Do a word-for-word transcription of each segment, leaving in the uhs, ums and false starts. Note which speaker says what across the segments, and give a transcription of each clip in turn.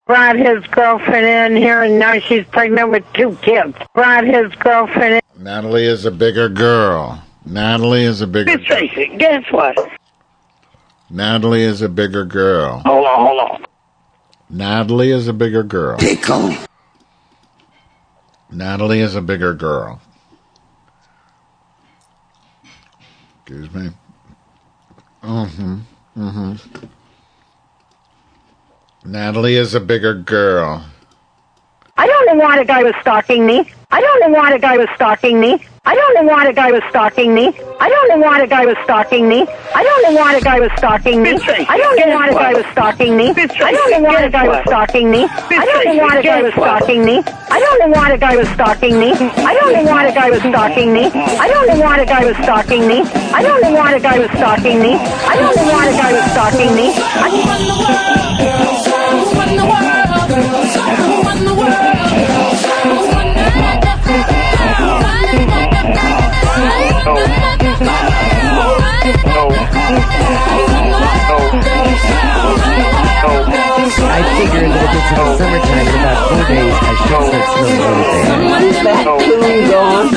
Speaker 1: Brought his girlfriend in here, and now she's pregnant with two kids. Brought his girlfriend in.
Speaker 2: Natalie is a bigger girl. Natalie is a bigger
Speaker 1: Miss Tracy, guess what?
Speaker 2: Natalie is a bigger girl.
Speaker 1: Hold on, hold on.
Speaker 2: Natalie is a bigger girl.
Speaker 3: Pickle.
Speaker 2: Natalie is a bigger girl. Excuse me. Mm-hmm. Mm-hmm. Natalie is a bigger girl.
Speaker 1: I don't know why the guy was stalking me. I don't know why the guy was stalking me. I don't know why the guy was stalking me. I don't know why the guy was stalking me. I don't know why the guy was stalking me. I don't know why the guy was stalking me. I don't know why the guy was stalking me. I don't know why the guy was stalking me. I don't know why the guy was stalking me. I don't know why the guy was stalking me. I don't know why the guy was stalking me. I don't know why the guy was stalking me. I don't know why the guy was stalking me.
Speaker 4: I figured that if it's in the summertime, in about four days, I should start smelling everything.
Speaker 1: That tune gone.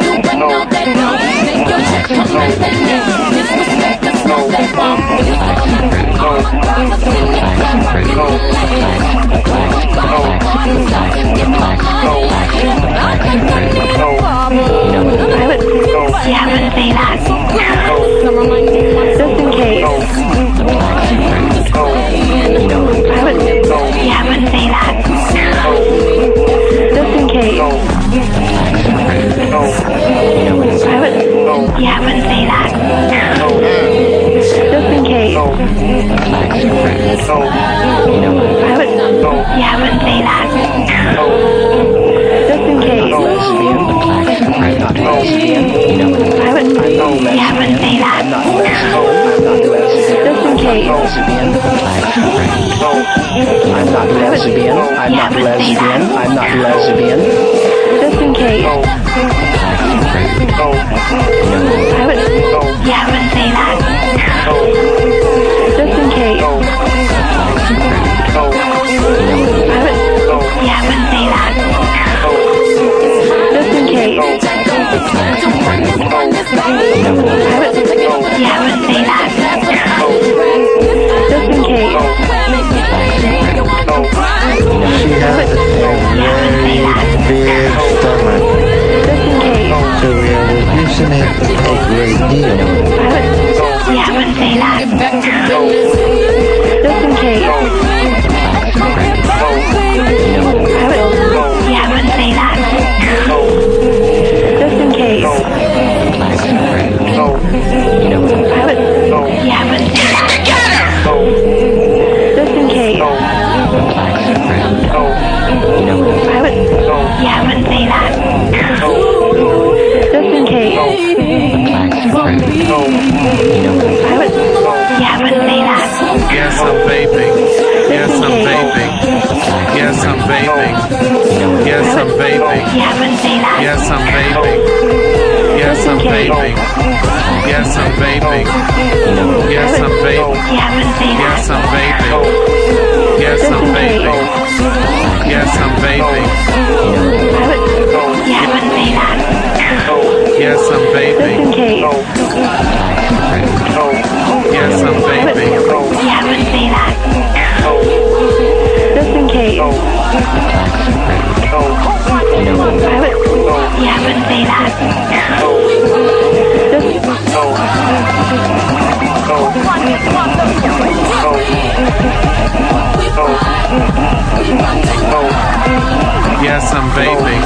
Speaker 5: Yeah, I'm gonna say that. Just in case. I would, yeah, I'm gonna say that. Just in case. I would, yeah, I'm gonna say that. Just in case. I would, yeah, I'm gonna say that. Just in case.
Speaker 4: I'm not lesbian.
Speaker 5: I would, yeah, I'm gonna say that. Just in case.
Speaker 4: I'm not lesbian. I'm not lesbian. I'm not lesbian.
Speaker 5: Just in case. I would, yeah, I'm gonna say that. Just in case. I would, yeah, I'm gonna say that. Just in case. I would, yeah, I'm gonna say that. Just in case.
Speaker 6: She has a very big stomach,
Speaker 5: Just in case.
Speaker 6: so we are reducing it a great deal.
Speaker 5: I would, yeah, I'm gonna say that. Just in case. I would, yeah, I'm gonna say that. Just in case. I would, yeah, I'm gonna say that. Just in case. I would, yeah, I'm gonna say that. Just in case. I would, yeah, I'm gonna say that.
Speaker 7: Yes, I'm vaping. Yes, I'm vaping. Yes, I'm vaping. Yes, I'm vaping.
Speaker 5: Yeah, I'm gonna say that.
Speaker 7: Yes, I'm vaping. Yes, I'm vaping. Yes, I'm vaping. Yes, I'm vaping.
Speaker 5: Yeah, I'm gonna say that.
Speaker 7: Yes, I'm vaping. Yes, I'm vaping. Yes, I'm vaping.
Speaker 5: I would, yeah, I'm gonna say that.
Speaker 7: Yes, I'm
Speaker 5: Just
Speaker 7: vaping.
Speaker 5: in case.
Speaker 7: Yes, I'm vaping.
Speaker 5: Yeah, I'm gonna say that. Just in case. I would, yeah, I'm gonna say that.
Speaker 7: Yes, I'm vaping.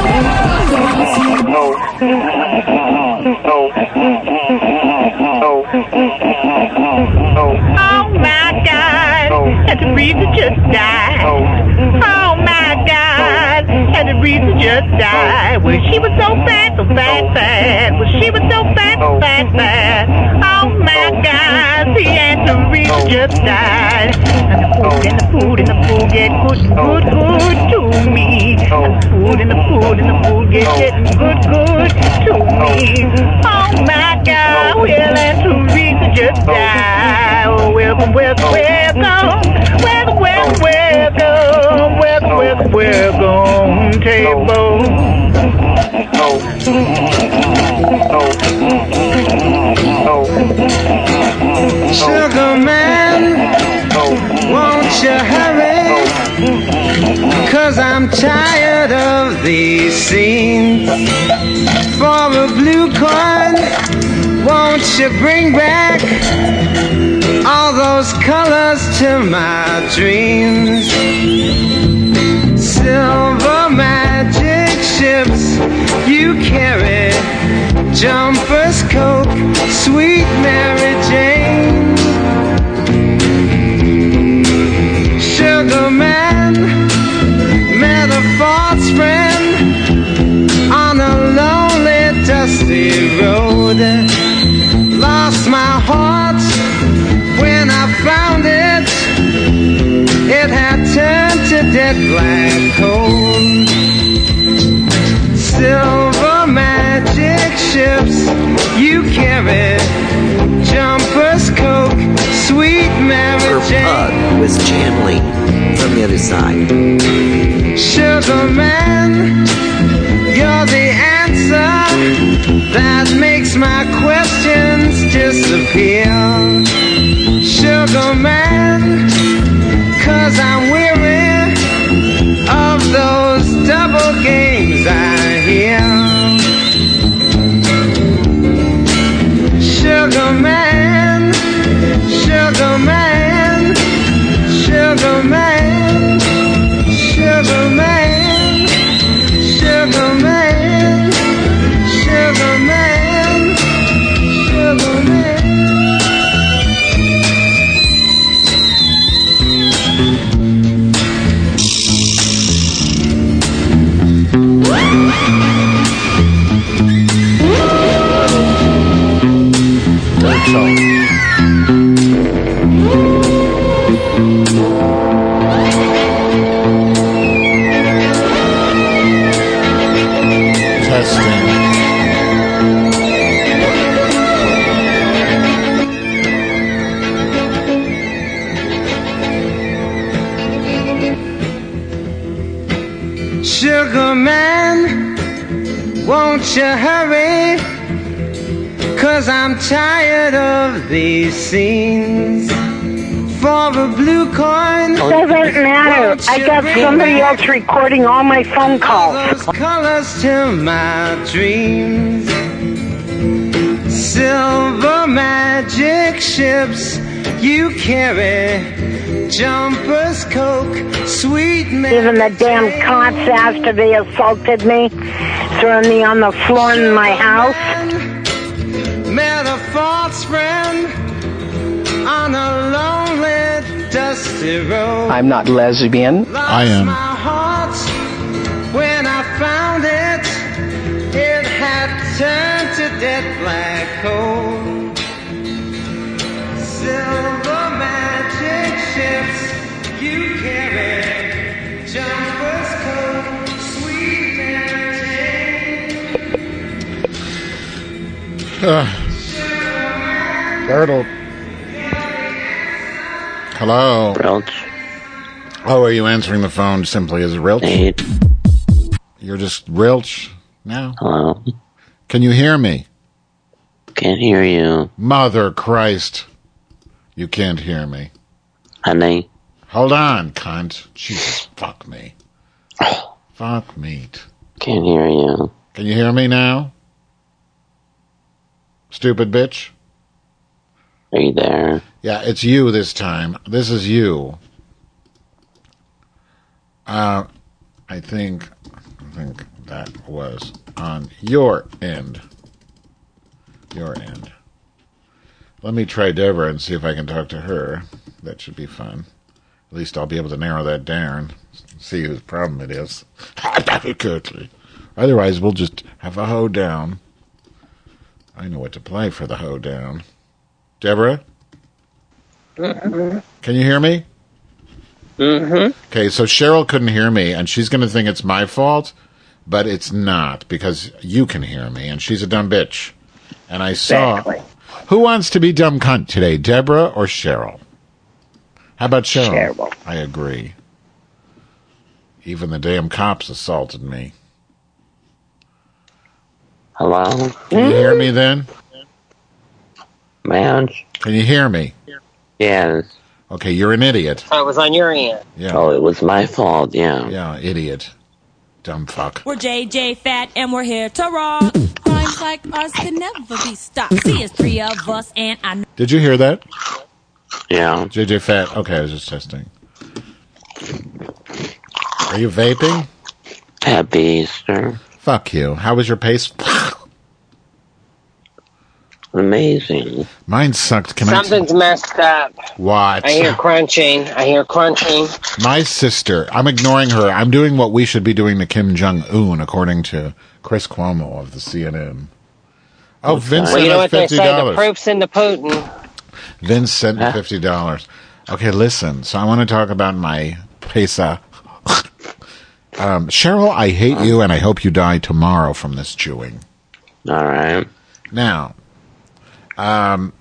Speaker 1: Oh my God, had to breathe to just die. Oh my God, had to breathe to just die. Well, she was so fat, so fat, fat. Well, she was so fat, so fat, fat. Oh my God, she had to breathe to just die. And the food and the food and the food get good, good, good to me. And the food and the food and the food get getting good, good to me. Oh my God, well, had to breathe to just die. Oh, welcome, welcome, welcome, welcome, welcome, welcome, we're gonna table.
Speaker 3: Sugar man, won't you hurry? 'Cause I'm tired of these scenes. For a blue coin, won't you bring back all those colors to my dreams? Silver magic ships you carry, jumpers, Coke, sweet Mary Jane. Sugar man, met a false friend on a lonely, dusty road. Lost my heart when I found it. It had turned to dead black coal. Silver magic ships you carry, jumpers, Coke, sweet Mary
Speaker 8: Her
Speaker 3: Jane.
Speaker 8: pug was channeling from the other side.
Speaker 3: Sugar man, you're the answer that makes my questions disappear. Sugar man, 'cause I'm weary of those double games I hear. Sugar man, sugar man, sugar man, sugar man, sugar man, sugar man, sugar man. Sugar man, won't you hurry? 'Cause I'm tired of these scenes. For a blue coin,
Speaker 5: Doesn't matter. I got somebody else recording all my phone calls.
Speaker 3: all those colors to my dreams. Silver magic ships you carry, jumpers, Coke, sweet Mary.
Speaker 5: Even the damn cops after they assaulted me, throwing me on the floor in my house.
Speaker 3: Met a false friend on a lonely, dusty road.
Speaker 9: I'm not lesbian.
Speaker 2: I am.
Speaker 3: My heart when I found it, it had turned to dead black coal. Silver magic ships you carry, jumpers, Coke, sweet Mary Jane.
Speaker 2: Uh, Turtle. Hello.
Speaker 10: Rilch.
Speaker 2: Oh, are you answering the phone simply as Rilch?
Speaker 10: Hey.
Speaker 2: You're just Rilch now?
Speaker 10: Hello.
Speaker 2: Can you hear me?
Speaker 10: Can't hear you.
Speaker 2: Mother Christ. You can't hear me.
Speaker 10: Honey.
Speaker 2: Hold on, cunt. Jesus, fuck me. Fuck meat.
Speaker 10: Can't hear you.
Speaker 2: Can you hear me now? Stupid bitch.
Speaker 10: Are you there?
Speaker 2: Yeah, it's you this time. This is you. Uh, I think, I think that was on your end. Your end. Let me try Deborah and see if I can talk to her. That should be fun. At least I'll be able to narrow that down. See whose problem it is. Otherwise, we'll just have a hoedown. I know what to play for the hoedown. Deborah?
Speaker 5: Mm-hmm.
Speaker 2: Can you hear me?
Speaker 5: Mm-hmm.
Speaker 2: Okay, so Cheryl couldn't hear me, and she's going to think it's my fault, but it's not, because you can hear me, and she's a dumb bitch. And I saw...
Speaker 5: Exactly.
Speaker 2: Who wants to be dumb cunt today, Deborah or Cheryl? How about Cheryl?
Speaker 5: Cheryl.
Speaker 2: I agree. Even the damn cops assaulted me.
Speaker 10: Hello?
Speaker 2: Can you hear me then?
Speaker 10: Madge?
Speaker 2: Can you hear me?
Speaker 10: Yes.
Speaker 2: Okay, you're an idiot.
Speaker 9: I was on your end.
Speaker 2: Yeah.
Speaker 10: Oh, it was my fault, yeah.
Speaker 2: Yeah, idiot. Dumb fuck.
Speaker 11: We're J J Fat and we're here to rock. Crimes like ours can never be stopped. See, it's three of us and I know.
Speaker 2: Did you hear that?
Speaker 10: Yeah.
Speaker 2: J J Fat. Okay, I was just testing. Are you vaping?
Speaker 10: Happy Easter.
Speaker 2: Fuck you. How was your pace?
Speaker 10: Amazing.
Speaker 2: Mine sucked. Can
Speaker 9: Something's
Speaker 2: I
Speaker 9: messed up.
Speaker 2: What?
Speaker 9: I hear crunching. I hear crunching.
Speaker 2: My sister, I'm ignoring her. I'm doing what we should be doing to Kim Jong-un, according to Chris Cuomo of the C N N. Oh, Vince
Speaker 9: Well, you know
Speaker 2: sent
Speaker 9: what they
Speaker 2: fifty
Speaker 9: say,
Speaker 2: dollars.
Speaker 9: the proof's in the Putin.
Speaker 2: Vince sent me fifty dollars. Okay, listen. So I want to talk about my pesa. um, Cheryl, I hate you, and I hope you die tomorrow from this chewing.
Speaker 10: All right.
Speaker 2: Now, um,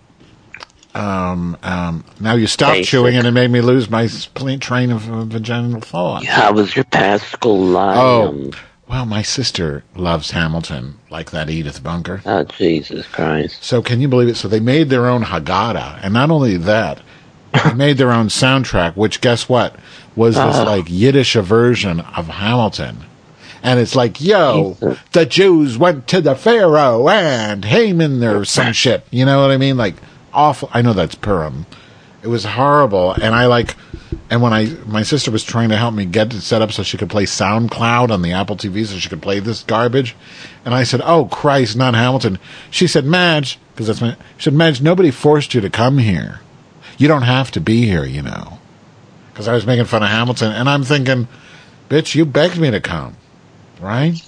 Speaker 2: um, um, now you stopped
Speaker 10: Basic.
Speaker 2: chewing, and it made me lose my spleen train of uh, vaginal thought.
Speaker 10: How was your Pascal line?
Speaker 2: Oh, well, my sister loves Hamilton, like that Edith Bunker.
Speaker 10: Oh, Jesus Christ.
Speaker 2: So can you believe it? So they made their own Haggadah, and not only that, they made their own soundtrack, which, guess what, was this,
Speaker 10: Oh.
Speaker 2: like, Yiddish version of Hamilton. And it's like, yo, the Jews went to the Pharaoh and Haman or some shit. You know what I mean? Like, awful. I know that's Purim. It was horrible. And I like, and when I, my sister was trying to help me get it set up so she could play SoundCloud on the Apple T V so she could play this garbage. And I said, oh, Christ, not Hamilton. She said, Madge, because that's my, she said, Madge, nobody forced you to come here. You don't have to be here, you know. Because I was making fun of Hamilton. And I'm thinking, bitch, you begged me to come. Right?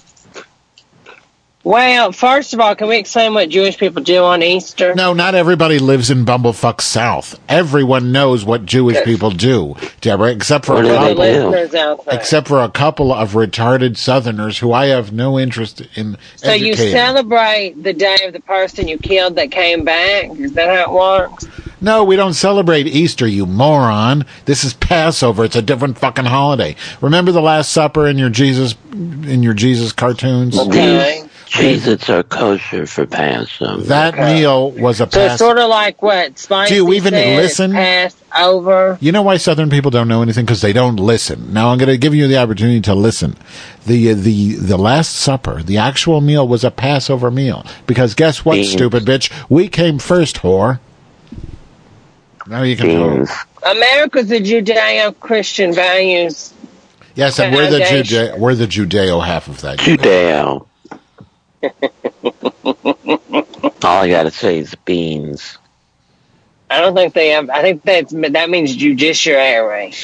Speaker 9: Well, first of all, can we explain what Jewish people do on Easter?
Speaker 2: No, not everybody lives in Bumblefuck South. Everyone knows what Jewish people do, Deborah, except for
Speaker 10: What
Speaker 2: a
Speaker 10: do they
Speaker 2: couple,
Speaker 10: do?
Speaker 9: Listeners out there.
Speaker 2: except for a couple of retarded Southerners who I have no interest in
Speaker 9: So you
Speaker 2: educating.
Speaker 9: celebrate the day of the person you killed that came back? Is that how it works?
Speaker 2: No, we don't celebrate Easter, you moron. This is Passover. It's a different fucking holiday. Remember the Last Supper in your Jesus in your Jesus cartoons?
Speaker 9: Okay.
Speaker 10: Cheez-Its are kosher for Passover.
Speaker 2: That meal was a
Speaker 9: So it's
Speaker 2: Pass.
Speaker 9: sort of like what Spicy
Speaker 2: Do you even
Speaker 9: said,
Speaker 2: listen?
Speaker 9: Passover.
Speaker 2: You know why Southern people don't know anything? Because they don't listen. Now I'm going to give you the opportunity to listen. The the the Last Supper, the actual meal, was a Passover meal. Because guess what,
Speaker 10: Beans.
Speaker 2: stupid bitch? We came first, whore. Now you can
Speaker 10: Beans.
Speaker 2: go.
Speaker 9: America's the Judeo-Christian values.
Speaker 2: Yes, and we're the
Speaker 9: Foundation.
Speaker 2: Jude- we're the Judeo half of that.
Speaker 10: Judeo. All I gotta say is beans.
Speaker 9: I don't think they have. I think that's that means judiciary,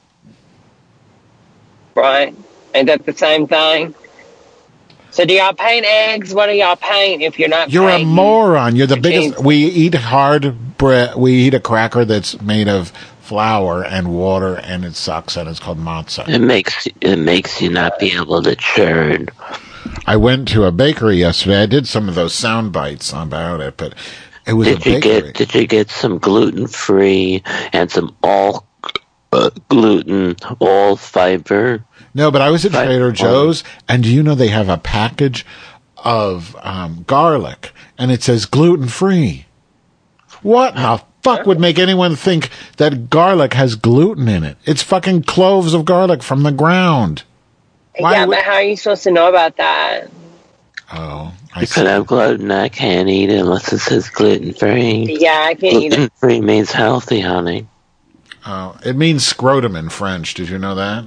Speaker 9: right? Ain't that the same thing? So do y'all paint eggs? What do y'all paint if you're not?
Speaker 2: You're a
Speaker 9: painting?
Speaker 2: moron. You're the biggest.
Speaker 9: Jeans.
Speaker 2: We eat hard bread. We eat a cracker that's made of flour and water, and it sucks, and it's called matzah.
Speaker 10: It makes it makes you not be able to churn.
Speaker 2: I went to a bakery yesterday. I did some of those sound bites about it, but it was
Speaker 10: Did
Speaker 2: a
Speaker 10: you
Speaker 2: bakery.
Speaker 10: get Did you get some gluten free and some all uh, gluten, all fiber?
Speaker 2: No, but I was at
Speaker 10: Right.
Speaker 2: Trader Joe's, and do you know they have a package of um, garlic, and it says gluten free. What in the fuck would make anyone think that garlic has gluten in it? It's fucking cloves of garlic from the ground. Why
Speaker 9: Yeah,
Speaker 2: would-
Speaker 9: but how are you supposed to know about that?
Speaker 2: Oh, I
Speaker 10: You
Speaker 2: see.
Speaker 10: could have gluten. I can't eat it unless it says gluten free.
Speaker 9: Yeah, I can't eat it.
Speaker 10: Gluten free means healthy, honey.
Speaker 2: Oh, it means scrotum in French. Did you know that?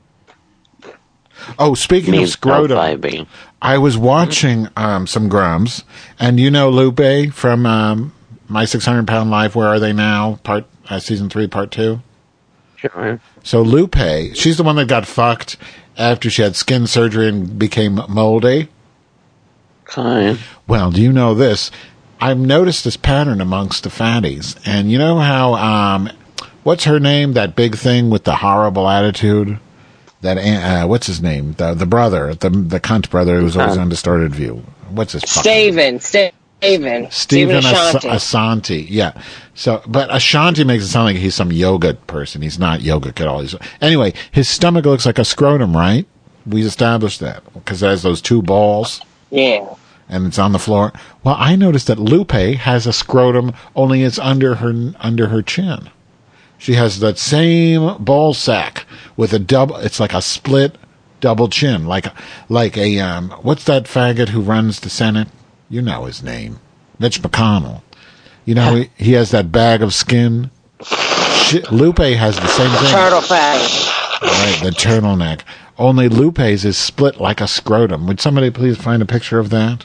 Speaker 2: Oh, speaking
Speaker 10: Means
Speaker 2: of scrotum,
Speaker 10: no fiber.
Speaker 2: I was watching um, some Grums, and you know Lupe from um, My six hundred pound Life, Where Are They Now? Part uh, Season three, Part two.
Speaker 10: Sure.
Speaker 2: So Lupe, she's the one that got fucked after she had skin surgery and became moldy.
Speaker 10: Fine.
Speaker 2: Well, do you know this? I've noticed this pattern amongst the fatties. And you know how, um, what's her name? That big thing with the horrible attitude? That, uh, what's his name? The the brother, the the cunt brother who's always on Distorted View. What's his fucking
Speaker 9: Steven. Ste- Stephen.
Speaker 2: Stephen
Speaker 9: Ashanti.
Speaker 2: As- Asante. Yeah. So, but Ashanti makes it sound like he's some yoga person. He's not yogic at all. He's, anyway, his stomach looks like a scrotum, right? We established that because it has those two balls.
Speaker 9: Yeah.
Speaker 2: And it's on the floor. Well, I noticed that Lupe has a scrotum, only it's under her under her chin. She has that same ball sack with a double. It's like a split double chin, like like a um. What's that faggot who runs the Senate? You know his name, Mitch McConnell. You know he, he has that bag of skin. She, Lupe has the same thing.
Speaker 9: Turtle face.
Speaker 2: Right, the turtleneck. Only Lupe's is split like a scrotum. Would somebody please find a picture of that?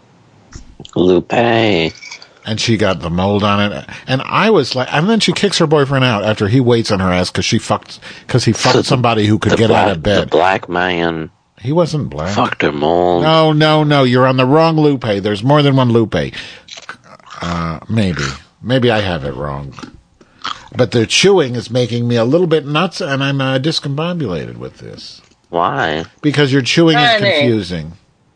Speaker 10: Lupe.
Speaker 2: And she got the mold on it. And I was like, and then she kicks her boyfriend out after he waits on her ass because she fucked, because he fucked somebody who could
Speaker 10: The
Speaker 2: get
Speaker 10: black,
Speaker 2: out of bed.
Speaker 10: The black man.
Speaker 2: He wasn't black.
Speaker 10: Fucked her mold.
Speaker 2: No, no, no. You're on the wrong Lupe. There's more than one Lupe. Uh, maybe. Maybe I have it wrong. But the chewing is making me a little bit nuts, and I'm uh, discombobulated with this.
Speaker 10: Why?
Speaker 2: Because your chewing is
Speaker 9: Funny.
Speaker 2: confusing.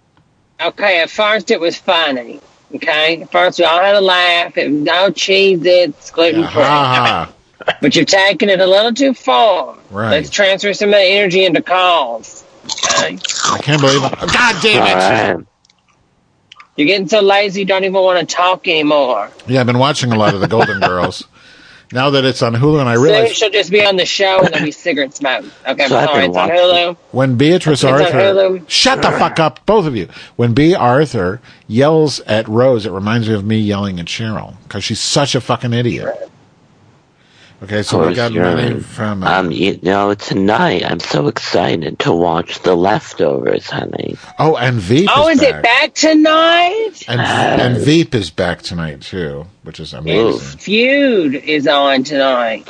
Speaker 9: Okay, at first it was funny. Okay, at first we all had a laugh. It was no cheese, it's gluten free.
Speaker 2: Ha ha.
Speaker 9: But you've taken it a little too far.
Speaker 2: Right.
Speaker 9: Let's transfer some of the energy into calls. Okay?
Speaker 2: I can't believe it. God damn it.
Speaker 10: All right.
Speaker 9: You're getting so lazy you don't even want to talk anymore.
Speaker 2: Yeah, I've been watching a lot of the Golden Girls. Now that it's on Hulu, and I
Speaker 9: Soon
Speaker 2: realize
Speaker 9: she'll just be on the show and there'll be cigarette smoke. Okay,
Speaker 10: So I've
Speaker 9: sorry,
Speaker 10: been
Speaker 9: it's on
Speaker 10: watching-
Speaker 9: Hulu.
Speaker 2: when Beatrice
Speaker 9: It's on
Speaker 2: Arthur,
Speaker 9: Hulu.
Speaker 2: shut the fuck up, both of you. When B. Arthur yells at Rose, it reminds me of me yelling at Cheryl because she's such a fucking idiot. Okay, so we
Speaker 10: course,
Speaker 2: got
Speaker 10: you're
Speaker 2: money
Speaker 10: in.
Speaker 2: from. Uh,
Speaker 10: Um, you know, tonight I'm so excited to watch The Leftovers, honey.
Speaker 2: oh, and Veep
Speaker 9: Oh,
Speaker 2: is
Speaker 9: is
Speaker 2: back.
Speaker 9: it back tonight?
Speaker 2: And, and Veep is back tonight too, which is amazing.
Speaker 9: Feud is on tonight.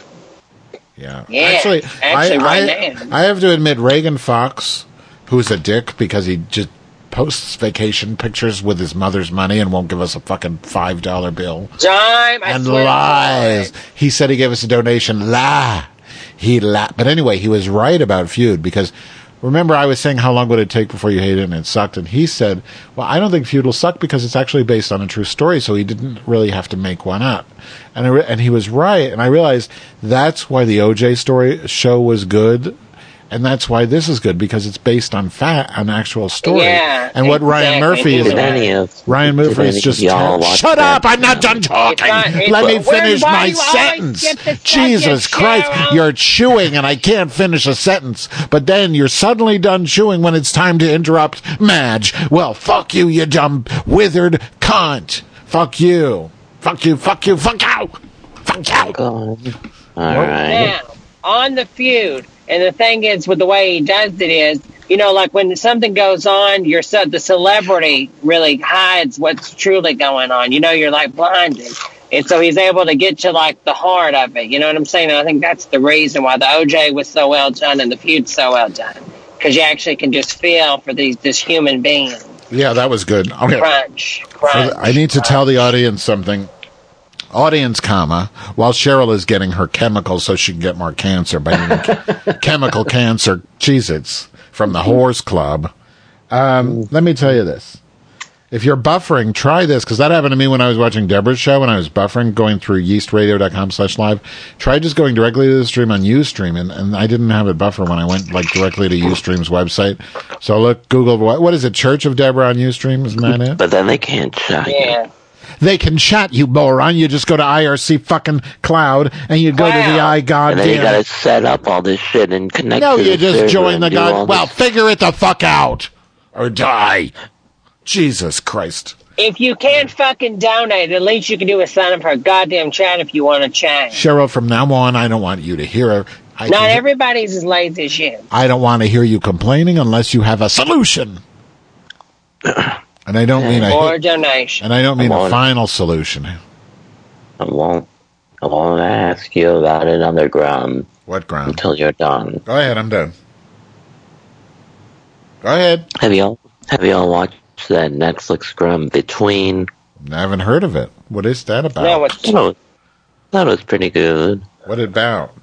Speaker 2: Yeah.
Speaker 9: Yeah,
Speaker 2: Actually,
Speaker 9: actually
Speaker 2: I,
Speaker 9: right
Speaker 2: I,
Speaker 9: now.
Speaker 2: I have to admit, Reagan Fox, who's a dick because he just posts vacation pictures with his mother's money and won't give us a fucking five dollar bill.
Speaker 9: Dime, I
Speaker 2: and
Speaker 9: swear to
Speaker 2: lies.
Speaker 9: God.
Speaker 2: He said he gave us a donation. Lie. He la But anyway, he was right about Feud because remember I was saying how long would it take before you hate it and it sucked, and he said, well, I don't think Feud will suck because it's actually based on a true story, so he didn't really have to make one up. And I re- and he was right, and I realized that's why the O J story show was good. And that's why this is good because it's based on fact, an actual story.
Speaker 9: Yeah,
Speaker 2: and what Ryan
Speaker 9: exactly.
Speaker 2: Murphy is,
Speaker 10: Did any of
Speaker 2: Ryan
Speaker 10: did
Speaker 2: Murphy is
Speaker 10: any
Speaker 2: just
Speaker 10: of y'all
Speaker 2: ter-
Speaker 10: watch
Speaker 2: shut
Speaker 10: that?
Speaker 2: up! I'm not done talking.
Speaker 9: not- it's-
Speaker 2: Let me
Speaker 9: where-
Speaker 2: finish
Speaker 9: why
Speaker 2: my
Speaker 9: you always
Speaker 2: sentence.
Speaker 9: skip the subject,
Speaker 2: Jesus Christ,
Speaker 9: Cheryl?
Speaker 2: you're chewing and I can't finish a sentence. But then you're suddenly done chewing when it's time to interrupt Madge. Well, fuck you, you dumb withered cunt. Fuck you. Fuck you. Fuck you. Fuck you. Fuck you.
Speaker 10: All right.
Speaker 9: Now, on the Feud, and the thing is, with the way he does it is, you know, like when something goes on, you're so, the celebrity really hides what's truly going on. You know, you're like blinded. And so he's able to get to like the heart of it. You know what I'm saying? And I think that's the reason why the O J was so well done and the Feud so well done. Because you actually can just feel for these this human being.
Speaker 2: Yeah, that was good. Okay.
Speaker 9: Crunch.
Speaker 2: For
Speaker 9: Crunch.
Speaker 2: the- I need to tell the audience something. Audience, comma, while Cheryl is getting her chemicals so she can get more cancer by eating che- chemical cancer Cheez-Its from the Whores Club. Um, let me tell you this. If you're buffering, try this, because that happened to me when I was watching Deborah's show, and I was buffering, going through yeastradio.com slash live. Try just going directly to the stream on Ustream, and, and I didn't have it buffer when I went like directly to Ustream's website. So look, Google, what, what is it, Church of Deborah on Ustream? Isn't that it?
Speaker 10: But then they can't chat you.
Speaker 9: Yeah.
Speaker 2: They can chat, you moron. You just go to I R C fucking cloud and you go to the
Speaker 9: Wow.
Speaker 2: I
Speaker 10: And then you
Speaker 2: goddamn.
Speaker 10: gotta set up all this shit and connect
Speaker 2: No,
Speaker 10: to
Speaker 2: you
Speaker 10: the
Speaker 2: just
Speaker 10: server
Speaker 2: join
Speaker 10: and
Speaker 2: the
Speaker 10: do
Speaker 2: god.
Speaker 10: all
Speaker 2: Well,
Speaker 10: this-
Speaker 2: figure it the fuck out or die. Jesus Christ.
Speaker 9: If you can't fucking donate, at least you can do a sign up for a goddamn chat if you want to chat.
Speaker 2: Cheryl, from now on, I don't want you to hear her. I,
Speaker 9: Not
Speaker 2: can-
Speaker 9: everybody's as lazy as you.
Speaker 2: I don't want to hear you complaining unless you have a solution. And I don't mean
Speaker 9: Or
Speaker 2: a
Speaker 9: a donation.
Speaker 2: and I don't mean
Speaker 10: Come
Speaker 2: a
Speaker 10: on.
Speaker 2: final solution.
Speaker 10: I won't. I won't ask you about it underground
Speaker 2: What ground?
Speaker 10: until you're done.
Speaker 2: Go ahead, I'm done. Go ahead.
Speaker 10: Have y'all Have y'all watched that Netflix scrum Between?
Speaker 2: I haven't heard of it. What is that about?
Speaker 9: No, it's
Speaker 10: Oh, that was pretty good.
Speaker 2: What about?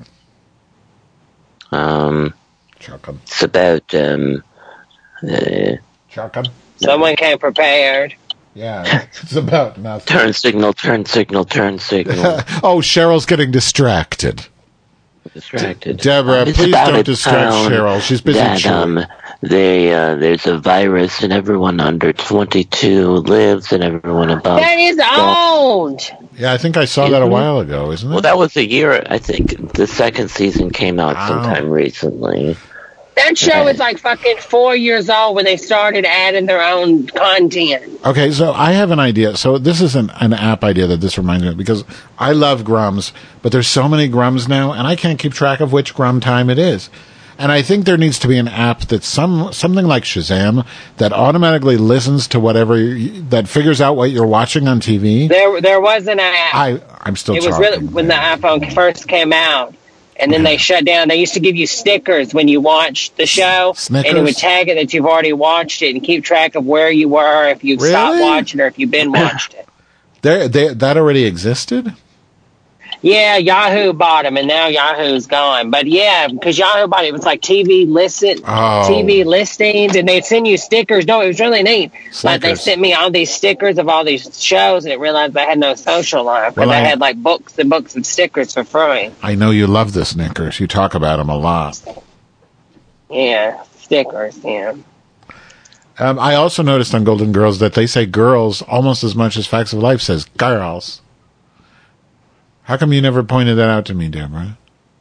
Speaker 10: Um,
Speaker 2: Chuckum.
Speaker 10: it's about um, uh,
Speaker 2: Chuckum.
Speaker 9: someone came prepared.
Speaker 2: Yeah, it's about nothing.
Speaker 10: Turn signal, turn signal, turn signal.
Speaker 2: Oh, Cheryl's getting distracted.
Speaker 10: Distracted.
Speaker 2: Deborah,
Speaker 10: It's
Speaker 2: please
Speaker 10: about
Speaker 2: don't
Speaker 10: a
Speaker 2: distract
Speaker 10: town
Speaker 2: Cheryl. She's busy
Speaker 10: that,
Speaker 2: chewing.
Speaker 10: um, they, uh, there's a virus and everyone under twenty-two lives and everyone above.
Speaker 9: That is old.
Speaker 2: Yeah, I think I saw that a while ago, isn't it?
Speaker 10: Well, that was a year. I think the second season came out sometime recently.
Speaker 9: That show is like fucking four years old when they started adding their own content.
Speaker 2: Okay, so I have an idea. So this is an, an app idea that this reminds me of, because I love Grums, but there's so many Grums now, and I can't keep track of which Grum time it is. And I think there needs to be an app that's some something like Shazam that automatically listens to whatever, you, that figures out what you're watching on T V.
Speaker 9: There, there was an app.
Speaker 2: I, I'm still
Speaker 9: It was
Speaker 2: talking.
Speaker 9: really when the iPhone first came out. And then they shut down. They used to give you stickers when you watched the show.
Speaker 2: Snickers?
Speaker 9: And it would tag it that you've already watched it and keep track of where you were, if you'd
Speaker 2: Really?
Speaker 9: stopped watching or if you've been watched it.
Speaker 2: There, there, that already existed?
Speaker 9: Yeah, Yahoo bought them, and now Yahoo's gone. But yeah, because Yahoo bought it, it was like T V listed,
Speaker 2: Oh.
Speaker 9: T V listings, and they'd send you stickers. No, it was really neat. Like they
Speaker 2: Snickers.
Speaker 9: sent me all these stickers of all these shows, and it realized I had no social life.
Speaker 2: Well,
Speaker 9: But I
Speaker 2: I-
Speaker 9: had like books and books of stickers for free.
Speaker 2: I know you love the Snickers. You talk about them a lot.
Speaker 9: Yeah, stickers. Yeah.
Speaker 2: Um, I also noticed on Golden Girls that they say girls almost as much as Facts of Life says girls. How come you never pointed that out to me, Deborah?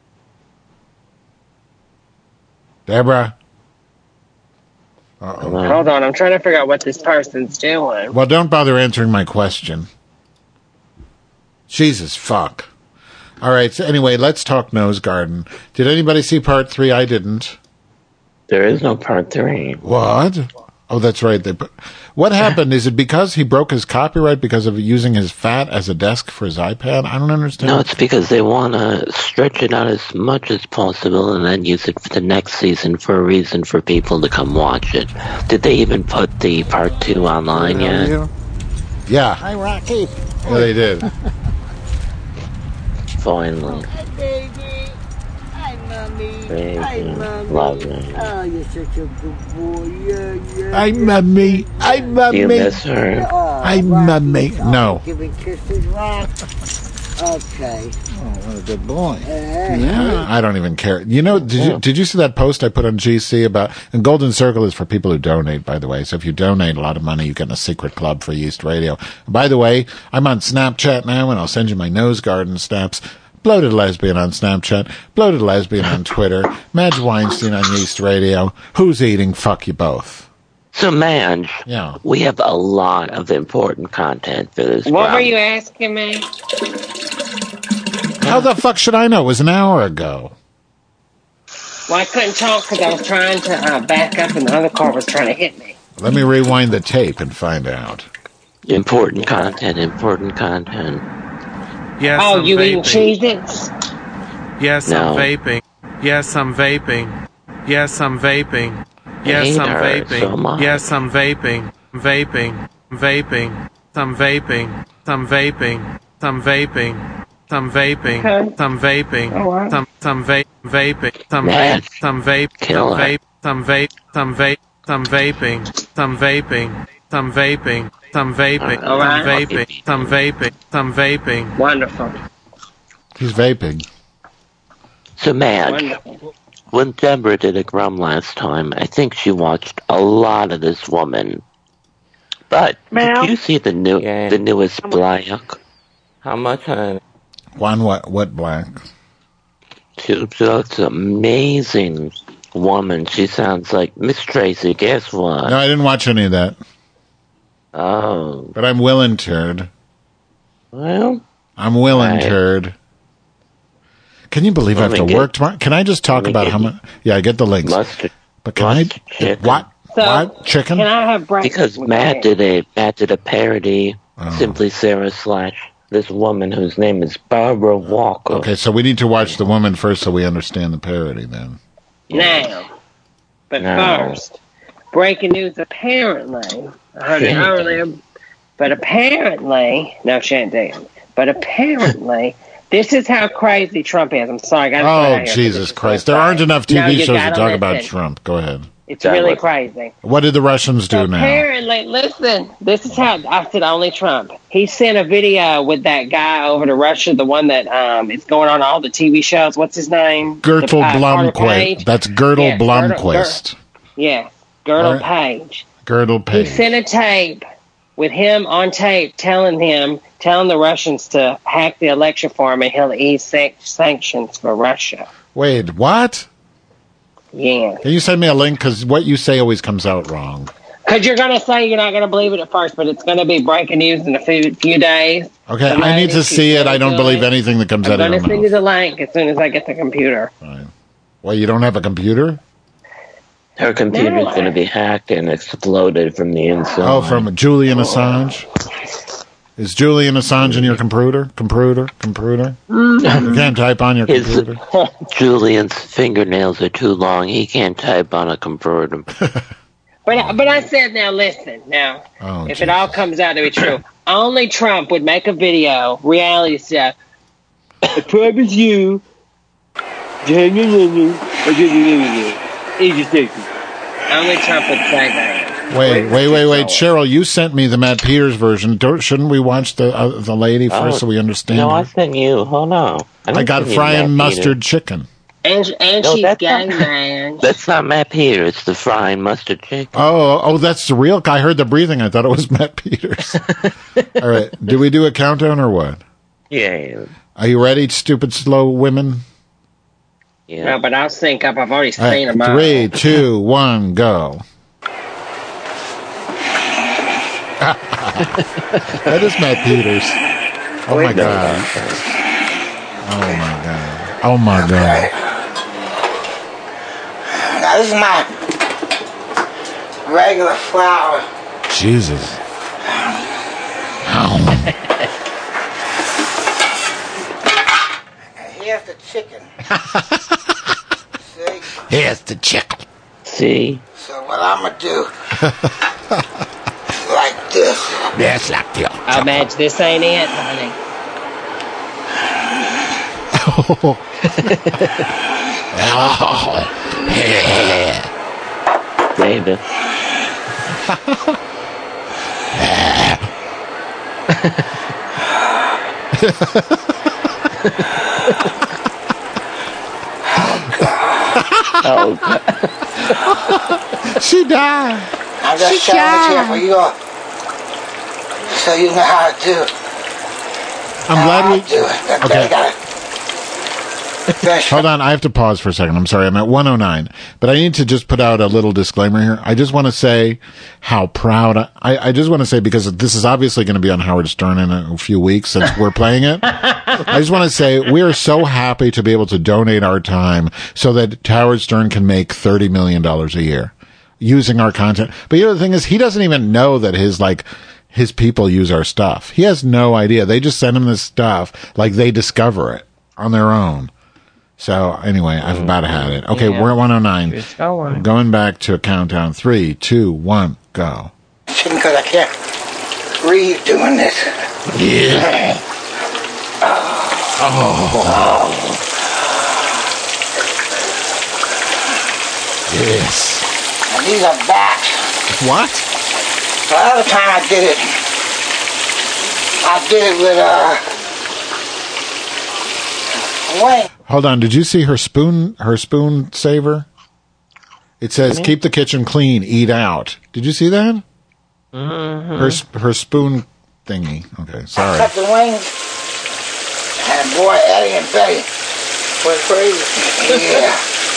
Speaker 2: Deborah? Uh-oh.
Speaker 9: Hold on, I'm trying to figure out what this person's doing.
Speaker 2: Well, don't bother answering my question. Jesus, fuck. All right, so anyway, let's talk Nose Garden. Did anybody see part three? I didn't.
Speaker 10: There is no part three.
Speaker 2: What? Oh, that's right. They put, what happened? Is it because he broke his copyright because of using his fat as a desk for his iPad? I don't understand.
Speaker 10: No, it's because they want to stretch it out as much as possible and then use it for the next season for a reason for people to come watch it. Did they even put the part two online yet?
Speaker 2: Yeah.
Speaker 12: Hi, Rocky.
Speaker 2: Yeah, they did.
Speaker 10: Finally.
Speaker 12: Hi, baby. Hi, mommy.
Speaker 10: Baby.
Speaker 12: Hi, mommy.
Speaker 10: Love me.
Speaker 12: Oh, you're such a good boy. Yeah, yeah.
Speaker 2: Hi, mummy. Hi, mummy.
Speaker 10: You miss her?
Speaker 12: Oh,
Speaker 2: Hi,
Speaker 12: Rocky.
Speaker 2: mummy.
Speaker 12: Oh,
Speaker 2: No.
Speaker 12: Giving kisses, Rock. Okay.
Speaker 6: Oh, what a good boy.
Speaker 12: Uh,
Speaker 2: I don't even care. You know, did you did you see that post I put on G C about? And Golden Circle is for people who donate, by the way. So if you donate a lot of money, you get in a secret club for Yeast Radio. By the way, I'm on Snapchat now, and I'll send you my Nose Garden snaps. Bloated Lesbian on Snapchat, Bloated Lesbian on Twitter, Madge Weinstein on Yeast Radio. Who's eating? Fuck you both.
Speaker 10: So, Madge,
Speaker 2: Yeah.
Speaker 10: we have a lot of important content for this.
Speaker 9: What were
Speaker 10: problem.
Speaker 9: you asking me?
Speaker 2: How the fuck should I know? It was an hour ago.
Speaker 9: Well, I couldn't talk because I was trying to uh, back up and the other car was trying to hit me.
Speaker 2: Let me rewind the tape and find out.
Speaker 10: Important content, important content.
Speaker 7: Yes,
Speaker 9: Oh,
Speaker 7: I'm
Speaker 9: you eating
Speaker 7: vaping.
Speaker 9: Cheez-Its?
Speaker 7: Yes,
Speaker 10: No.
Speaker 7: I'm vaping. Yes, I'm vaping. Yes, I'm vaping. Yes,
Speaker 10: hate
Speaker 7: I'm
Speaker 10: her
Speaker 7: vaping.
Speaker 10: so much.
Speaker 7: Yes, I'm vaping. Vaping. Vaping. Some vaping. Some vaping. Some vaping. Some vaping.
Speaker 9: Okay.
Speaker 7: Some vaping.
Speaker 9: All right.
Speaker 7: Some some vape vaping. Some
Speaker 10: Man.
Speaker 7: vape. Some vape.
Speaker 10: Kill
Speaker 7: Some
Speaker 10: her.
Speaker 7: vape. Some vape. Some vape. Some vaping. Some vaping. Some vaping. Some vaping.
Speaker 9: All
Speaker 7: Some
Speaker 9: right.
Speaker 7: vaping. Some vaping. Some vaping.
Speaker 9: Wonderful.
Speaker 2: He's vaping.
Speaker 10: So, Madge,
Speaker 9: Wonderful.
Speaker 10: when Deborah did a Grum last time, I think she watched a lot of this woman. But
Speaker 5: Ma'am?
Speaker 10: did you see the new,
Speaker 6: Yeah.
Speaker 10: the newest black?
Speaker 6: How much, honey?
Speaker 2: One what? What black?
Speaker 10: She, she looks an amazing woman. She sounds like Miss Tracy. Guess what?
Speaker 2: No, I didn't watch any of that.
Speaker 10: Oh,
Speaker 2: But I'm willing, turd.
Speaker 10: well,
Speaker 2: I'm willing,
Speaker 10: Right.
Speaker 2: turd. Can you believe I have
Speaker 10: Let
Speaker 2: to
Speaker 10: me get-
Speaker 2: work tomorrow? Can I just talk
Speaker 10: let me
Speaker 2: about
Speaker 10: get
Speaker 2: how
Speaker 10: you-
Speaker 2: much? Yeah, I get the links.
Speaker 10: mustard.
Speaker 2: But can
Speaker 10: mustard
Speaker 2: I?
Speaker 10: chicken.
Speaker 2: What?
Speaker 9: So,
Speaker 2: what? Chicken?
Speaker 9: Can I have breakfast?
Speaker 10: Because
Speaker 9: with
Speaker 10: Matt
Speaker 9: that?
Speaker 10: did a Matt did a parody,
Speaker 2: Oh.
Speaker 10: Simply Sarah slash this woman whose name is Barbara Walker.
Speaker 2: Okay, so we need to watch the woman first so we understand the parody then.
Speaker 9: Now. But
Speaker 10: Now.
Speaker 9: first, breaking news apparently, I heard it
Speaker 10: Shan't
Speaker 9: earlier, but apparently, no, shan't do. But apparently, this is how crazy Trump is. I'm sorry, I got to put it
Speaker 2: Oh,
Speaker 9: out here,
Speaker 2: Jesus
Speaker 9: this is
Speaker 2: Christ.
Speaker 9: so
Speaker 2: There aren't
Speaker 9: sorry.
Speaker 2: enough T
Speaker 9: No,
Speaker 2: V
Speaker 9: you
Speaker 2: shows to
Speaker 9: gotta
Speaker 2: talk about
Speaker 9: listen.
Speaker 2: Trump. Go ahead.
Speaker 9: It's really
Speaker 10: Douglas.
Speaker 9: crazy.
Speaker 2: What did the Russians do now?
Speaker 9: Apparently, listen, this is how I said only Trump. He sent a video with that guy over to Russia, the one that um is going on all the T V shows. What's his name?
Speaker 2: Gertel
Speaker 9: The, uh, Carter
Speaker 2: Blomquist.
Speaker 9: Page.
Speaker 2: That's Gertel
Speaker 9: Yes, Gertel-
Speaker 2: Blomquist.
Speaker 9: Yes, Gertel
Speaker 2: All right.
Speaker 9: Page.
Speaker 2: Gertel
Speaker 9: He
Speaker 2: Page.
Speaker 9: sent a tape with him on tape telling him, telling the Russians to hack the election for him and he'll ease san- sanctions for Russia.
Speaker 2: Wait, what?
Speaker 9: Yeah.
Speaker 2: Can you send me a link? Because what you say always comes out wrong.
Speaker 9: Because you're going to say you're not going to believe it at first, but it's going to be breaking news in a few, few days.
Speaker 2: Okay,
Speaker 9: So
Speaker 2: I need
Speaker 9: maybe
Speaker 2: to
Speaker 9: she's
Speaker 2: see it.
Speaker 9: really
Speaker 2: I don't
Speaker 9: good.
Speaker 2: believe anything that comes
Speaker 9: I'm
Speaker 2: out of
Speaker 9: going
Speaker 2: your
Speaker 9: to send
Speaker 2: mouth.
Speaker 9: you the link as soon as I get the computer.
Speaker 2: Well, you don't have a computer?
Speaker 10: Her computer's
Speaker 9: No.
Speaker 10: going to be hacked and exploded from the inside.
Speaker 2: Oh, from Julian Assange? Is Julian Assange in your computer? Computer? Computer? You can't type on your
Speaker 10: His,
Speaker 2: computer?
Speaker 10: Julian's fingernails are too long. He can't type on a computer.
Speaker 9: But I, but I said, now listen, now,
Speaker 2: Oh,
Speaker 9: if it all comes out to be true, only Trump would make a video, reality stuff. I promise you. Only Trump would say that.
Speaker 2: Wait, wait, wait, wait. Cheryl, you sent me the Matt Peters version. Don't, shouldn't we watch the uh, the lady first
Speaker 10: Oh,
Speaker 2: so we understand?
Speaker 10: No,
Speaker 2: her?
Speaker 10: I sent you. Hold on.
Speaker 2: I
Speaker 10: don't
Speaker 2: got
Speaker 10: send you
Speaker 2: frying
Speaker 10: Matt
Speaker 2: mustard
Speaker 10: Peters.
Speaker 2: chicken.
Speaker 9: And, and
Speaker 10: No,
Speaker 9: she's
Speaker 10: that's
Speaker 9: gay,
Speaker 10: not-
Speaker 9: man.
Speaker 10: That's not Matt Peters. It's the frying mustard chicken.
Speaker 2: Oh, oh, that's the real guy. I heard the breathing. I thought it was Matt Peters. All right. Do we do a countdown or what?
Speaker 10: Yeah.
Speaker 2: Are you ready, stupid slow women?
Speaker 10: Yeah.
Speaker 9: No, but I'll sync up. I've already
Speaker 2: All
Speaker 9: seen
Speaker 2: right,
Speaker 9: them all.
Speaker 2: three, two, one, go. That is Matt Peters. Oh my god. Oh my god. Oh my god.
Speaker 12: Now this is my regular flour.
Speaker 2: Jesus. Ow.
Speaker 12: Here's the chicken. See?
Speaker 2: Here's the chicken.
Speaker 10: See?
Speaker 12: So what I'm gonna do? Like this.
Speaker 2: Yes, like the
Speaker 9: Oh, Madge, this ain't it, honey.
Speaker 2: Oh. Oh. Yeah.
Speaker 10: David. Oh, God.
Speaker 2: She died.
Speaker 12: I'm just
Speaker 2: She
Speaker 12: showing it here
Speaker 2: died.
Speaker 12: for you all. So you know how to do it.
Speaker 2: I'm
Speaker 12: How
Speaker 2: glad
Speaker 12: I
Speaker 2: we.
Speaker 12: do it. That's
Speaker 2: Okay.
Speaker 12: okay. Got it.
Speaker 2: Hold on, I have to pause for a second. I'm sorry, I'm at one oh nine. But I need to just put out a little disclaimer here. I just want to say how proud I, I just want to say, because this is obviously going to be on Howard Stern in a few weeks since we're playing it. I just want to say we are so happy to be able to donate our time so that Howard Stern can make thirty million dollars a year using our content. But you know, the thing is, he doesn't even know that his, like, his people use our stuff. He has no idea. They just send him this stuff like they discover it on their own. So anyway, I've about had it. Okay,
Speaker 9: Yeah.
Speaker 2: we're at one oh nine.
Speaker 9: It's going.
Speaker 2: Going back to a countdown. Three, two, one, go.
Speaker 12: Chicken, because I can't breathe doing this.
Speaker 2: Yeah. Oh. Yes.
Speaker 12: And these are batch.
Speaker 2: What?
Speaker 12: The other time I did it, I did it with uh, wing.
Speaker 2: Hold on. Did you see her spoon? Her spoon saver. It says, "Keep the kitchen clean, eat out." Did you see that?
Speaker 10: Mm-hmm.
Speaker 2: Her sp- her spoon thingy. Okay,
Speaker 12: I
Speaker 2: sorry.
Speaker 12: cut the wings, and boy, Eddie and Betty went crazy. Yeah.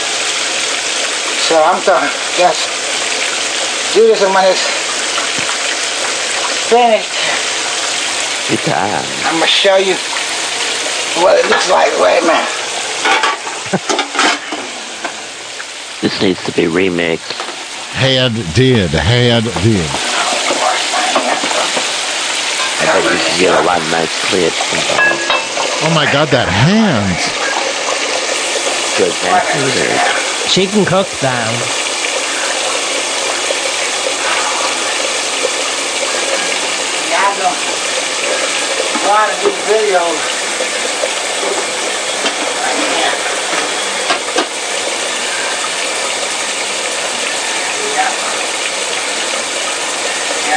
Speaker 12: So I'm gonna just do this, and when it's finished,
Speaker 10: Good time.
Speaker 12: I'm gonna show you what it looks like. Wait a minute.
Speaker 10: This needs to be remixed.
Speaker 2: Had did. Had did.
Speaker 10: I bet you can get a lot of nice clips involved.
Speaker 2: Oh my God, that hand.
Speaker 10: Good Matt Peters.
Speaker 9: She can cook, though.
Speaker 12: Yeah, I don't want to do videos. I can't.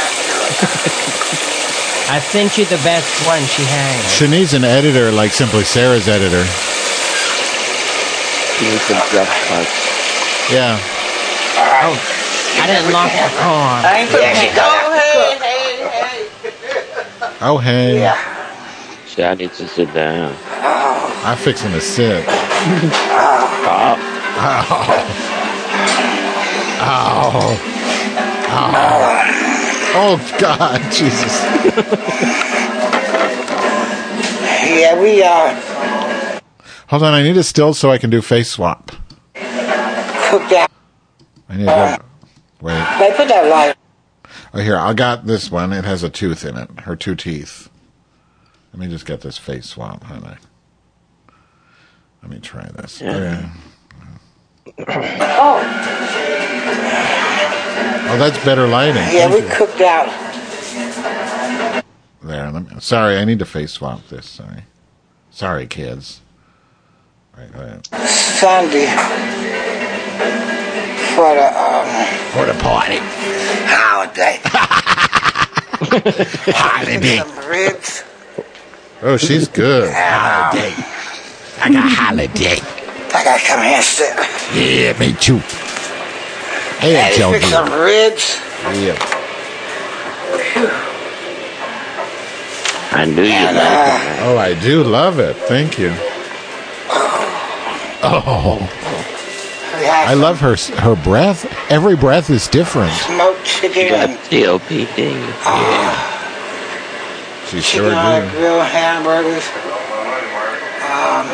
Speaker 13: I sent you the best one she has.
Speaker 2: She needs an editor like Simply Sarah's editor.
Speaker 10: She needs some dress parts.
Speaker 2: Yeah.
Speaker 13: Oh, I didn't lock the car.
Speaker 12: I ain't there she go. Hey, hey, hey.
Speaker 2: Oh, hey.
Speaker 12: Yeah.
Speaker 10: Chad needs to sit down.
Speaker 2: I'm fixing to sit.
Speaker 10: Oh.
Speaker 2: Oh. Oh. Oh. Oh, God, Jesus.
Speaker 12: Yeah, we, uh...
Speaker 2: Hold on, I need a still so I can do face swap.
Speaker 12: cooked out.
Speaker 2: I need to go... Wait.
Speaker 12: They put that light.
Speaker 2: Oh, here, I got this one. It has a tooth in it. Her two teeth. Let me just get this face swap, honey. Let me try this.
Speaker 12: Yeah.
Speaker 2: Okay.
Speaker 12: Oh.
Speaker 2: Oh, that's better lighting.
Speaker 12: Yeah,
Speaker 2: Thank
Speaker 12: we
Speaker 2: you.
Speaker 12: cooked out.
Speaker 2: There. Let me, sorry, I need to face swap this. Sorry. Sorry, kids. Right, right.
Speaker 12: Sunday for the um
Speaker 2: for the party
Speaker 12: holiday.
Speaker 2: Holiday.
Speaker 12: Some ribs.
Speaker 2: Oh, she's good.
Speaker 12: Holiday.
Speaker 2: I got holiday.
Speaker 12: I gotta come here and sit.
Speaker 2: Yeah, me too. Hey,
Speaker 12: Hey,
Speaker 2: Joe.
Speaker 12: fix some ribs.
Speaker 2: Yeah.
Speaker 10: I knew you
Speaker 12: And,
Speaker 10: liked
Speaker 12: uh,
Speaker 10: it.
Speaker 2: Oh, I do love it. Thank you. Oh,
Speaker 12: we had
Speaker 2: I love her. Her breath. Every breath is different.
Speaker 12: smoked chicken
Speaker 10: You got
Speaker 12: and
Speaker 10: C O P D.
Speaker 2: She
Speaker 12: chicken
Speaker 2: sure
Speaker 12: on
Speaker 2: do.
Speaker 12: the grill, hamburgers, um,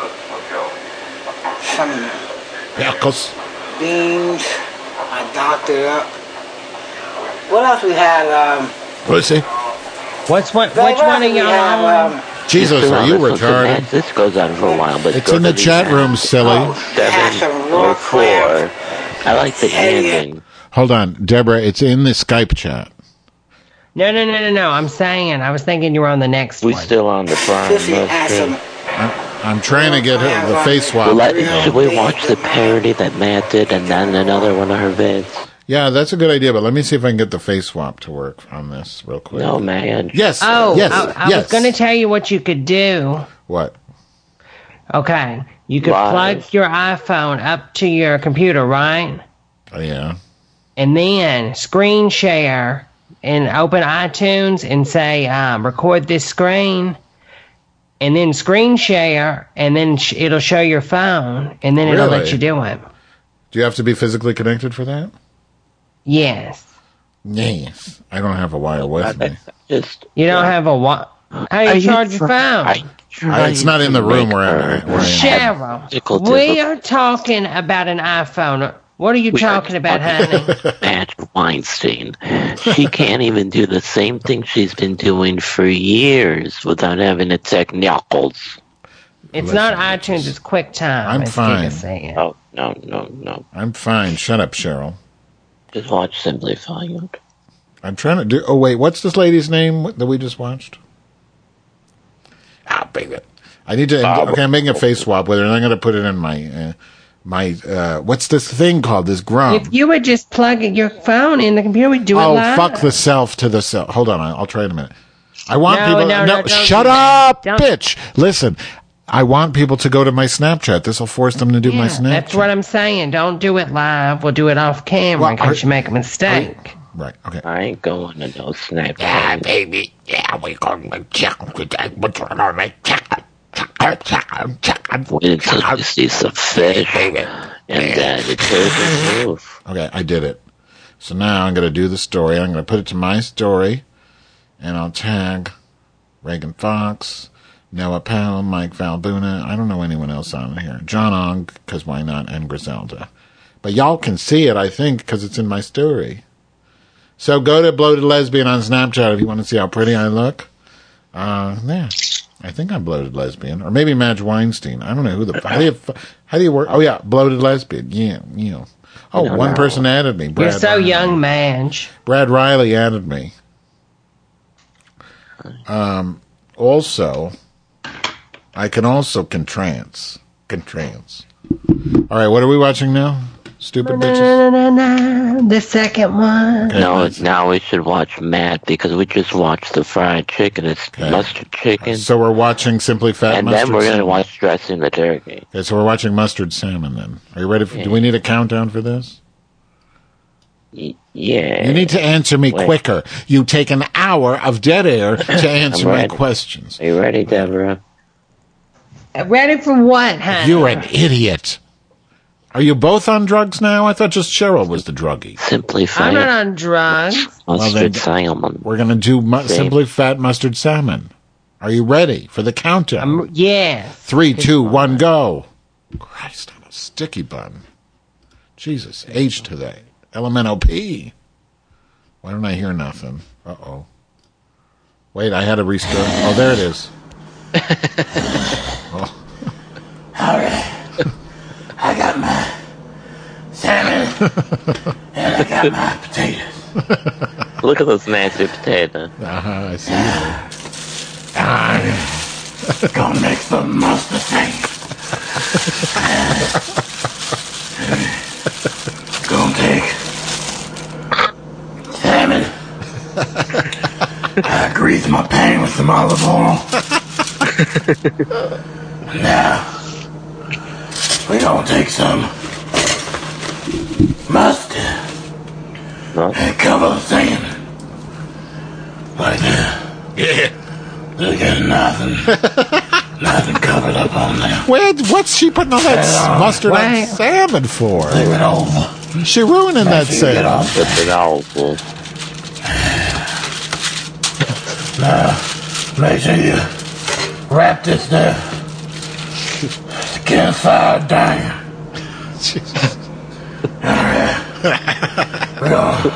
Speaker 12: some
Speaker 2: Pickles.
Speaker 12: beans. I doctored it up. What else we had? Um,
Speaker 2: Pussy.
Speaker 13: What's one?
Speaker 12: Babe,
Speaker 13: Which
Speaker 12: what
Speaker 13: one
Speaker 12: else
Speaker 13: are
Speaker 12: we
Speaker 13: y'all
Speaker 12: have,
Speaker 13: on?
Speaker 12: um,
Speaker 2: Jesus,
Speaker 10: Still
Speaker 2: are
Speaker 10: on
Speaker 2: you
Speaker 10: this one for
Speaker 2: retarded?
Speaker 10: Matt. This goes on for a while, but
Speaker 2: It's
Speaker 10: go
Speaker 2: in the
Speaker 10: to
Speaker 2: chat room, silly.
Speaker 12: had some
Speaker 10: Seven
Speaker 12: raw
Speaker 10: or four. I like the ending.
Speaker 2: Hold on, Deborah. It's in the Skype chat.
Speaker 13: No, no, no, no, no. I'm saying. I was thinking you were on the next
Speaker 10: We
Speaker 13: one.
Speaker 10: still on the prime.
Speaker 12: Sissy had
Speaker 10: Let's
Speaker 12: some.
Speaker 10: go.
Speaker 2: I'm, I'm trying to get her the face swap.
Speaker 10: Well, let, should we watch the parody that Matt did and then another one of her vids?
Speaker 2: Yeah, that's a good idea, but let me see if I can get the face swap to work on this real quick.
Speaker 10: No, man.
Speaker 2: Yes.
Speaker 13: Oh,
Speaker 2: yes.
Speaker 13: I, I
Speaker 2: yes.
Speaker 13: was going to tell you what you could do.
Speaker 2: What?
Speaker 13: Okay, you could
Speaker 10: Live.
Speaker 13: plug your iPhone up to your computer, right?
Speaker 2: Oh, yeah.
Speaker 13: And then screen share and open iTunes and say, um, record this screen. And then screen share, and then sh- it'll show your phone, and then it'll let
Speaker 2: Really?
Speaker 13: you do it.
Speaker 2: Do you have to be physically connected for that?
Speaker 13: Yes.
Speaker 2: Yes. I don't have a wire with me.
Speaker 10: Just
Speaker 13: You don't have a what? How do you charge your phone?
Speaker 10: I,
Speaker 2: I, it's not in the room where I'm where I am.
Speaker 13: Cheryl, we are talking about an iPhone. What are you
Speaker 10: We are
Speaker 13: talking about, honey?
Speaker 10: Matt Weinstein. She can't even do the same thing she's been doing for years without having the technicals.
Speaker 13: It's
Speaker 2: Listen,
Speaker 13: not iTunes, it's QuickTime.
Speaker 2: I'm
Speaker 13: as
Speaker 2: fine.
Speaker 13: Giga said.
Speaker 10: Oh, no, no, no.
Speaker 2: I'm fine. Shut up, Cheryl.
Speaker 10: Just watch Simplified.
Speaker 2: I'm trying to do. Oh, wait. What's this lady's name that we just watched? Ah, baby. I need to.
Speaker 10: Bob.
Speaker 2: Okay, I'm making a face swap with her, and I'm going to put it in my. Uh, my uh, what's this thing called? This Grum.
Speaker 13: If you would just plug your phone in the computer, we'd do it
Speaker 2: Oh,
Speaker 13: live.
Speaker 2: fuck the self to the self. Hold on, I'll, I'll try it in a minute. I want
Speaker 13: No,
Speaker 2: people.
Speaker 13: no, no, don't
Speaker 2: shut
Speaker 13: do that.
Speaker 2: up,
Speaker 13: Don't.
Speaker 2: bitch. Listen, I want people to go to my Snapchat. This will force them to do my
Speaker 13: Yeah,
Speaker 2: Snapchat.
Speaker 13: that's what I'm saying. Don't do it live. We'll do it off camera in
Speaker 2: Well,
Speaker 13: case
Speaker 2: are-
Speaker 13: you make a mistake.
Speaker 2: Right. Okay.
Speaker 10: I ain't going to no Snapchat.
Speaker 2: Yeah, baby. Yeah, we going to check today. What's on my check?
Speaker 10: Wait until you see some fish, and then it doesn't move.
Speaker 2: Okay, I did it. So now I'm going to do the story. I'm going to put it to my story, and I'll tag Reagan Fox, Noah Powell, Mike Valbuna. I don't know anyone else on here. John Ong, because why not, and Griselda. But y'all can see it, I think, because it's in my story. So go to Bloated Lesbian on Snapchat if you want to see how pretty I look. Uh, yeah. I think I'm Bloated Lesbian. Or maybe Madge Weinstein. I don't know who the... How do you, how do you work? Oh, yeah, Bloated Lesbian. Yeah, you know. Oh,
Speaker 10: No,
Speaker 2: one
Speaker 10: no.
Speaker 2: person added me. Brad
Speaker 13: You're so
Speaker 2: Riley.
Speaker 13: young, Madge.
Speaker 2: Brad Riley added me. Um, also, I can also contrance. Contrance. All right, what are we watching now? Stupid bitches.
Speaker 13: Na, na, na, the second one.
Speaker 10: No, now we should watch Matt because we just watched the fried chicken. It's
Speaker 2: Okay.
Speaker 10: mustard chicken.
Speaker 2: So we're watching Simply Fat
Speaker 10: and
Speaker 2: Mustard
Speaker 10: then we're going to
Speaker 2: Salmon.
Speaker 10: watch Dressing the Turkey.
Speaker 2: Okay, so we're watching Mustard Salmon then. Are you ready? For, do we need a countdown for this?
Speaker 10: Y- yeah.
Speaker 2: You need to answer me
Speaker 10: Wait.
Speaker 2: quicker. You take an hour of dead air to answer
Speaker 10: I'm
Speaker 2: my
Speaker 10: ready.
Speaker 2: questions.
Speaker 10: Are you ready, Deborah?
Speaker 13: Ready for what, honey?
Speaker 2: You're an idiot. Are you both on drugs now? I thought just Cheryl was the druggie.
Speaker 10: Simply Fat
Speaker 13: I'm not on drugs.
Speaker 10: Mustard
Speaker 2: then-
Speaker 10: Salmon.
Speaker 2: We're going to do mu-
Speaker 10: Same.
Speaker 2: Simply Fat Mustard Salmon. Are you ready for the countdown?
Speaker 13: Um, yeah.
Speaker 2: Three, two, one, go. Christ on a sticky bun. Jesus, H to the L M N O P. Why don't I hear nothing? Uh-oh. Wait, I had to restart. Oh, there it is. Oh.
Speaker 12: All right. I got my salmon and I got my potatoes.
Speaker 10: Look at those nasty potatoes.
Speaker 2: Uh-huh, I see.
Speaker 12: I'm gonna make some mustard thing. Gonna take salmon. I grease my pan with some olive oil. Now we gonna take some mustard and cover the thing like that. Yeah. Look at nothing. Nothing covered up on there.
Speaker 2: Wait, what's she putting all that s-
Speaker 12: Hang on.
Speaker 2: mustard on
Speaker 12: Wait.
Speaker 2: salmon for?
Speaker 12: Leave it over.
Speaker 2: She ruining that
Speaker 12: Make sure you get
Speaker 2: salmon.
Speaker 12: off.
Speaker 10: Put it awful.
Speaker 12: Now, make sure you wrap this there. Against fire down. Alright. We're gonna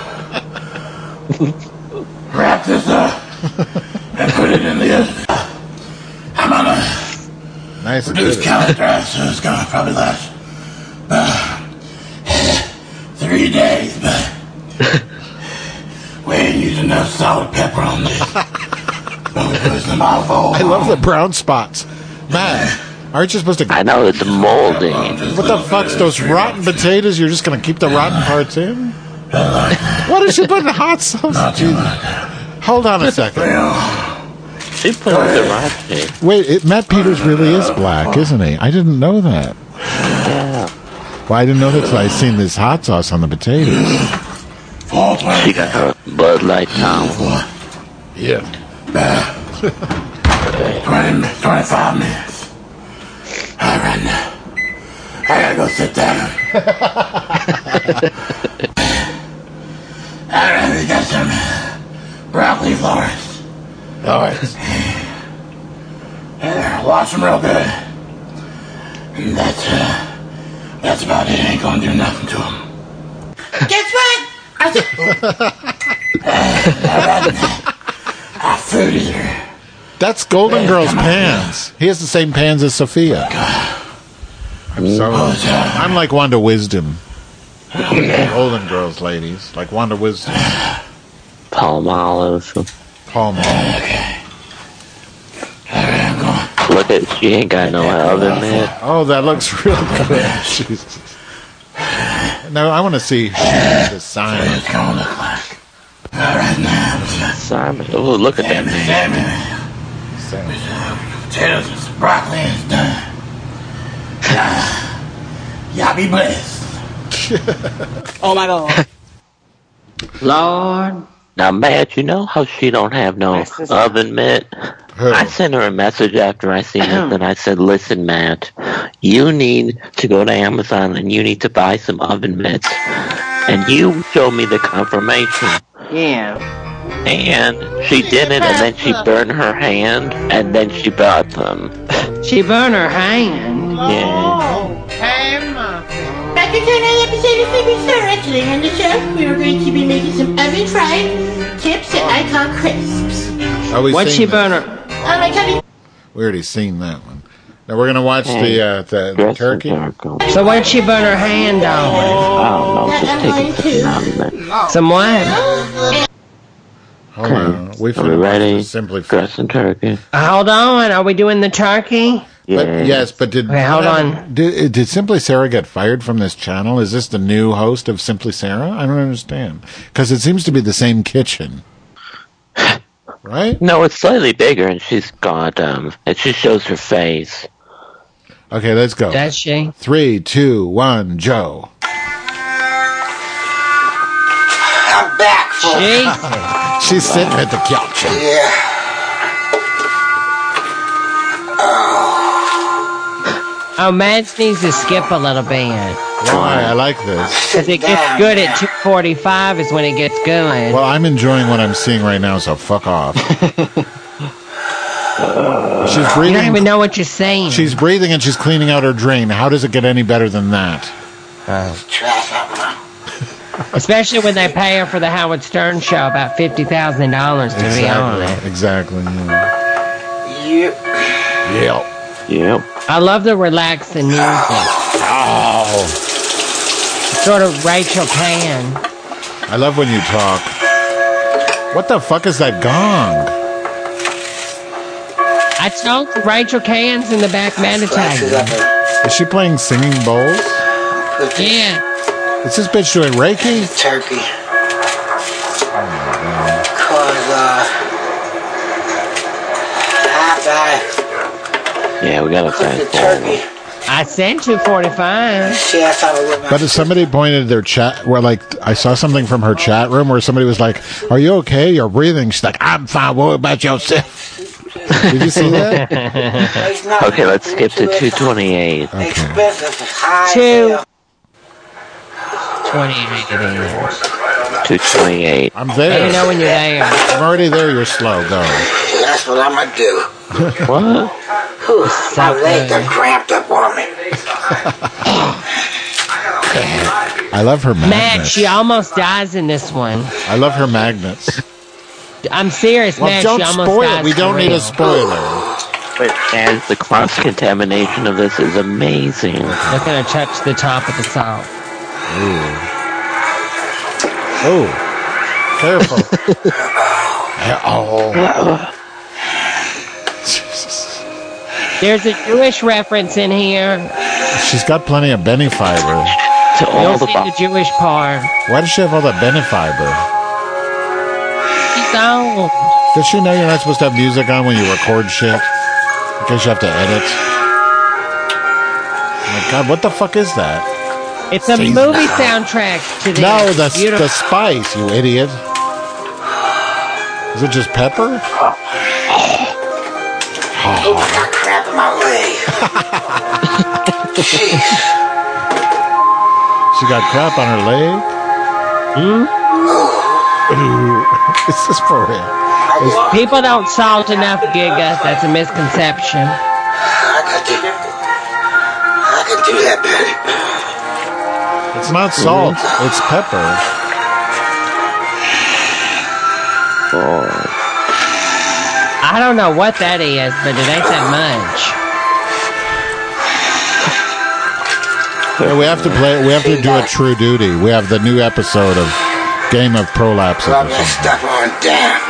Speaker 12: wrap this up and put it in the oven. I'm on a
Speaker 2: Nice and
Speaker 12: reduced
Speaker 2: good.
Speaker 12: calendar, so it's gonna probably last uh, three days, but we ain't using enough salt and pepper on this. But we put some olive oil.
Speaker 2: I love the brown spots. Man, aren't you supposed to...
Speaker 10: I know it's moldy.
Speaker 2: What the fuck's those rotten potatoes? You're just going to keep the rotten parts in? What is she putting hot sauce? Jesus. Hold on a second.
Speaker 10: She put the right thing.
Speaker 2: Wait, it, Matt Peters really is black, isn't he? I didn't know that.
Speaker 10: Yeah.
Speaker 2: Well, I didn't know that till I seen this hot sauce on the potatoes.
Speaker 10: She got her Bud Light towel.
Speaker 2: Yeah.
Speaker 12: twenty, twenty-five minutes. All right now. I gotta go sit down. All right, we got some broccoli flowers. Flowers. Yeah, wash them real good. And that's, uh, that's about it. Ain't gonna do nothing to them. Guess what? I said... all right now. Our food is here.
Speaker 2: That's Golden Girl's pans. He has the same pans as Sophia. I'm sorry. I'm like Wanda Wisdom. Golden Girls, ladies. Like Wanda Wisdom.
Speaker 10: Palmolive.
Speaker 2: Palmolive.
Speaker 10: Look at, she ain't got no oven mitt.
Speaker 2: Oh, that looks real good. Jesus. No, I want to see the sign.
Speaker 12: It's gonna look like. All right now.
Speaker 10: Simon. Oh, look at that man.
Speaker 12: Potatoes and some broccoli and it's done. Uh, y'all be blessed.
Speaker 9: Oh my God.
Speaker 13: Lord.
Speaker 10: Now, Matt, you know how she don't have no oven mitt? I sent her a message after I seen it, and I said, listen, Matt, you need to go to Amazon and you need to buy some oven mitts. And you showed me the confirmation.
Speaker 13: Yeah.
Speaker 10: And she did it, and then she burned her hand, and then she bought them.
Speaker 13: She burned her hand.
Speaker 10: Yeah.
Speaker 14: Back to another episode of Phoebe Star. Today on the show, we are going to be making some oven fried chips that I call crisps.
Speaker 2: Oh, we
Speaker 13: What'd
Speaker 2: seen
Speaker 13: she
Speaker 2: that.
Speaker 13: burn her?
Speaker 14: Oh my God.
Speaker 2: We already seen that one. Now we're gonna watch the uh, the, the turkey.
Speaker 13: So what'd she burn her hand on?
Speaker 10: I don't know, just take some oven mitt.
Speaker 13: Some what?
Speaker 2: Hold on. We
Speaker 10: Are we ready?
Speaker 2: Simply
Speaker 10: Dressing turkey.
Speaker 13: Hold on, are we doing the turkey?
Speaker 2: But yes, but did
Speaker 13: Wait, hold on.
Speaker 2: Did, did Simply Sarah get fired from this channel? Is this the new host of Simply Sarah? I don't understand because it seems to be the same kitchen, right?
Speaker 10: No, it's slightly bigger, and she's got um, and she shows her face.
Speaker 2: Okay, let's go.
Speaker 13: Does she?
Speaker 2: Three, two, one, Joe.
Speaker 12: I'm back, folks.
Speaker 13: She?
Speaker 2: She's sitting at the couch.
Speaker 12: Yeah.
Speaker 13: Oh, Mads needs to skip a little bit.
Speaker 2: Why? I like this.
Speaker 13: Because it gets good at two forty-five is when it gets good.
Speaker 2: Well, I'm enjoying what I'm seeing right now, so fuck off. She's breathing.
Speaker 13: You don't even know what you're saying.
Speaker 2: She's breathing and she's cleaning out her drain. How does it get any better than that?
Speaker 13: Especially when they pay her for the Howard Stern show about fifty thousand dollars to
Speaker 2: exactly,
Speaker 13: be on it.
Speaker 2: Exactly. Yeah.
Speaker 12: Yep.
Speaker 2: Yep.
Speaker 10: Yep.
Speaker 13: I love the relaxing music.
Speaker 2: Oh.
Speaker 13: Sort of Rachel Can.
Speaker 2: I love when you talk. What the fuck is that gong?
Speaker 13: I told you Rachel Can's in the back meditating.
Speaker 2: Is she playing singing bowls?
Speaker 13: Yeah.
Speaker 2: Is this bitch doing Reiki?
Speaker 12: Turkey.
Speaker 2: Oh my god.
Speaker 12: Cause, uh, I
Speaker 10: Yeah, we gotta
Speaker 12: cooked the
Speaker 10: fast
Speaker 12: turkey.
Speaker 13: I said two forty-five.
Speaker 12: She asked how to live my
Speaker 2: But if somebody pointed their chat, where like I saw something from her chat room where somebody was like, "Are you okay? You're breathing." She's like, "I'm fine. What about yourself?" Did you see that?
Speaker 10: Okay, let's skip to two twenty-eight.
Speaker 2: Okay.
Speaker 13: Two twenty-eight it is.
Speaker 10: two twenty-eight.
Speaker 2: I'm
Speaker 13: Let
Speaker 2: there.
Speaker 13: me know when you're there.
Speaker 2: I'm already there. You're slow. Go.
Speaker 12: That's what I'm gonna do.
Speaker 10: What?
Speaker 12: Whew, my
Speaker 13: So
Speaker 12: legs are
Speaker 13: good.
Speaker 12: cramped up on me.
Speaker 2: I love her
Speaker 13: Matt,
Speaker 2: magnets.
Speaker 13: she almost dies in this one.
Speaker 2: I love her magnets.
Speaker 13: I'm serious,
Speaker 2: Well,
Speaker 13: Matt.
Speaker 2: don't
Speaker 13: She almost
Speaker 2: spoil
Speaker 13: dies
Speaker 2: it. We
Speaker 13: for
Speaker 2: don't need
Speaker 13: real.
Speaker 2: a spoiler.
Speaker 10: But as the cross-contamination of this is amazing.
Speaker 13: They're gonna touch the top of the salt.
Speaker 2: Ooh. Oh. Careful. Oh. Jesus.
Speaker 13: There's a Jewish reference in here.
Speaker 2: She's got plenty of Benny fiber.
Speaker 10: To all
Speaker 13: You'll
Speaker 10: the
Speaker 13: see
Speaker 10: bo-
Speaker 13: the Jewish part.
Speaker 2: Why does she have all that Benny fiber?
Speaker 13: She's old.
Speaker 2: Does she know you're not supposed to have music on when you record shit? In case you have to edit? Oh my god, what the fuck is that?
Speaker 13: It's a
Speaker 2: Jesus.
Speaker 13: movie soundtrack to this.
Speaker 2: No, the,
Speaker 13: Beautiful.
Speaker 2: the spice, you idiot. Is it just pepper?
Speaker 12: Oh, I got crap in my leg. Jeez.
Speaker 2: She got crap on her leg?
Speaker 13: Hmm?
Speaker 2: Is this for real?
Speaker 13: People don't salt enough, Giga. That's a misconception.
Speaker 12: I can do, I can do that better.
Speaker 2: It's not salt, it's pepper.
Speaker 10: Oh.
Speaker 13: I don't know what that is, but it ain't that much.
Speaker 2: Yeah, we have to play. We have to do a True Duty. We have the new episode of Game of Prolapses.
Speaker 12: Rub that stuff on down.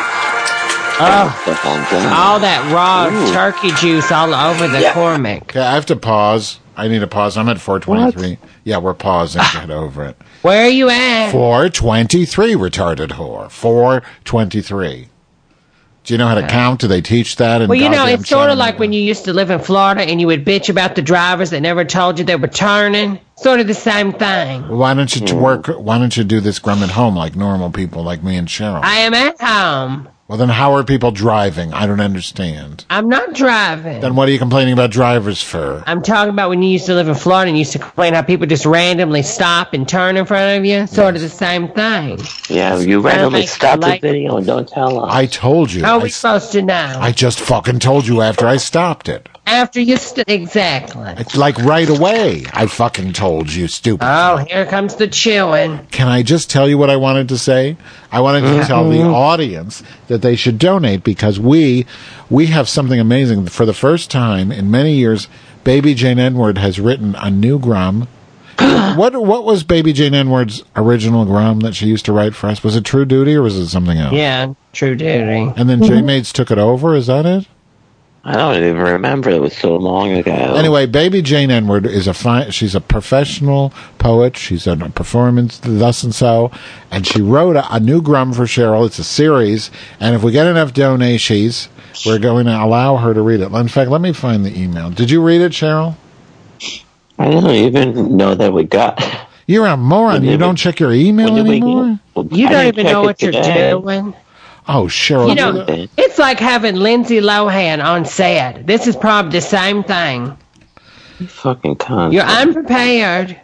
Speaker 13: Oh, all that raw
Speaker 10: Ooh.
Speaker 13: turkey juice all over the
Speaker 12: Yeah.
Speaker 13: Cormac.
Speaker 2: Okay, I have to pause. I need to pause. I'm at four twenty-three. Yeah, we're pausing to get over it.
Speaker 13: Where are you at?
Speaker 2: four twenty-three, retarded whore. four twenty-three. Do you know how to count? Do they teach that? In
Speaker 13: Well, you know,
Speaker 2: goddamn
Speaker 13: it's sort of
Speaker 2: China?
Speaker 13: like when you used to live in Florida and you would bitch about the drivers that never told you they were turning. Sort of the same thing.
Speaker 2: Why don't you t- work? Why don't you do this grum at home like normal people, like me and Cheryl?
Speaker 13: I am at home.
Speaker 2: Well, then how are people driving? I don't understand.
Speaker 13: I'm not driving.
Speaker 2: Then what are you complaining about drivers for?
Speaker 13: I'm talking about when you used to live in Florida and you used to complain how people just randomly stop and turn in front of you. Sort of the same thing.
Speaker 10: Yeah, you randomly
Speaker 13: like-
Speaker 10: stop
Speaker 13: like-
Speaker 10: the video and don't tell us.
Speaker 2: I told you.
Speaker 13: How are
Speaker 2: I,
Speaker 13: we supposed to know?
Speaker 2: I just fucking told you after I stopped it.
Speaker 13: After you st- exactly.
Speaker 2: It's like right away. I fucking told you, stupid.
Speaker 13: Oh, here comes the chewing.
Speaker 2: Can I just tell you what I wanted to say? I wanted to tell the audience that they should donate because we we have something amazing. For the first time in many years, Baby Jane Edward has written a new grum. what what was Baby Jane Edward's original grum that she used to write for us? Was it True Duty or was it something else?
Speaker 13: Yeah, True Duty.
Speaker 2: And then J Maids took it over. Is that it?
Speaker 10: I don't even remember. It was so long ago.
Speaker 2: Anyway, Baby Jane Edward is a fine. She's a professional poet. She's in a performance, thus and so, and she wrote a, a new Grum for Cheryl. It's a series, and if we get enough donations, we're going to allow her to read it. In fact, let me find the email. Did you read it, Cheryl?
Speaker 10: I don't even know that we got.
Speaker 2: You're a moron. You don't check your email anymore.
Speaker 13: You don't even know what you're doing.
Speaker 2: Oh, Cheryl.
Speaker 13: You know, it's like having Lindsay Lohan on set. This is probably the same thing.
Speaker 10: You fucking cunt.
Speaker 13: You're unprepared.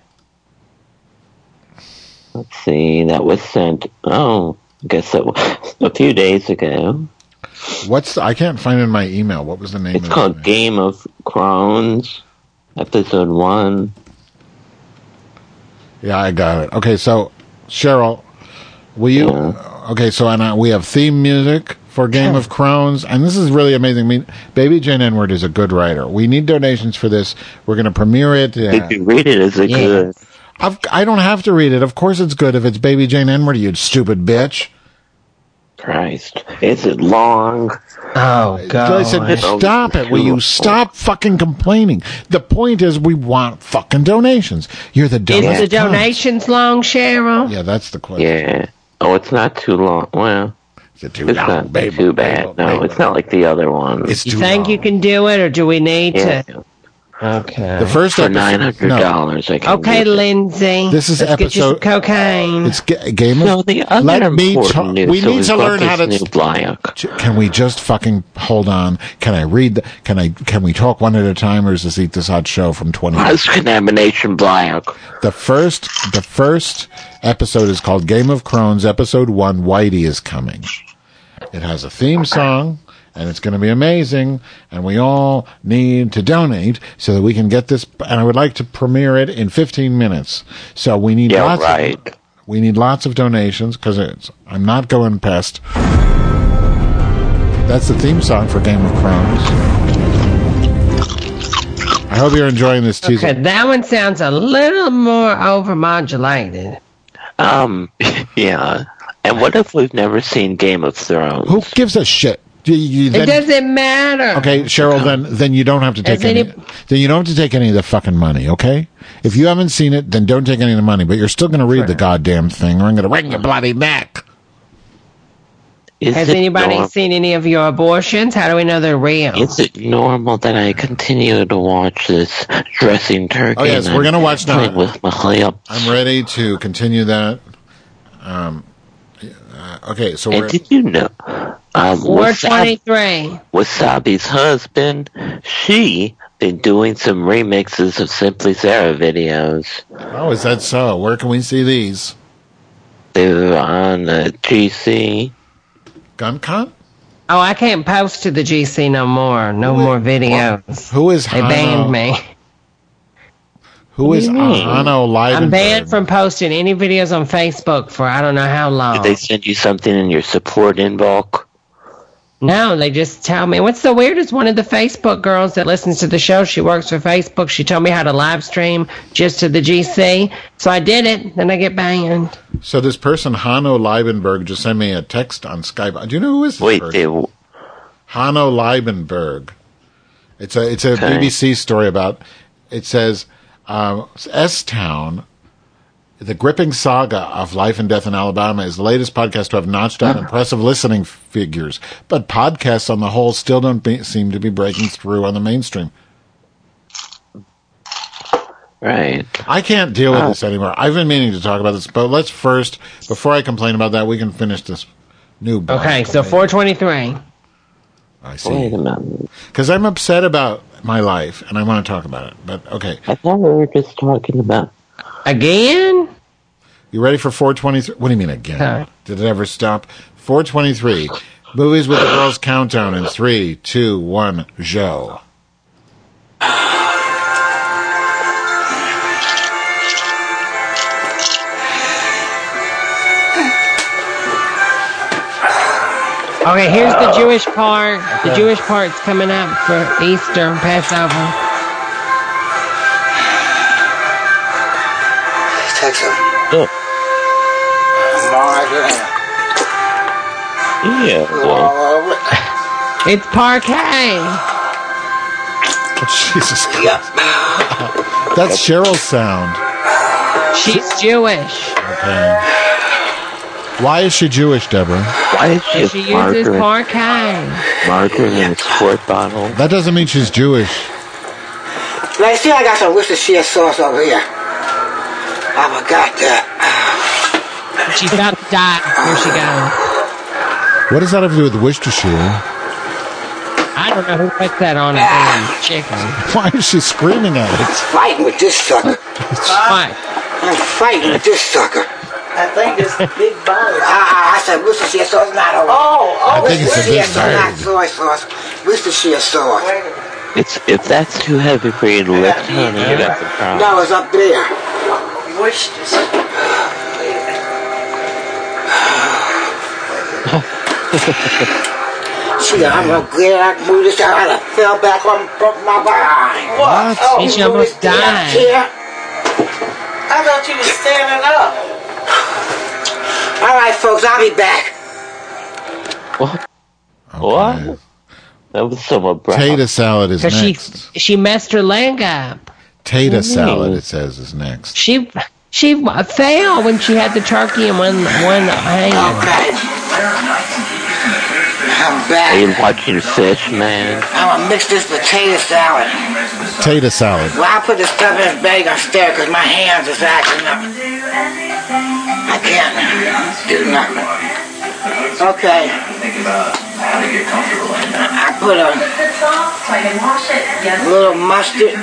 Speaker 10: Let's see. That was sent. Oh, I guess that was a few days ago.
Speaker 2: What's the, I can't find it in my email. What was the name?
Speaker 10: It's
Speaker 2: of
Speaker 10: called
Speaker 2: it?
Speaker 10: Game of Thrones, episode one.
Speaker 2: Yeah, I got it. Okay, so Cheryl, will you?
Speaker 10: Yeah.
Speaker 2: Okay, so and uh, we have theme music for Game of Thrones, and this is really amazing. I mean, Baby Jane Edward is a good writer. We need donations for this. We're going to premiere it. Uh,
Speaker 10: Did you read it? Is it
Speaker 2: yeah.
Speaker 10: good?
Speaker 2: I've, I don't have to read it. Of course, it's good if it's Baby Jane Edward. You stupid bitch.
Speaker 10: Christ, is it long?
Speaker 13: Oh God!
Speaker 2: I said, stop it. Will you stop fucking complaining? The point is, we want fucking donations. You're the donor.
Speaker 13: Is the donations long, Cheryl?
Speaker 2: Yeah, that's the question.
Speaker 10: Yeah. Oh, it's not too long. Well,
Speaker 2: is it too
Speaker 10: it's
Speaker 2: long,
Speaker 10: not
Speaker 2: baby,
Speaker 10: too bad.
Speaker 2: baby,
Speaker 10: No,
Speaker 2: baby.
Speaker 10: it's not like the other one.
Speaker 2: It's
Speaker 13: You
Speaker 2: too
Speaker 13: think
Speaker 2: long.
Speaker 13: you can do it, or do we need
Speaker 10: Yeah.
Speaker 13: to? Okay.
Speaker 2: The first
Speaker 10: For
Speaker 2: episode,
Speaker 10: nine hundred dollars, I can
Speaker 13: Okay,
Speaker 10: get it.
Speaker 13: Lindsay.
Speaker 2: This is
Speaker 13: Let's get you some
Speaker 2: episode-
Speaker 13: cocaine.
Speaker 2: It's ga- Game of.
Speaker 10: So the other
Speaker 2: Let me
Speaker 10: important
Speaker 2: talk.
Speaker 10: news.
Speaker 2: We
Speaker 10: so
Speaker 2: need
Speaker 10: we've
Speaker 2: to
Speaker 10: got
Speaker 2: learn
Speaker 10: this
Speaker 2: how to.
Speaker 10: new Blyock.
Speaker 2: Can we just fucking hold on? Can I read? The, can I? Can we talk one at a time, or is this Eat This Hot show from twenty?
Speaker 10: Cross contamination Blyock.
Speaker 2: The first, the first episode is called Game of Thrones. Episode one. Whitey is coming. It has a theme song, and it's going to be amazing. And we all need to donate so that we can get this. And I would like to premiere it in fifteen minutes. So we need
Speaker 10: Yeah,
Speaker 2: lots.
Speaker 10: right.
Speaker 2: Of, we need lots of donations because it's. I'm not going past. That's the theme song for Game of Thrones. I hope you're enjoying this teaser.
Speaker 13: Okay, that one sounds a little more overmodulated.
Speaker 10: Um, yeah. And what if we've never seen Game of Thrones?
Speaker 2: Who gives a shit? You, you,
Speaker 13: It
Speaker 2: then,
Speaker 13: doesn't matter.
Speaker 2: okay, Cheryl. Then, then you don't have to take
Speaker 13: Has
Speaker 2: any.
Speaker 13: any-
Speaker 2: Then you don't have to take any of the fucking money. Okay, if you haven't seen it, then don't take any of the money. But you're still going to read the goddamn thing, or I'm going to wring your bloody neck.
Speaker 10: Is
Speaker 13: Has
Speaker 10: it
Speaker 13: anybody
Speaker 10: norm-
Speaker 13: seen any of your abortions? How do we know they're real?
Speaker 10: Is it normal that I continue to watch this dressing turkey?
Speaker 2: Oh yes,
Speaker 10: and
Speaker 2: we're going to
Speaker 10: I'm
Speaker 2: watch now.
Speaker 10: playing with my lips?
Speaker 2: I'm ready to continue that. Um. uh, okay, so
Speaker 10: And
Speaker 2: we're.
Speaker 10: did you know? Um,
Speaker 13: four
Speaker 10: Wasabi,
Speaker 13: twenty-three.
Speaker 10: Wasabi's husband, she been doing some remixes of Simply Sarah videos.
Speaker 2: Oh, is that so? Where can we see these?
Speaker 10: They're on uh, G C.
Speaker 2: GunCon?
Speaker 13: Oh, I can't post to the G C no more. No more videos.
Speaker 2: Who is
Speaker 13: They
Speaker 2: Hanno?
Speaker 13: banned me.
Speaker 2: Who is Hanno Leibenberg?
Speaker 13: I'm banned from posting any videos on Facebook for I don't know how long.
Speaker 10: Did they send you something in your support inbox?
Speaker 13: No, they just tell me. What's the weirdest? One of the Facebook girls that listens to the show, she works for Facebook. She told me how to live stream just to the G C. So I did it. Then I get banned.
Speaker 2: So this person, Hanno Leibenberg, just sent me a text on Skype. Do you know who is this
Speaker 10: Wait,
Speaker 2: person?
Speaker 10: they,
Speaker 2: Hanno Leibenberg. It's a it's a
Speaker 10: Okay.
Speaker 2: B B C story about. It says um, S-Town, the gripping saga of life and death in Alabama, is the latest podcast to have notched out impressive listening figures. But podcasts on the whole still don't be, seem to be breaking through on the mainstream.
Speaker 10: right.
Speaker 2: I can't deal with
Speaker 10: Oh.
Speaker 2: this anymore. I've been meaning to talk about this, but let's first, before I complain about that, we can finish this new blog.
Speaker 13: Okay, so four twenty-three.
Speaker 2: I
Speaker 10: Wait
Speaker 2: see.
Speaker 10: a minute.
Speaker 2: Because I'm upset about my life, and I want to talk about it. But, okay.
Speaker 10: I thought we were just talking about.
Speaker 13: Again?
Speaker 2: You ready for four twenty-three? What do you mean again?
Speaker 13: Okay.
Speaker 2: Did it ever stop? four twenty-three. Movies with the Girls Countdown in three, two, one, Joe.
Speaker 13: Okay, here's the Jewish part. The Jewish part's coming up for Easter, Passover.
Speaker 12: Text him.
Speaker 10: Oh,
Speaker 12: I'm all right here.
Speaker 10: yeah. Well,
Speaker 13: It's parquet.
Speaker 2: Jesus Christ. That's Cheryl's sound.
Speaker 13: She's Jewish.
Speaker 2: Okay. Why is she Jewish, Deborah?
Speaker 10: Why is she,
Speaker 13: she uses parquet.
Speaker 10: Margarine in a quart bottle?
Speaker 2: That doesn't mean she's Jewish.
Speaker 3: Now, you see, I got some Worcestershire sauce over here. I forgot that.
Speaker 13: She's about to die. Where's she going?
Speaker 2: What does that have to do with Worcestershire?
Speaker 13: I don't know who puts that on a damn chicken.
Speaker 2: Why is she screaming at it?
Speaker 3: I'm fighting with this sucker.
Speaker 13: What?
Speaker 3: I'm fighting with this sucker.
Speaker 14: I think it's big body.
Speaker 3: Ah, I said Worcestershire sauce, not over.
Speaker 14: Oh, oh.
Speaker 2: I think it's a big
Speaker 3: Worcestershire sauce, not
Speaker 2: bird.
Speaker 3: soy sauce. Worcestershire sauce.
Speaker 10: It's if that's too heavy for you to lift, honey, you got the problem.
Speaker 3: No, it's up there.
Speaker 14: Worcestershire.
Speaker 3: See, I'm so glad I can move this out. I fell back on broke my behind.
Speaker 2: What?
Speaker 3: Oh,
Speaker 13: Bitch,
Speaker 3: you
Speaker 13: you almost
Speaker 3: move this damn
Speaker 13: died.
Speaker 3: chair.
Speaker 14: I thought you were standing up.
Speaker 3: All right, folks, I'll be back.
Speaker 10: What?
Speaker 2: Okay.
Speaker 10: What? That was so abrupt.
Speaker 2: Tater salad is
Speaker 13: Because
Speaker 2: next.
Speaker 13: she, she messed her leg up.
Speaker 2: Tater salad, it says, is next.
Speaker 13: She she fell when she had the turkey in one, one hand.
Speaker 3: Okay. I'm
Speaker 10: Are
Speaker 3: back.
Speaker 10: you watching fish, man?
Speaker 3: I'm gonna mix this potato salad.
Speaker 2: Tater salad.
Speaker 3: Well, I put the stuff in this bag upstairs because my hands is acting up. I can't do nothing. Okay. I put a little mustard.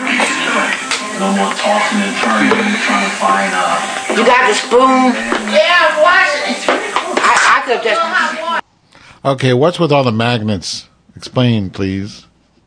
Speaker 3: You got the spoon?
Speaker 14: Yeah, I'm watching it.
Speaker 3: I, I could just...
Speaker 2: Okay, what's with all the magnets? Explain, please.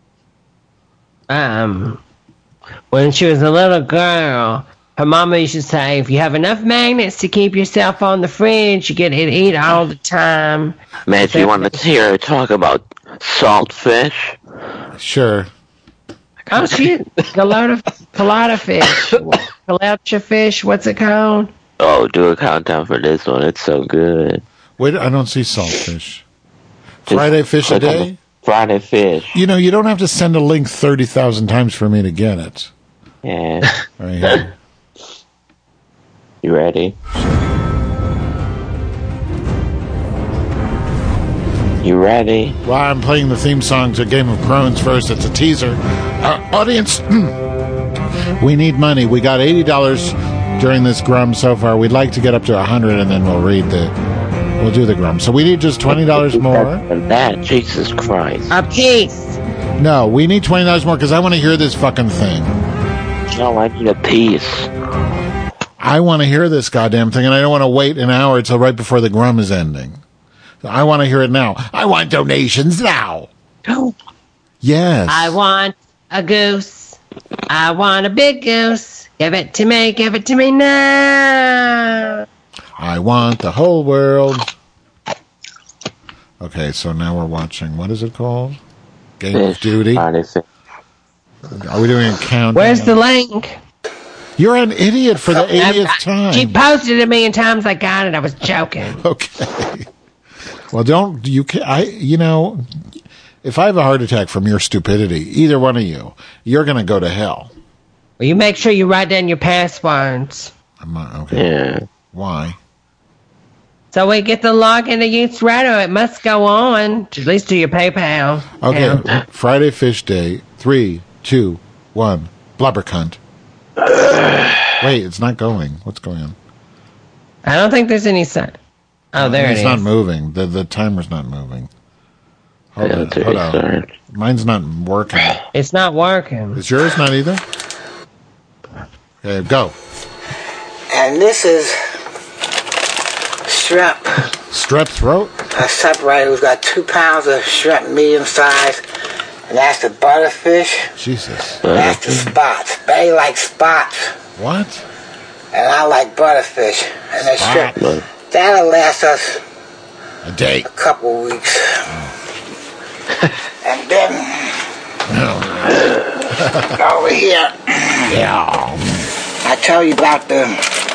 Speaker 13: Um, when she was a little girl, her mama used to say, if you have enough magnets to keep yourself on the fridge, you get to eat all the time.
Speaker 10: Man, do you want to hear her talk about salt fish?
Speaker 2: Sure.
Speaker 13: Oh, she, colada, colada fish, colada fish, what's it called?
Speaker 10: Oh, do a countdown for this one. It's so good.
Speaker 2: Wait, I don't see saltfish.
Speaker 10: Just
Speaker 2: Friday fish a
Speaker 10: click on
Speaker 2: day?
Speaker 10: the Friday fish.
Speaker 2: You know, you don't have to send a link thirty thousand times for me to get it.
Speaker 10: Yeah.
Speaker 2: Right here.
Speaker 10: You ready? You ready?
Speaker 2: Well, I'm playing the theme song to Game of Thrones first. It's a teaser. Uh, audience, we need money. We got eighty dollars during this Grum so far. We'd like to get up to one hundred, and then we'll read the... We'll do the Grum. So we need just twenty dollars more.
Speaker 10: And that, Jesus Christ.
Speaker 13: A piece.
Speaker 2: No, we need twenty dollars more because I want to hear this fucking thing.
Speaker 10: No, I need a piece.
Speaker 2: I want to hear this goddamn thing, and I don't want to wait an hour until right before the Grum is ending. I want to hear it now. I want donations now.
Speaker 13: Oh.
Speaker 2: Yes.
Speaker 13: I want a goose. I want a big goose. Give it to me. Give it to me now.
Speaker 2: I want the whole world. Okay, so now we're watching. What is it called? Game
Speaker 10: Fish.
Speaker 2: of Duty. Are we doing a countdown?
Speaker 13: Where's the link?
Speaker 2: You're an idiot for the eightieth time.
Speaker 13: She posted it a million times. I got it. I was joking.
Speaker 2: Okay. Well, don't you? Can, I you know, if I have a heart attack from your stupidity, either one of you, you're going to go to hell.
Speaker 13: Well, you make sure you write down your passwords.
Speaker 2: I'm not, okay.
Speaker 10: Yeah.
Speaker 2: Why?
Speaker 13: So we get the login to Youth Radio. It must go on. At least do your PayPal.
Speaker 2: Okay.
Speaker 13: Yeah.
Speaker 2: Friday Fish Day. Three, two, one. Blubber cunt. Wait, it's not going. What's going on?
Speaker 13: I don't think there's any sign. Oh, there
Speaker 2: it's
Speaker 13: it is.
Speaker 2: not moving. The the timer's not moving. Hold
Speaker 10: Yeah,
Speaker 2: on.
Speaker 10: it's a
Speaker 2: Hold on.
Speaker 10: restart.
Speaker 2: Mine's not working.
Speaker 13: It's not working.
Speaker 2: Is yours not either? Okay, go.
Speaker 3: And this is shrimp.
Speaker 2: Strep throat?
Speaker 3: A separator who's got two pounds of shrimp, medium size. And that's the butterfish.
Speaker 2: Jesus.
Speaker 3: That's the spots. They like spots.
Speaker 2: What?
Speaker 3: And I like butterfish. And the
Speaker 2: Spot.
Speaker 3: shrimp. That'll last us
Speaker 2: A day.
Speaker 3: a couple weeks. And then over here,
Speaker 2: Yeah.
Speaker 3: I tell you about the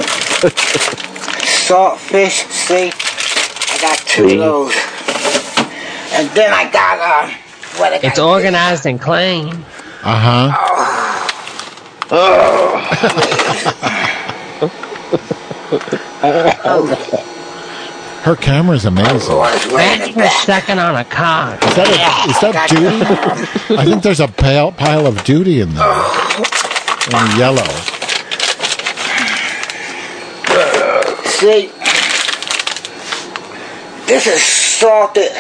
Speaker 3: saltfish. See, I got two
Speaker 10: See?
Speaker 3: of those. And then I got uh, what I got.
Speaker 13: It's organized and clean.
Speaker 2: Uh-huh.
Speaker 3: Oh. Oh.
Speaker 2: Her camera's amazing.
Speaker 13: Imagine her sucking on a cock.
Speaker 2: Is that, a, is that duty? I think there's a pile, pile of duty in there. In yellow.
Speaker 3: See, this is salted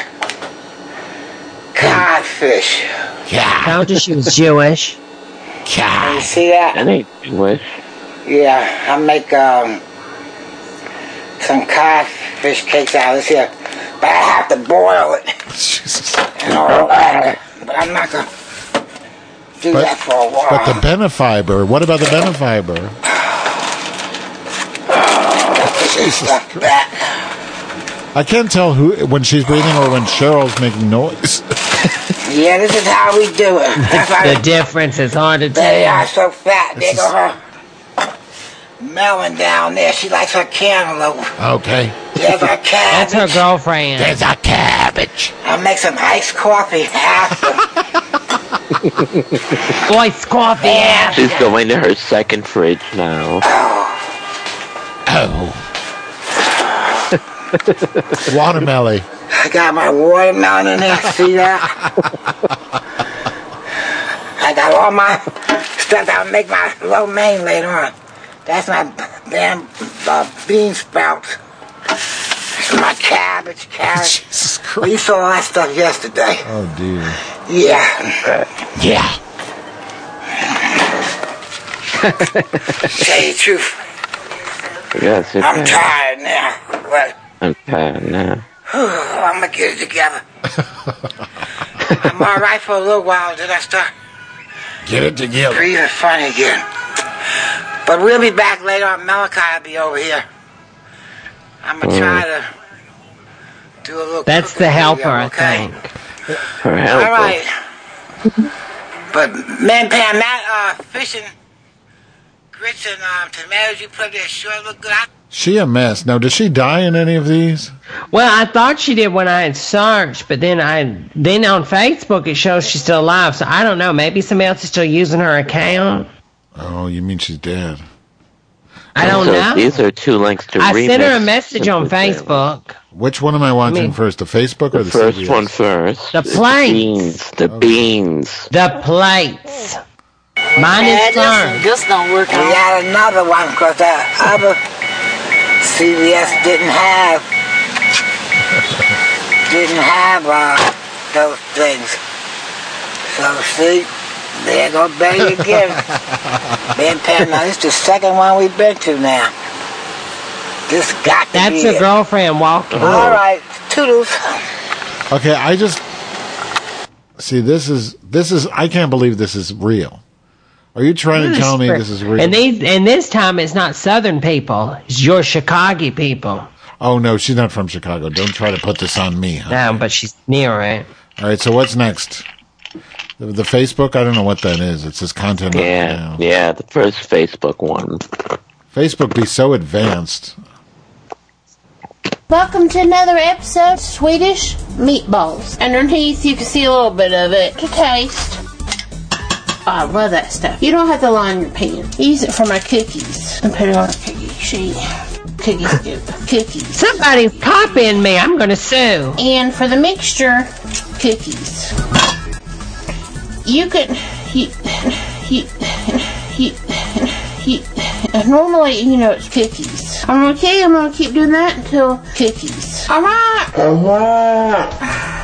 Speaker 3: codfish.
Speaker 2: Yeah.
Speaker 13: Told you she was Jewish.
Speaker 3: Can you see that?
Speaker 10: That ain't Jewish.
Speaker 3: Yeah, I make um, some codfish cakes out of this here, but I have to boil it.
Speaker 2: Jesus.
Speaker 3: And all that. But I'm not going to do
Speaker 2: But,
Speaker 3: that for a while.
Speaker 2: but the Benefiber, what about the Benefiber? Jesus Christ. I can't tell who when she's breathing or when Cheryl's making noise.
Speaker 3: Yeah, this is how we do it. That's how
Speaker 13: The difference is hard to
Speaker 3: They are
Speaker 13: tell.
Speaker 3: so fat. There go her melon down there. She likes her cantaloupe.
Speaker 2: Okay.
Speaker 3: There's her cabbage.
Speaker 13: That's her girlfriend.
Speaker 2: There's a cabbage.
Speaker 3: I'll make some iced coffee after.
Speaker 13: Iced coffee after.
Speaker 10: She's going to her second fridge now.
Speaker 2: Oh. Watermelon.
Speaker 3: I got my watermelon in there. See that? I got all my stuff that'll make my lo mein later on. That's my damn uh, bean sprouts. That's my cabbage, carrot.
Speaker 2: Jesus Christ.
Speaker 3: We saw all that stuff yesterday.
Speaker 2: Oh, dear.
Speaker 3: Yeah.
Speaker 2: Yeah.
Speaker 3: Tell you the truth.
Speaker 10: Yes, it
Speaker 3: I'm
Speaker 10: is.
Speaker 3: tired now. But
Speaker 10: I'm tired now.
Speaker 3: I'm gonna get it together. I'm all right for a little while. Then I start
Speaker 2: Get it together.
Speaker 3: breathing funny again. But we'll be back later on. Malachi will be over here. I'm gonna try to do a little.
Speaker 13: That's
Speaker 3: cooking
Speaker 13: the helper,
Speaker 3: video,
Speaker 13: I
Speaker 3: okay?
Speaker 13: think.
Speaker 10: Her
Speaker 3: All
Speaker 10: helper.
Speaker 3: right. But man, Pam, that uh, fish and grits and um, tomatoes you put there sure look good. I
Speaker 2: She a mess. Now, does she die in any of these?
Speaker 13: Well, I thought she did when I had searched, but then I then on Facebook it shows she's still alive. So I don't know. Maybe somebody else is still using her account.
Speaker 2: Oh, you mean she's dead?
Speaker 13: I don't
Speaker 10: so
Speaker 13: know.
Speaker 10: These are two links to
Speaker 13: I sent her a
Speaker 10: remix
Speaker 13: message on
Speaker 10: Simply
Speaker 13: Facebook.
Speaker 2: Which one am I watching
Speaker 13: I mean-
Speaker 2: first, the Facebook or
Speaker 10: The
Speaker 2: the
Speaker 10: first
Speaker 2: C B S?
Speaker 10: one first.
Speaker 13: The
Speaker 10: The
Speaker 13: plates.
Speaker 10: beans. The beans.
Speaker 13: The plates. Mine is firm.
Speaker 14: This don't work
Speaker 3: We got another one because that other C B S didn't have didn't have uh, those things. So see, there go Betty again. Ben Pam, now this is the second one we've been to now. This got to
Speaker 13: That's
Speaker 3: be
Speaker 13: her
Speaker 3: it.
Speaker 13: girlfriend walking.
Speaker 3: All right, toodles.
Speaker 2: Okay, I just see this is this is I can't believe this is real. Are you trying to tell me this is real?
Speaker 13: And these and this time it's not Southern people. It's your Chicago people.
Speaker 2: Oh no, she's not from Chicago. Don't try to put this on me. Huh?
Speaker 13: No, but she's near it.
Speaker 2: All right, so what's next? The, the Facebook? I don't know what that is. It says content. up
Speaker 10: Yeah,
Speaker 2: now.
Speaker 10: yeah, the first Facebook one.
Speaker 2: Facebook be so advanced.
Speaker 14: Welcome to another episode of Swedish Meatballs. Underneath, you can see a little bit of it to taste. Oh, I love that stuff. You don't have to line your pan. Use it for my cookies. And put it on a cookie sheet. Cookie scoop. Cookies.
Speaker 13: Somebody's copying me. I'm going to sue.
Speaker 14: And for the mixture, cookies. You could... You... You... You... you normally, you know, it's cookies. I'm okay, I'm gonna keep doing that until cookies. Alright! Alright!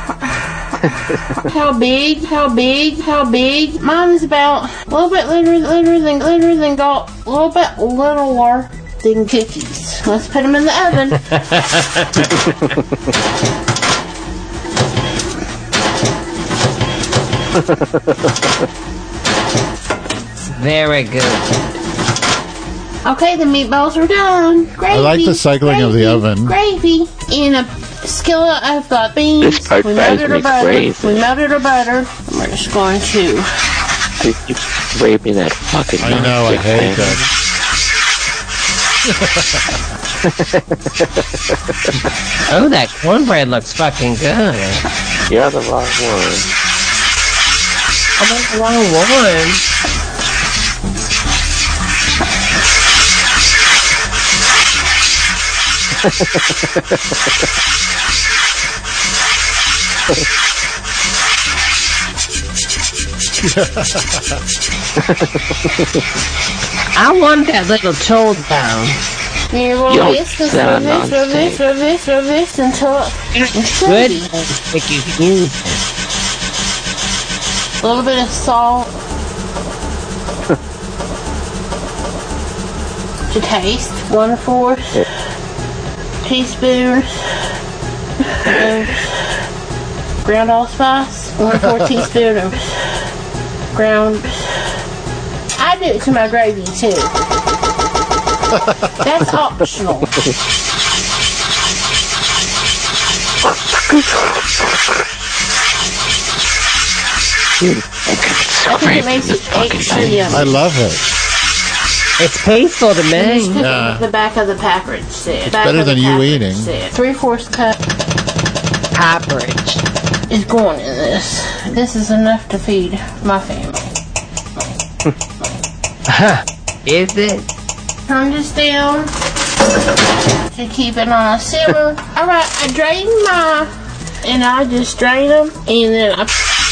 Speaker 14: How big? How big? How big? Mine is about a little bit littler, littler than, littler than gold. A little bit littler than cookies. Let's put them in the oven.
Speaker 13: Very good.
Speaker 14: Okay, the meatballs are done. Gravy.
Speaker 2: I like the cycling of the
Speaker 14: gravy,
Speaker 2: oven.
Speaker 14: Gravy. In a skillet, I've got beans.
Speaker 10: This part
Speaker 14: we
Speaker 10: drives
Speaker 14: melted
Speaker 10: me
Speaker 14: our butter.
Speaker 10: crazy.
Speaker 14: We melted our butter. And we're just going to.
Speaker 10: You keep raping that fucking
Speaker 2: I know, I
Speaker 10: nonstick
Speaker 2: hate
Speaker 10: pan.
Speaker 2: that.
Speaker 13: Oh, that cornbread looks fucking good.
Speaker 10: You're the wrong one.
Speaker 13: I'm on the wrong one. I want that little toad down.
Speaker 14: You roll
Speaker 10: Yo,
Speaker 14: this, this,
Speaker 10: sound
Speaker 14: roll this, roll this, roll this, roll this until it's
Speaker 13: Good.
Speaker 14: chunky.
Speaker 13: Make you use
Speaker 14: A little bit of salt to taste. One fourth teaspoon of ground allspice. One fourth teaspoon of ground. I do it to my gravy too. That's optional. I think it makes it extra yummy.
Speaker 2: I love it.
Speaker 13: It's peaceful to me.
Speaker 2: Yeah.
Speaker 14: The back of the package set.
Speaker 2: It's better than you eating.
Speaker 14: Three fourths cup
Speaker 13: Pepperidge
Speaker 14: is going in this. This is enough to feed my family.
Speaker 13: Is it?
Speaker 14: Turn this down to keep it on a simmer. Alright, I drain my, and I just drain them, and then I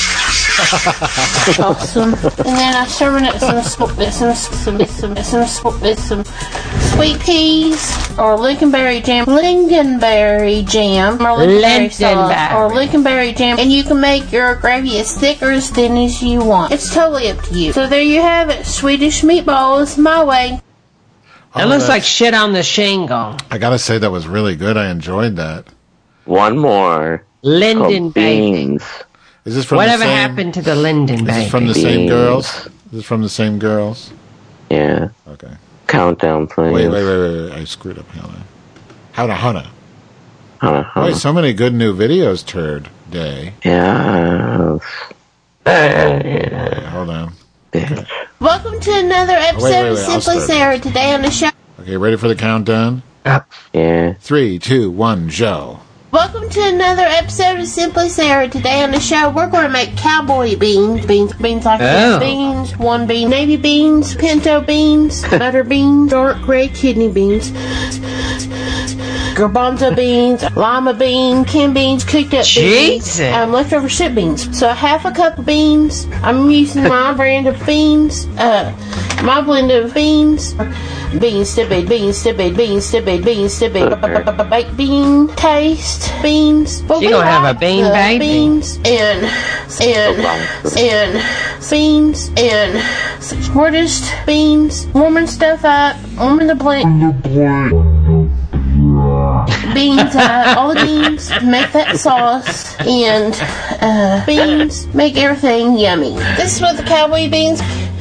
Speaker 14: toss them, and then I serve it some some some some some some, some sweet peas or lingonberry jam, lingonberry jam or lingonberry sauce or lingonberry jam, and you can make your gravy as thick or as thin as you want. It's totally up to you. So there you have it, Swedish meatballs, my way.
Speaker 13: It
Speaker 2: Oh,
Speaker 13: looks
Speaker 2: that's-
Speaker 13: like shit on the shingle.
Speaker 2: I gotta say that was really good. I enjoyed that.
Speaker 10: One more.
Speaker 13: Linden
Speaker 10: Called
Speaker 13: baby.
Speaker 10: beans.
Speaker 2: Is this from
Speaker 13: Whatever
Speaker 2: the same?
Speaker 13: happened to the Linden
Speaker 2: Is
Speaker 13: baby?
Speaker 2: this from the same
Speaker 10: Beans.
Speaker 2: girls? Is this from the same girls?
Speaker 10: Yeah.
Speaker 2: Okay.
Speaker 10: Countdown, please.
Speaker 2: Wait, wait, wait, wait, wait. I screwed up. Hannah. Hannah, Hannah.
Speaker 10: Uh-huh.
Speaker 2: Wait, so many good new videos, turd day.
Speaker 10: Yes.
Speaker 2: Wait, hold on.
Speaker 14: Welcome to another episode
Speaker 2: wait, wait,
Speaker 14: of
Speaker 2: wait, I'll
Speaker 14: Simply
Speaker 2: start.
Speaker 14: Sarah. Today on the show.
Speaker 2: Okay, ready for the countdown?
Speaker 10: Yeah.
Speaker 2: Three, two, one, Joe.
Speaker 14: Welcome to another episode of Simply Sarah. Today on the show, we're going to make cowboy beans. Beans, beans like
Speaker 13: Oh.
Speaker 14: this. Beans, one bean, navy beans, pinto beans, butter beans, dark gray kidney beans, garbanzo beans, lima bean, canned beans, cooked up
Speaker 13: Jesus.
Speaker 14: beans, um, leftover soup beans. So half a cup of beans. I'm using my brand of beans, uh, my blend of beans. Beans, stupid, beans, stupid, beans, stupid, beans, stupid, baked bean, taste, beans. But
Speaker 13: She
Speaker 14: we
Speaker 13: gonna have a
Speaker 14: like
Speaker 13: bean
Speaker 14: the
Speaker 13: baby.
Speaker 14: Beans and, and, and, beans and, we're just beans, warming stuff up, warming the blend. Beans, uh, all the beans, make that sauce, and uh, beans, make everything yummy. This is what the cowboy beans.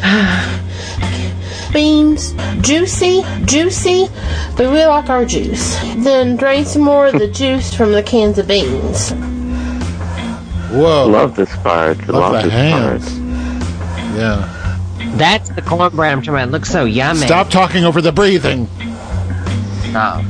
Speaker 14: Beans, juicy, juicy, but we like our juice. Then drain some more of the juice from the cans of beans.
Speaker 2: Whoa.
Speaker 10: Love this part.
Speaker 2: Love
Speaker 10: Love
Speaker 2: the
Speaker 10: this
Speaker 2: hands.
Speaker 10: part.
Speaker 2: Yeah.
Speaker 13: That's the cornbread I'm talking about. It looks so yummy.
Speaker 2: Stop talking over the breathing.
Speaker 13: Oh.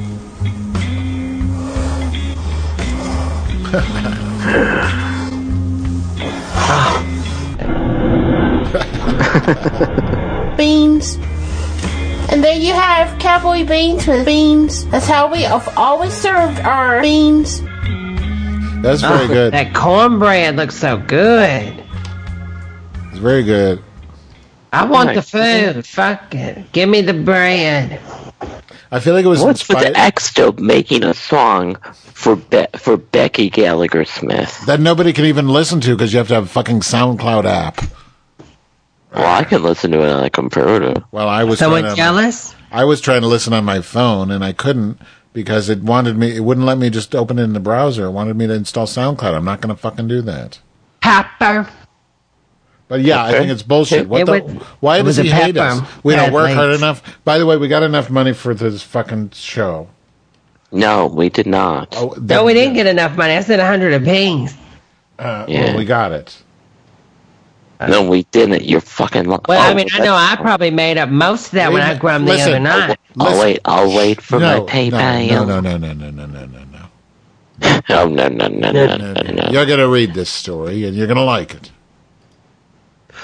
Speaker 14: Beans. And there you have cowboy beans with beans. That's how we have always served our beans.
Speaker 2: That's very
Speaker 13: Oh,
Speaker 2: good.
Speaker 13: That cornbread looks so good.
Speaker 2: It's very good.
Speaker 13: I want
Speaker 10: Oh
Speaker 13: the
Speaker 10: my
Speaker 13: food. Fuck it. Give me the bread.
Speaker 2: I feel like it was
Speaker 10: What's with
Speaker 2: inspired
Speaker 10: the X-Dope making a song for Be- for Becky Gallagher Smith?
Speaker 2: that nobody can even listen to because you have to have a fucking SoundCloud app.
Speaker 10: Well, I can listen to it on a computer.
Speaker 2: Well, I was
Speaker 13: Someone
Speaker 2: trying to,
Speaker 13: jealous?
Speaker 2: I was trying to listen on my phone and I couldn't because it wanted me. It wouldn't let me just open it in the browser. It wanted me to install SoundCloud. I'm not going to fucking do that.
Speaker 13: Pepper.
Speaker 2: But yeah, I
Speaker 10: Okay.
Speaker 2: think it's bullshit. What
Speaker 13: It
Speaker 2: the,
Speaker 13: was-
Speaker 2: why
Speaker 13: it
Speaker 2: does
Speaker 13: was
Speaker 2: he
Speaker 13: a
Speaker 2: hate
Speaker 13: pepper.
Speaker 2: us? We don't
Speaker 13: Bad
Speaker 2: work hard
Speaker 13: links.
Speaker 2: enough. By the way, we got enough money for this fucking show.
Speaker 10: No, we did not.
Speaker 2: Oh,
Speaker 13: No, we didn't get enough money. I said a hundred apiece.
Speaker 2: Uh,
Speaker 10: Yeah.
Speaker 2: Well, we got it.
Speaker 10: No, we didn't. You're fucking. Li-
Speaker 13: Well, I
Speaker 10: Oh,
Speaker 13: mean, I know I probably made up most of that when I grummed the
Speaker 2: Listen,
Speaker 13: other night.
Speaker 10: I'll
Speaker 2: Listen.
Speaker 10: wait. I'll wait for
Speaker 2: no,
Speaker 10: my PayPal.
Speaker 2: no, no, no, no, no, no, no, no, no.
Speaker 10: Oh no no no no no no.
Speaker 2: You're going to read this story and you're going to like it.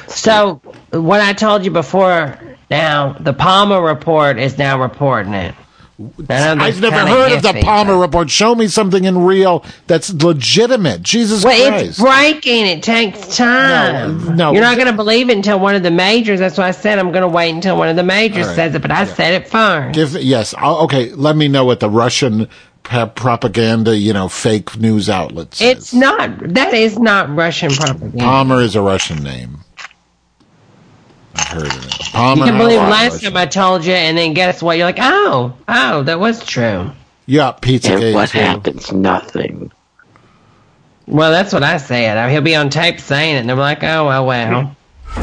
Speaker 13: So, what I told you before, now, the Palmer report is now reporting it.
Speaker 2: I've never heard of the Palmer report. Show me something in real that's legitimate. Jesus
Speaker 13: well,
Speaker 2: Christ.
Speaker 13: It's breaking. It takes time.
Speaker 2: No, no.
Speaker 13: You're not going to believe it until one of the majors. That's why I said I'm going to wait until one of the majors right. says it, but I yeah. said it first.
Speaker 2: Give, yes. I'll, okay, let me know what the Russian propaganda, you know, fake news outlet says.
Speaker 13: It's not. That is not Russian propaganda.
Speaker 2: Palmer is a Russian name. I've heard of it. Palmer,
Speaker 13: you can believe last time I told you, and then guess what? You're like, oh, oh, that was true.
Speaker 2: Yeah, pizza.
Speaker 10: And what too. happens? Nothing.
Speaker 13: Well, that's what I said. He'll be on tape saying it, and they're like, oh, well, well.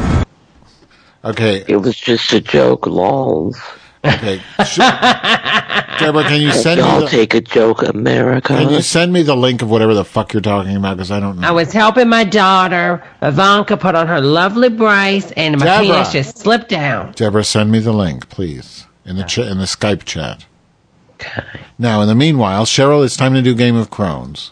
Speaker 2: Okay.
Speaker 10: It was just a joke, lols.
Speaker 2: Okay. Deborah, can you send
Speaker 10: Y'all
Speaker 2: me the,
Speaker 10: take a joke, America?
Speaker 2: Can you send me the link of whatever the fuck you're talking about? Because I don't know.
Speaker 13: I was helping my daughter, Ivanka, put on her lovely brace, and my
Speaker 2: Deborah.
Speaker 13: penis just slipped down.
Speaker 2: Deborah, send me the link, please, in the ch- in the Skype chat.
Speaker 13: Okay.
Speaker 2: Now, in the meanwhile, Cheryl, it's time to do Game of Thrones.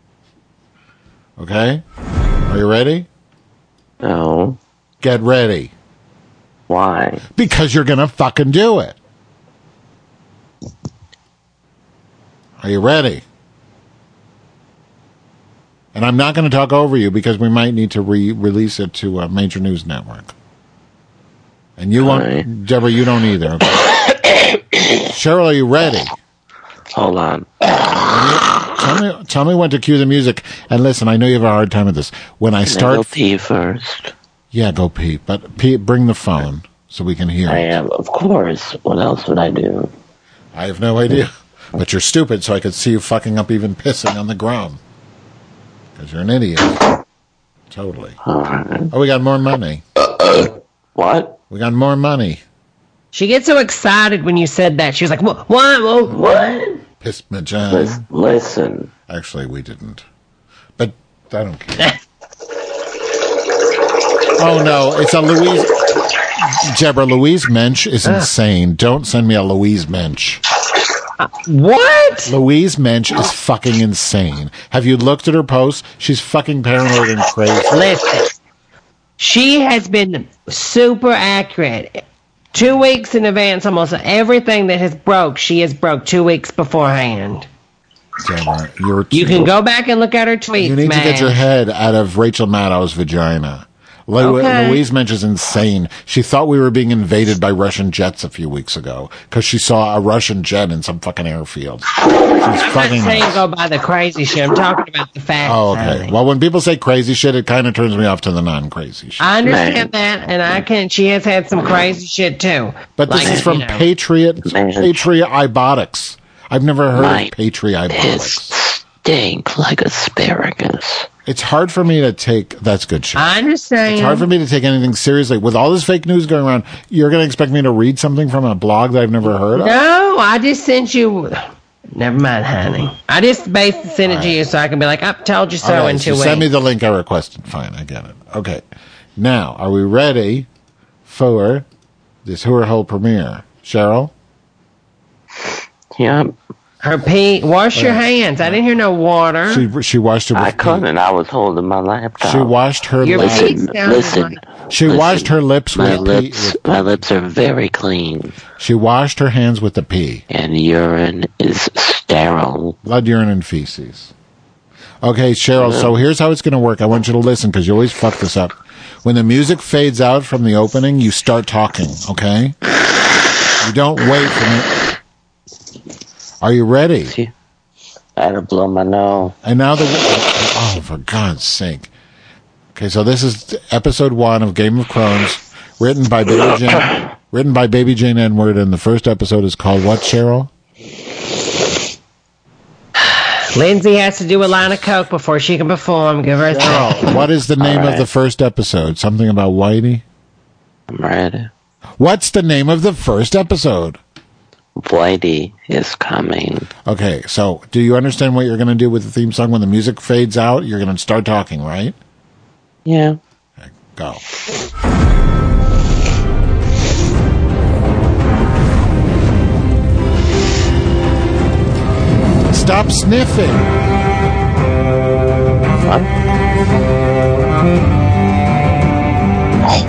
Speaker 2: Okay? Are you ready?
Speaker 10: No.
Speaker 2: Get ready.
Speaker 10: Why?
Speaker 2: Because you're gonna fucking do it. Are you ready? And I'm not going to talk over you because we might need to re-release it to a major news network. And you won't, right. Deborah, you don't either. Okay? Cheryl, are you ready?
Speaker 10: Hold on.
Speaker 2: Tell me, tell me when to cue the music. And listen, I know you have a hard time with this. When I
Speaker 10: Can
Speaker 2: start,
Speaker 10: I go pee first.
Speaker 2: Yeah, go pee. But pee, bring the phone so we can hear
Speaker 10: I
Speaker 2: it.
Speaker 10: am, of course. What else would I do?
Speaker 2: I have no idea. But you're stupid, so I could see you fucking up even pissing on the ground. Because you're an idiot. Totally.
Speaker 10: Right.
Speaker 2: Oh, we got more money.
Speaker 10: What?
Speaker 2: We got more money.
Speaker 13: She gets so excited when you said that. She was like, what? What? What?
Speaker 2: Piss my John.
Speaker 10: Listen, listen.
Speaker 2: Actually, we didn't. But I don't care. Oh, no. It's a Louise... Deborah, Louise Mensch is insane. Don't send me a Louise Mensch.
Speaker 13: Uh, what?
Speaker 2: Louise Mensch is fucking insane. Have you looked at her posts? She's fucking paranoid and crazy.
Speaker 13: Listen, she has been super accurate. Two weeks in advance, almost everything that has broke, she has broke two weeks beforehand.
Speaker 2: Deborah, you're
Speaker 13: you can go back and look at her tweets,
Speaker 2: You need
Speaker 13: man.
Speaker 2: to get your head out of Rachel Maddow's vagina. Lu-
Speaker 13: Okay.
Speaker 2: Louise Mensch is insane. She thought we were being invaded by Russian jets a few weeks ago because she saw a Russian jet in some fucking airfield. She's fucking.
Speaker 13: I'm not saying go by the crazy shit. I'm talking about the facts.
Speaker 2: Oh, okay.
Speaker 13: honey.
Speaker 2: Well, when people say crazy shit, it kind of turns me off to the non-crazy shit.
Speaker 13: I understand that, and I can. She has had some crazy shit too.
Speaker 2: But this
Speaker 13: Like,
Speaker 2: is from
Speaker 13: you know.
Speaker 2: Patriot
Speaker 10: Man.
Speaker 2: Patriot Ibotics. I've never heard
Speaker 10: My
Speaker 2: of Patriot Ibotics.
Speaker 10: Stink like asparagus.
Speaker 2: It's hard for me to take. That's good shit.
Speaker 13: I understand.
Speaker 2: It's hard for me to take anything seriously. With all this fake news going around, you're going to expect me to read something from a blog that I've never heard of?
Speaker 13: No, I just sent you. Never mind, honey. I just basically sent it to you so I can be like, I told you so
Speaker 2: All right,
Speaker 13: in
Speaker 2: so
Speaker 13: two weeks.
Speaker 2: send me the link I requested. Fine, I get it. Okay. Now, are we ready for this Hooer Hole premiere? Cheryl?
Speaker 10: Yep.
Speaker 13: Her pee. Wash your hands. I didn't hear no water.
Speaker 2: She she washed her.
Speaker 10: I
Speaker 2: with
Speaker 10: couldn't.
Speaker 2: pee.
Speaker 10: I was holding my laptop.
Speaker 2: She washed her
Speaker 13: Your
Speaker 2: lips.
Speaker 13: pee
Speaker 10: Listen,
Speaker 13: sounds
Speaker 10: listen.
Speaker 13: like-
Speaker 2: She
Speaker 10: listen.
Speaker 2: washed her lips
Speaker 10: My
Speaker 2: with
Speaker 10: lips,
Speaker 2: pee.
Speaker 10: my lips are very clean,
Speaker 2: She washed her hands with the pee.
Speaker 10: and urine is sterile.
Speaker 2: Blood, urine, and feces. Okay, Cheryl, so here's how it's going to work. I want you to listen because you always fuck this up. When the music fades out from the opening, you start talking, okay? You don't wait for me. Are you ready?
Speaker 10: I had to blow my nose.
Speaker 2: And now the... Oh, for God's sake. Okay, so this is episode one of Game of Thrones, written by Baby Jane, written by Baby Jane Edward, and the first episode is called what, Cheryl?
Speaker 13: Lindsay has to do a line of coke before she can perform. Give her a
Speaker 2: Cheryl, what is the name
Speaker 10: right.
Speaker 2: of the first episode? Something about Whitey?
Speaker 10: I'm ready.
Speaker 2: What's the name of the first episode?
Speaker 10: Whitey is coming.
Speaker 2: Okay, so do you understand what you're going to do with the theme song? When the music fades out, you're going to start talking, right?
Speaker 10: Yeah.
Speaker 2: Okay, go. Stop sniffing.
Speaker 10: What?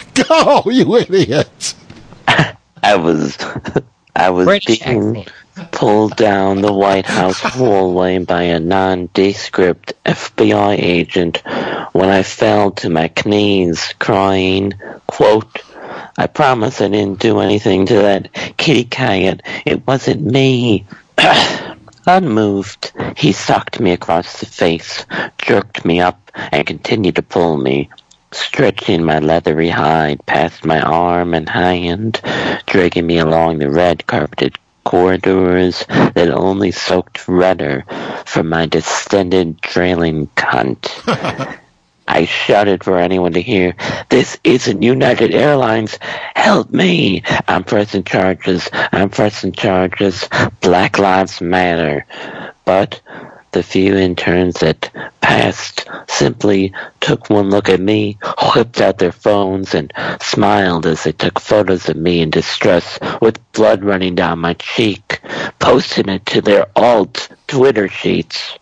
Speaker 2: Go, you idiot!
Speaker 10: I was, I was
Speaker 13: British
Speaker 10: being
Speaker 13: accent.
Speaker 10: pulled down the White House hallway by a nondescript F B I agent when I fell to my knees, crying, quote, "I promise I didn't do anything to that kitty cat. It wasn't me." Unmoved, he socked me across the face, jerked me up, and continued to pull me, stretching my leathery hide past my arm and hand, dragging me along the red-carpeted corridors that only soaked redder from my distended, trailing cunt. I shouted for anyone to hear, "This isn't United Airlines! Help me! I'm pressing charges! I'm pressing charges! Black Lives Matter!" But the few interns that passed simply took one look at me, whipped out their phones, and smiled as they took photos of me in distress with blood running down my cheek, posting it to their alt Twitter sheets.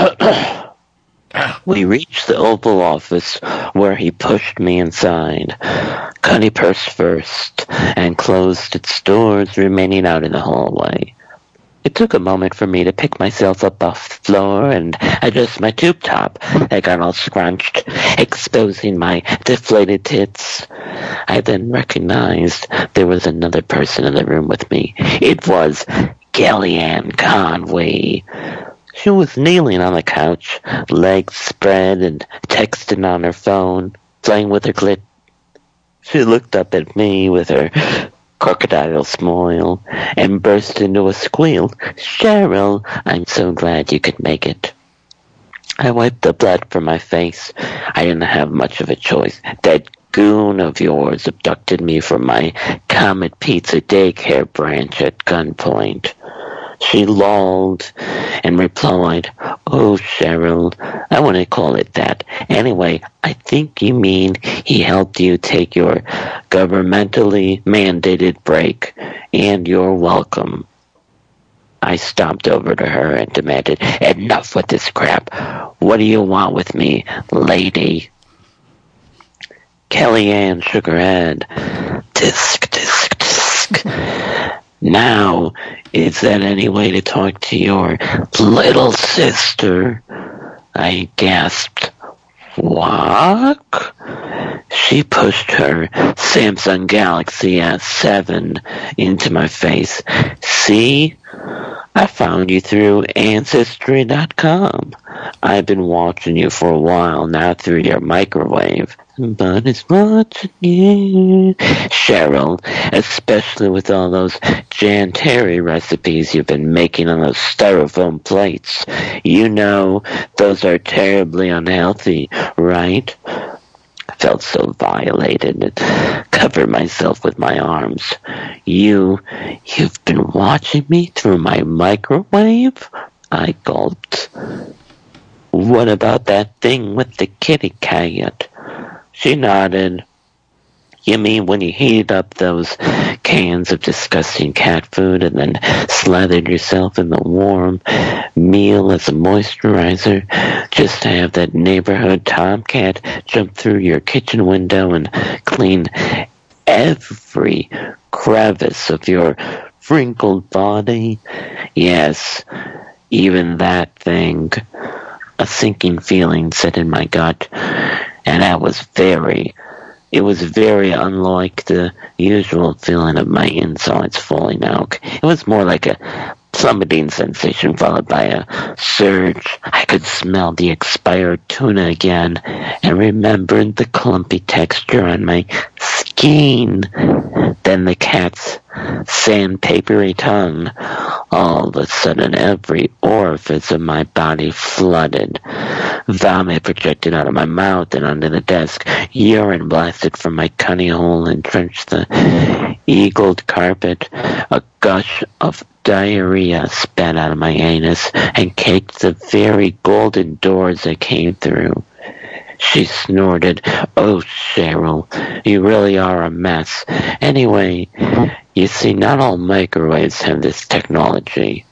Speaker 10: We reached the Oval Office, where he pushed me inside, cutty purse first, and closed its doors, remaining out in the hallway. It took a moment for me to pick myself up off the floor and adjust my tube top that got all scrunched, exposing my deflated tits. I then recognized there was another person in the room with me. It was Kellyanne Conway. She was kneeling on the couch, legs spread and texting on her phone, playing with her clit. She looked up at me with her crocodile smile and burst into a squeal. "Cheryl, I'm so glad you could make it." I wiped the blood from my face. I didn't have much of a choice. That goon of yours abducted me from my Comet Pizza daycare branch at gunpoint. She lolled and replied, "Oh, Cheryl, I wouldn't call it that. Anyway, I think you mean he helped you take your governmentally mandated break, and you're welcome." I stomped over to her and demanded, "Enough with this crap. What do you want with me, lady?" Kellyanne shook her head. Disc, disc, disc. "Now, is that any way to talk to your little sister?" I gasped. "What?" She pushed her Samsung Galaxy S seven into my face. "See? I found you through Ancestry dot com. I've been watching you for a while now through your microwave. But it's watching you, Cheryl, especially with all those Jan Terry recipes you've been making on those styrofoam plates. You know, those are terribly unhealthy, right?" I felt so violated and covered myself with my arms. You, you've been watching me through my microwave? I gulped. "What about that thing with the kitty cat?" She nodded. "You mean when you heated up those cans of disgusting cat food and then slathered yourself in the warm meal as a moisturizer just to have that neighborhood tomcat jump through your kitchen window and clean every crevice of your wrinkled body? Yes, even that thing." A sinking feeling set in my gut, and that was very, it was very unlike the usual feeling of my insides falling out. It was more like a plummeting sensation followed by a surge. I could smell the expired tuna again and remembered the clumpy texture on my skin. Then the cat's sandpapery tongue. All of a sudden, every orifice of my body flooded. Vomit projected out of my mouth and onto the desk. Urine blasted from my cunny hole and drenched the eagled carpet. A gush of diarrhea spat out of my anus and caked the very golden doors I came through. She snorted, "Oh, Cheryl, you really are a mess. Anyway, you see, not all microwaves have this technology.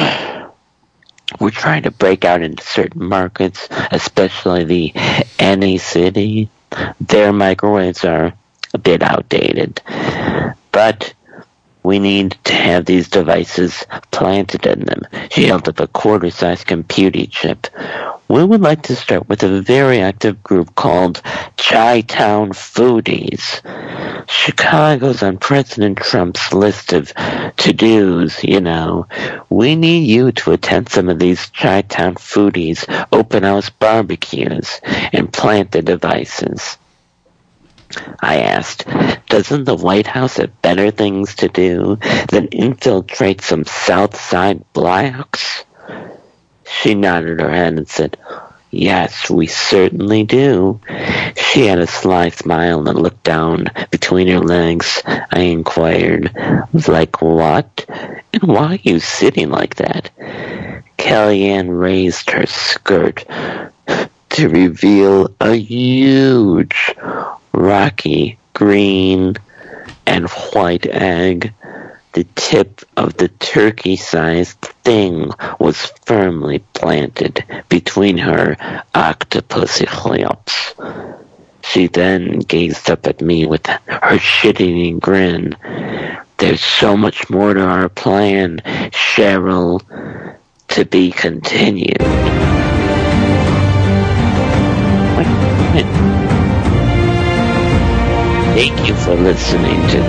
Speaker 10: We're trying to break out into certain markets, especially the any city. Their microwaves are bit outdated. But we need to have these devices planted in them. She held up a quarter-sized computer chip. We would like to start with a very active group called Chi-Town Foodies. Chicago's on President Trump's list of to-dos, you know. We need you to attend some of these Chi-Town Foodies open house barbecues and plant the devices. I asked, doesn't the White House have better things to do than infiltrate some South Side blocks? She nodded her head and said, yes, we certainly do. She had a sly smile and looked down between her legs. I inquired, like what? And why are you sitting like that? Kellyanne raised her skirt to reveal a huge, rocky, green, and white egg. The tip of the turkey-sized thing was firmly planted between her octopusy lips. She then gazed up at me with her shit-eating grin. There's so much more to our plan, Cheryl. To be continued. Wait, wait. Thank you for listening to...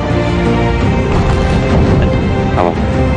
Speaker 10: Oh.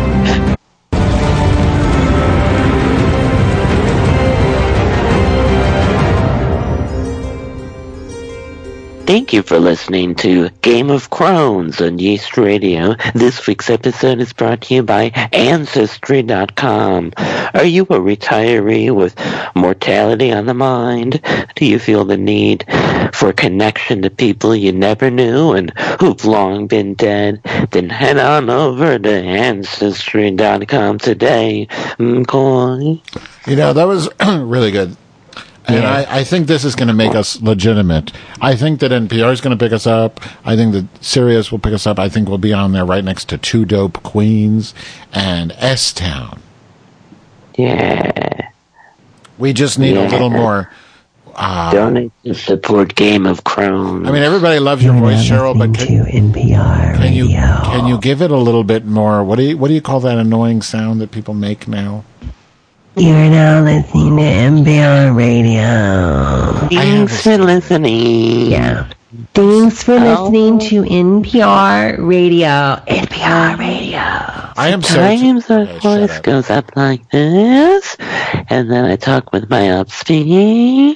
Speaker 10: Thank you for listening to Game of Crones on Yeast Radio. This week's episode is brought to you by Ancestry dot com. Are you a retiree with mortality on the mind? Do you feel the need for connection to people you never knew and who've long been dead? Then head on over to Ancestry dot com today. McCoy.
Speaker 2: You know, that was really good. And yeah. I, I think this is going to make us legitimate. I think that N P R is going to pick us up. I think that Sirius will pick us up. I think we'll be on there right next to Two Dope Queens and S-Town.
Speaker 10: Yeah.
Speaker 2: We just need
Speaker 10: yeah.
Speaker 2: a little more... Uh,
Speaker 10: Donate to support Game of Crones.
Speaker 2: I mean, everybody loves your voice, Cheryl, but can,
Speaker 4: N P R
Speaker 2: can you
Speaker 4: radio.
Speaker 2: can you give it a little bit more? What do you what do you call that annoying sound that people make now?
Speaker 4: You're now listening to N P R Radio.
Speaker 10: Thanks for listening.
Speaker 4: Yeah. Thanks for oh. listening to N P R Radio. N P R Radio.
Speaker 2: I am so
Speaker 10: Sometimes our okay, voice goes up like this, and then I talk with my upspeak.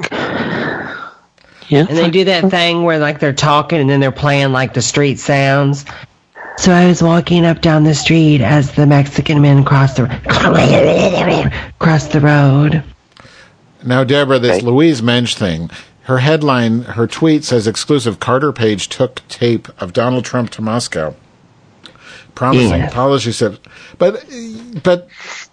Speaker 13: Yep. And they do that thing where like they're talking and then they're playing like the street sounds.
Speaker 4: So I was walking up down the street as the Mexican men crossed the crossed the road.
Speaker 2: Now, Deborah, this Louise Mensch thing, her headline, her tweet says, exclusive, Carter Page took tape of Donald Trump to Moscow, promising yes. policy steps. But, but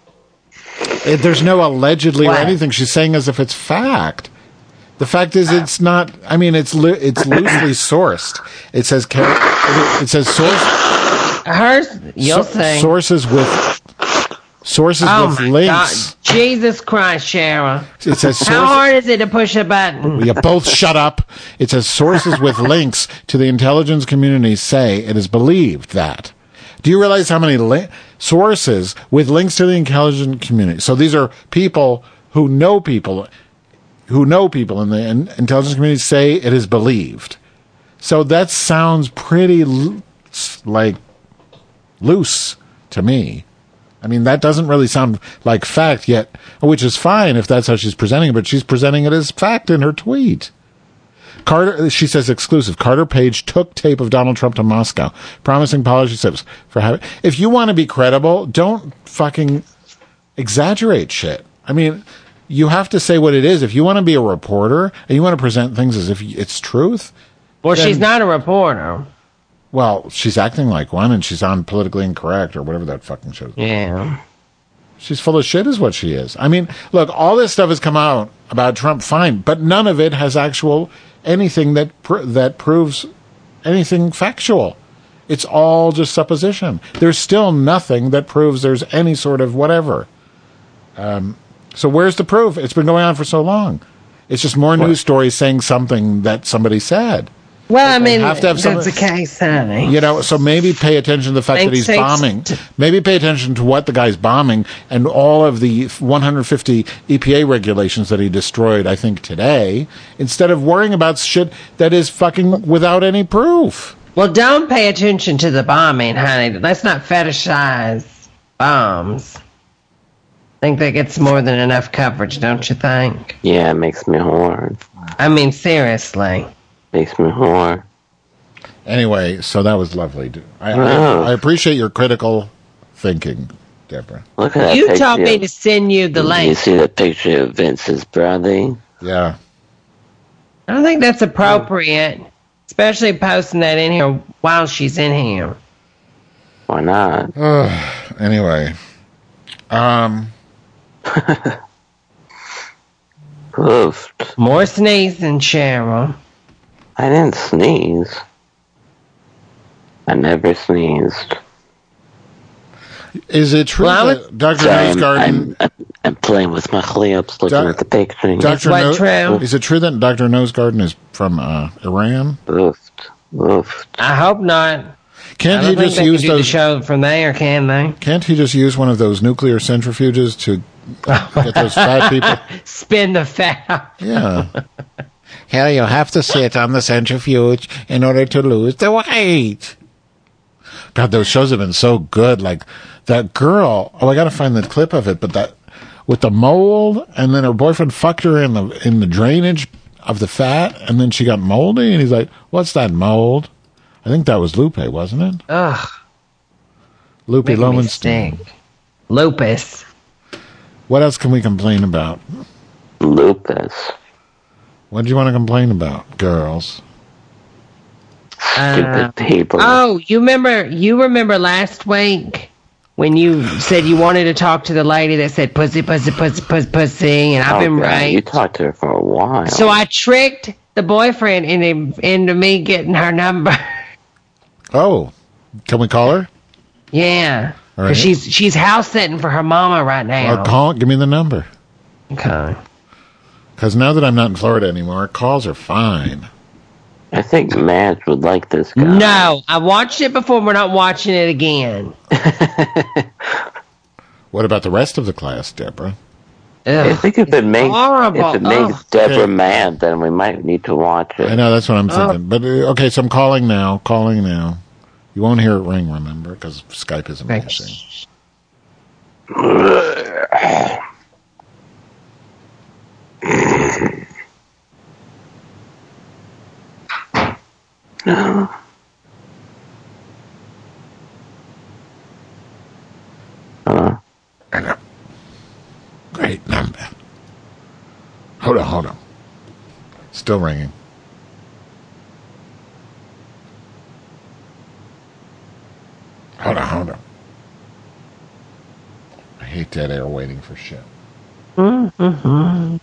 Speaker 2: it, there's no allegedly what? or anything. She's saying as if it's fact. The fact is, it's not. I mean, it's lo- it's loosely sourced. It says it says source.
Speaker 13: Hers, you'll so, say
Speaker 2: sources with sources
Speaker 13: oh
Speaker 2: with
Speaker 13: my
Speaker 2: links.
Speaker 13: God. Jesus Christ, Cheryl!
Speaker 2: It says source-
Speaker 13: how hard is it to push a button?
Speaker 2: You both shut up. It says sources with links to the intelligence community say it is believed that. Do you realize how many li- sources with links to the intelligence community? So these are people who know people. who know people in the intelligence community say it is believed. So that sounds pretty lo- like loose to me. I mean, that doesn't really sound like fact yet, which is fine if that's how she's presenting it, but she's presenting it as fact in her tweet. Carter, she says exclusive, Carter Page took tape of Donald Trump to Moscow, promising policy steps for having... If you want to be credible, don't fucking exaggerate shit. I mean... You have to say what it is. If you want to be a reporter and you want to present things as if it's truth.
Speaker 13: Well, then, she's not a reporter.
Speaker 2: Well, she's acting like one, and she's on Politically Incorrect or whatever that fucking show is.
Speaker 13: Yeah.
Speaker 2: She's full of shit is what she is. I mean, look, all this stuff has come out about Trump, fine, but none of it has actual anything that pr- that proves anything factual. It's all just supposition. There's still nothing that proves there's any sort of whatever. Um... So where's the proof? It's been going on for so long. It's just more news stories saying something that somebody said.
Speaker 13: Well, I
Speaker 2: They
Speaker 13: mean,
Speaker 2: have to have
Speaker 13: that's
Speaker 2: some-
Speaker 13: the case, honey.
Speaker 2: You know, so maybe pay attention to the fact that
Speaker 13: Thanks,
Speaker 2: he's
Speaker 13: thanks.
Speaker 2: bombing. Maybe pay attention to what the guy's bombing and all of the one hundred fifty E P A regulations that he destroyed, I think, today, instead of worrying about shit that is fucking without any proof.
Speaker 13: Well, don't pay attention to the bombing, honey. Let's not fetishize bombs. I think that gets more than enough coverage, don't you think?
Speaker 10: Yeah, it makes me horny.
Speaker 13: I mean, seriously.
Speaker 10: Makes me horny.
Speaker 2: Anyway, so that was lovely. I,
Speaker 10: Oh.
Speaker 2: I, I appreciate your critical thinking, Deborah.
Speaker 10: Look at that
Speaker 13: You
Speaker 10: picture.
Speaker 13: told me to send you the
Speaker 10: You
Speaker 13: link.
Speaker 10: see the picture of Vince's brother?
Speaker 2: Yeah.
Speaker 13: I don't think that's appropriate, especially posting that in here while she's in here.
Speaker 10: Why not?
Speaker 2: Anyway. Um...
Speaker 10: Oofed.
Speaker 13: More sneezing, Cheryl.
Speaker 10: I didn't sneeze. I never sneezed.
Speaker 2: Is it true
Speaker 13: Well,
Speaker 2: that Doctor
Speaker 10: Sorry,
Speaker 2: Nose
Speaker 10: I'm,
Speaker 2: Garden...
Speaker 10: I'm, I'm playing with my lips, looking
Speaker 2: Doc-
Speaker 10: at the picture.
Speaker 2: Doctor
Speaker 13: what,
Speaker 2: No-
Speaker 13: true?
Speaker 2: Is it true that Doctor Nose Garden is from uh, Iran?
Speaker 10: Oofed. Oofed.
Speaker 13: I hope not.
Speaker 2: Can't
Speaker 13: I
Speaker 2: he
Speaker 13: don't think
Speaker 2: just
Speaker 13: they
Speaker 2: use
Speaker 13: can do the
Speaker 2: those?
Speaker 13: show from there, can they?
Speaker 2: Can't he just use one of those nuclear centrifuges to get those fat people?
Speaker 13: Spin the fat.
Speaker 2: Yeah. Hell, you'll have to sit on the centrifuge in order to lose the weight. God, those shows have been so good. Like that girl. Oh, I got to find the clip of it. But that with the mold, and then her boyfriend fucked her in the in the drainage of the fat, and then she got moldy, and he's like, "What's that mold?" I think that was Lupe, wasn't it?
Speaker 13: Ugh.
Speaker 2: Lupe
Speaker 13: Making me
Speaker 2: Lowenstein.
Speaker 13: stink. Lupus.
Speaker 2: What else can we complain about?
Speaker 10: Lupus.
Speaker 2: What do you want to complain about, girls?
Speaker 10: Stupid
Speaker 13: Uh,
Speaker 10: people.
Speaker 13: Oh, you remember? You remember last week when you said you wanted to talk to the lady that said pussy, pussy, pussy, pussy, pussy, and I've
Speaker 10: Oh,
Speaker 13: been
Speaker 10: God,
Speaker 13: right.
Speaker 10: You talked to her for a while.
Speaker 13: So I tricked the boyfriend into into me getting her number.
Speaker 2: Oh, can we call her?
Speaker 13: Yeah,
Speaker 2: All right.
Speaker 13: 'cause she's she's house sitting for her mama right now.
Speaker 2: Or call. Give me the number.
Speaker 13: Okay.
Speaker 2: Because now that I'm not in Florida anymore, calls are fine.
Speaker 10: I think Matt would like this guy.
Speaker 13: No, I watched it before. We're not watching it again.
Speaker 2: What about the rest of the class, Deborah?
Speaker 13: Ugh,
Speaker 10: I think if it makes
Speaker 13: horrible.
Speaker 10: if it makes
Speaker 13: Ugh.
Speaker 10: Deborah
Speaker 2: Okay.
Speaker 10: mad, then we might need to watch it.
Speaker 2: I know, that's what I'm
Speaker 13: Oh.
Speaker 2: thinking. But, uh, okay, so I'm calling now. Calling now. You won't hear it ring, remember, because Skype is amazing.
Speaker 10: Hello?
Speaker 2: I know. Great number. Hold on, hold on. Still ringing. Hold on, hold on. I hate dead air waiting for shit.
Speaker 13: Mm-hmm.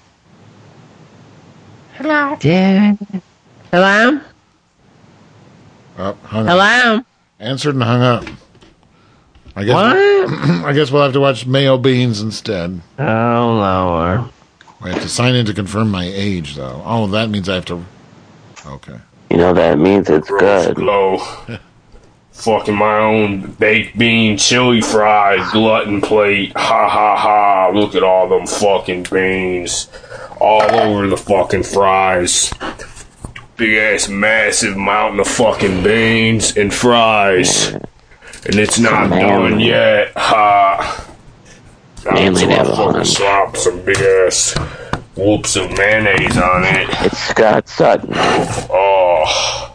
Speaker 2: Hello.
Speaker 13: Dude. Hello?
Speaker 2: Oh, hung up.
Speaker 13: Hello?
Speaker 2: Answered and hung up. I guess.
Speaker 13: What?
Speaker 2: I guess we'll have to watch Mayo Beans instead.
Speaker 13: Oh, Lord.
Speaker 2: I have to sign in to confirm my age, though. Oh, that means I have to. Okay.
Speaker 10: You know that means it's good.
Speaker 15: Glow. Fucking my own baked bean chili fries glutton plate. Ha ha ha. Look at all them fucking beans. All over the fucking fries. Big ass massive mountain of fucking beans and fries. And it's not done yet. Ha. Now
Speaker 10: Manly
Speaker 15: until I
Speaker 10: never
Speaker 15: fucking
Speaker 10: won.
Speaker 15: slop some big ass whoops of mayonnaise on it.
Speaker 10: It's Scott Sutton.
Speaker 15: Oh.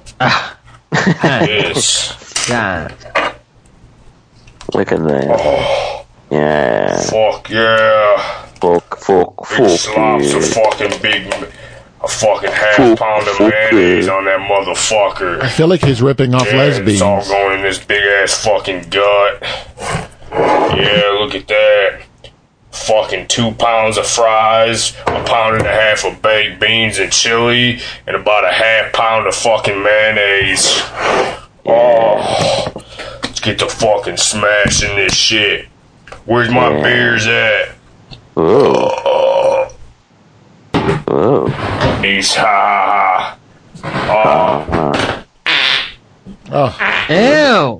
Speaker 15: Yes.
Speaker 13: God.
Speaker 10: Look at that.
Speaker 15: Oh.
Speaker 10: Yeah.
Speaker 15: Fuck yeah.
Speaker 10: Fuck, fuck,
Speaker 15: Big
Speaker 10: fuck.
Speaker 15: slops of
Speaker 10: Yeah.
Speaker 15: fucking big, a fucking half
Speaker 10: Fuck,
Speaker 15: pound of
Speaker 10: fuck,
Speaker 15: mayonnaise
Speaker 10: yeah.
Speaker 15: on that motherfucker.
Speaker 2: I feel like he's ripping off
Speaker 15: Yeah, it's all
Speaker 2: lesbians.
Speaker 15: going in this big ass fucking gut. Yeah, look at that. Fucking two pounds of fries, a pound and a half of baked beans and chili, and about a half pound of fucking mayonnaise. Oh, let's get to fucking smashing this shit. Where's my
Speaker 10: Yeah.
Speaker 15: beers at?
Speaker 10: Ooh.
Speaker 15: Oh,
Speaker 10: Ooh.
Speaker 15: East ha ha ha. Oh,
Speaker 2: Oh.
Speaker 13: Ew.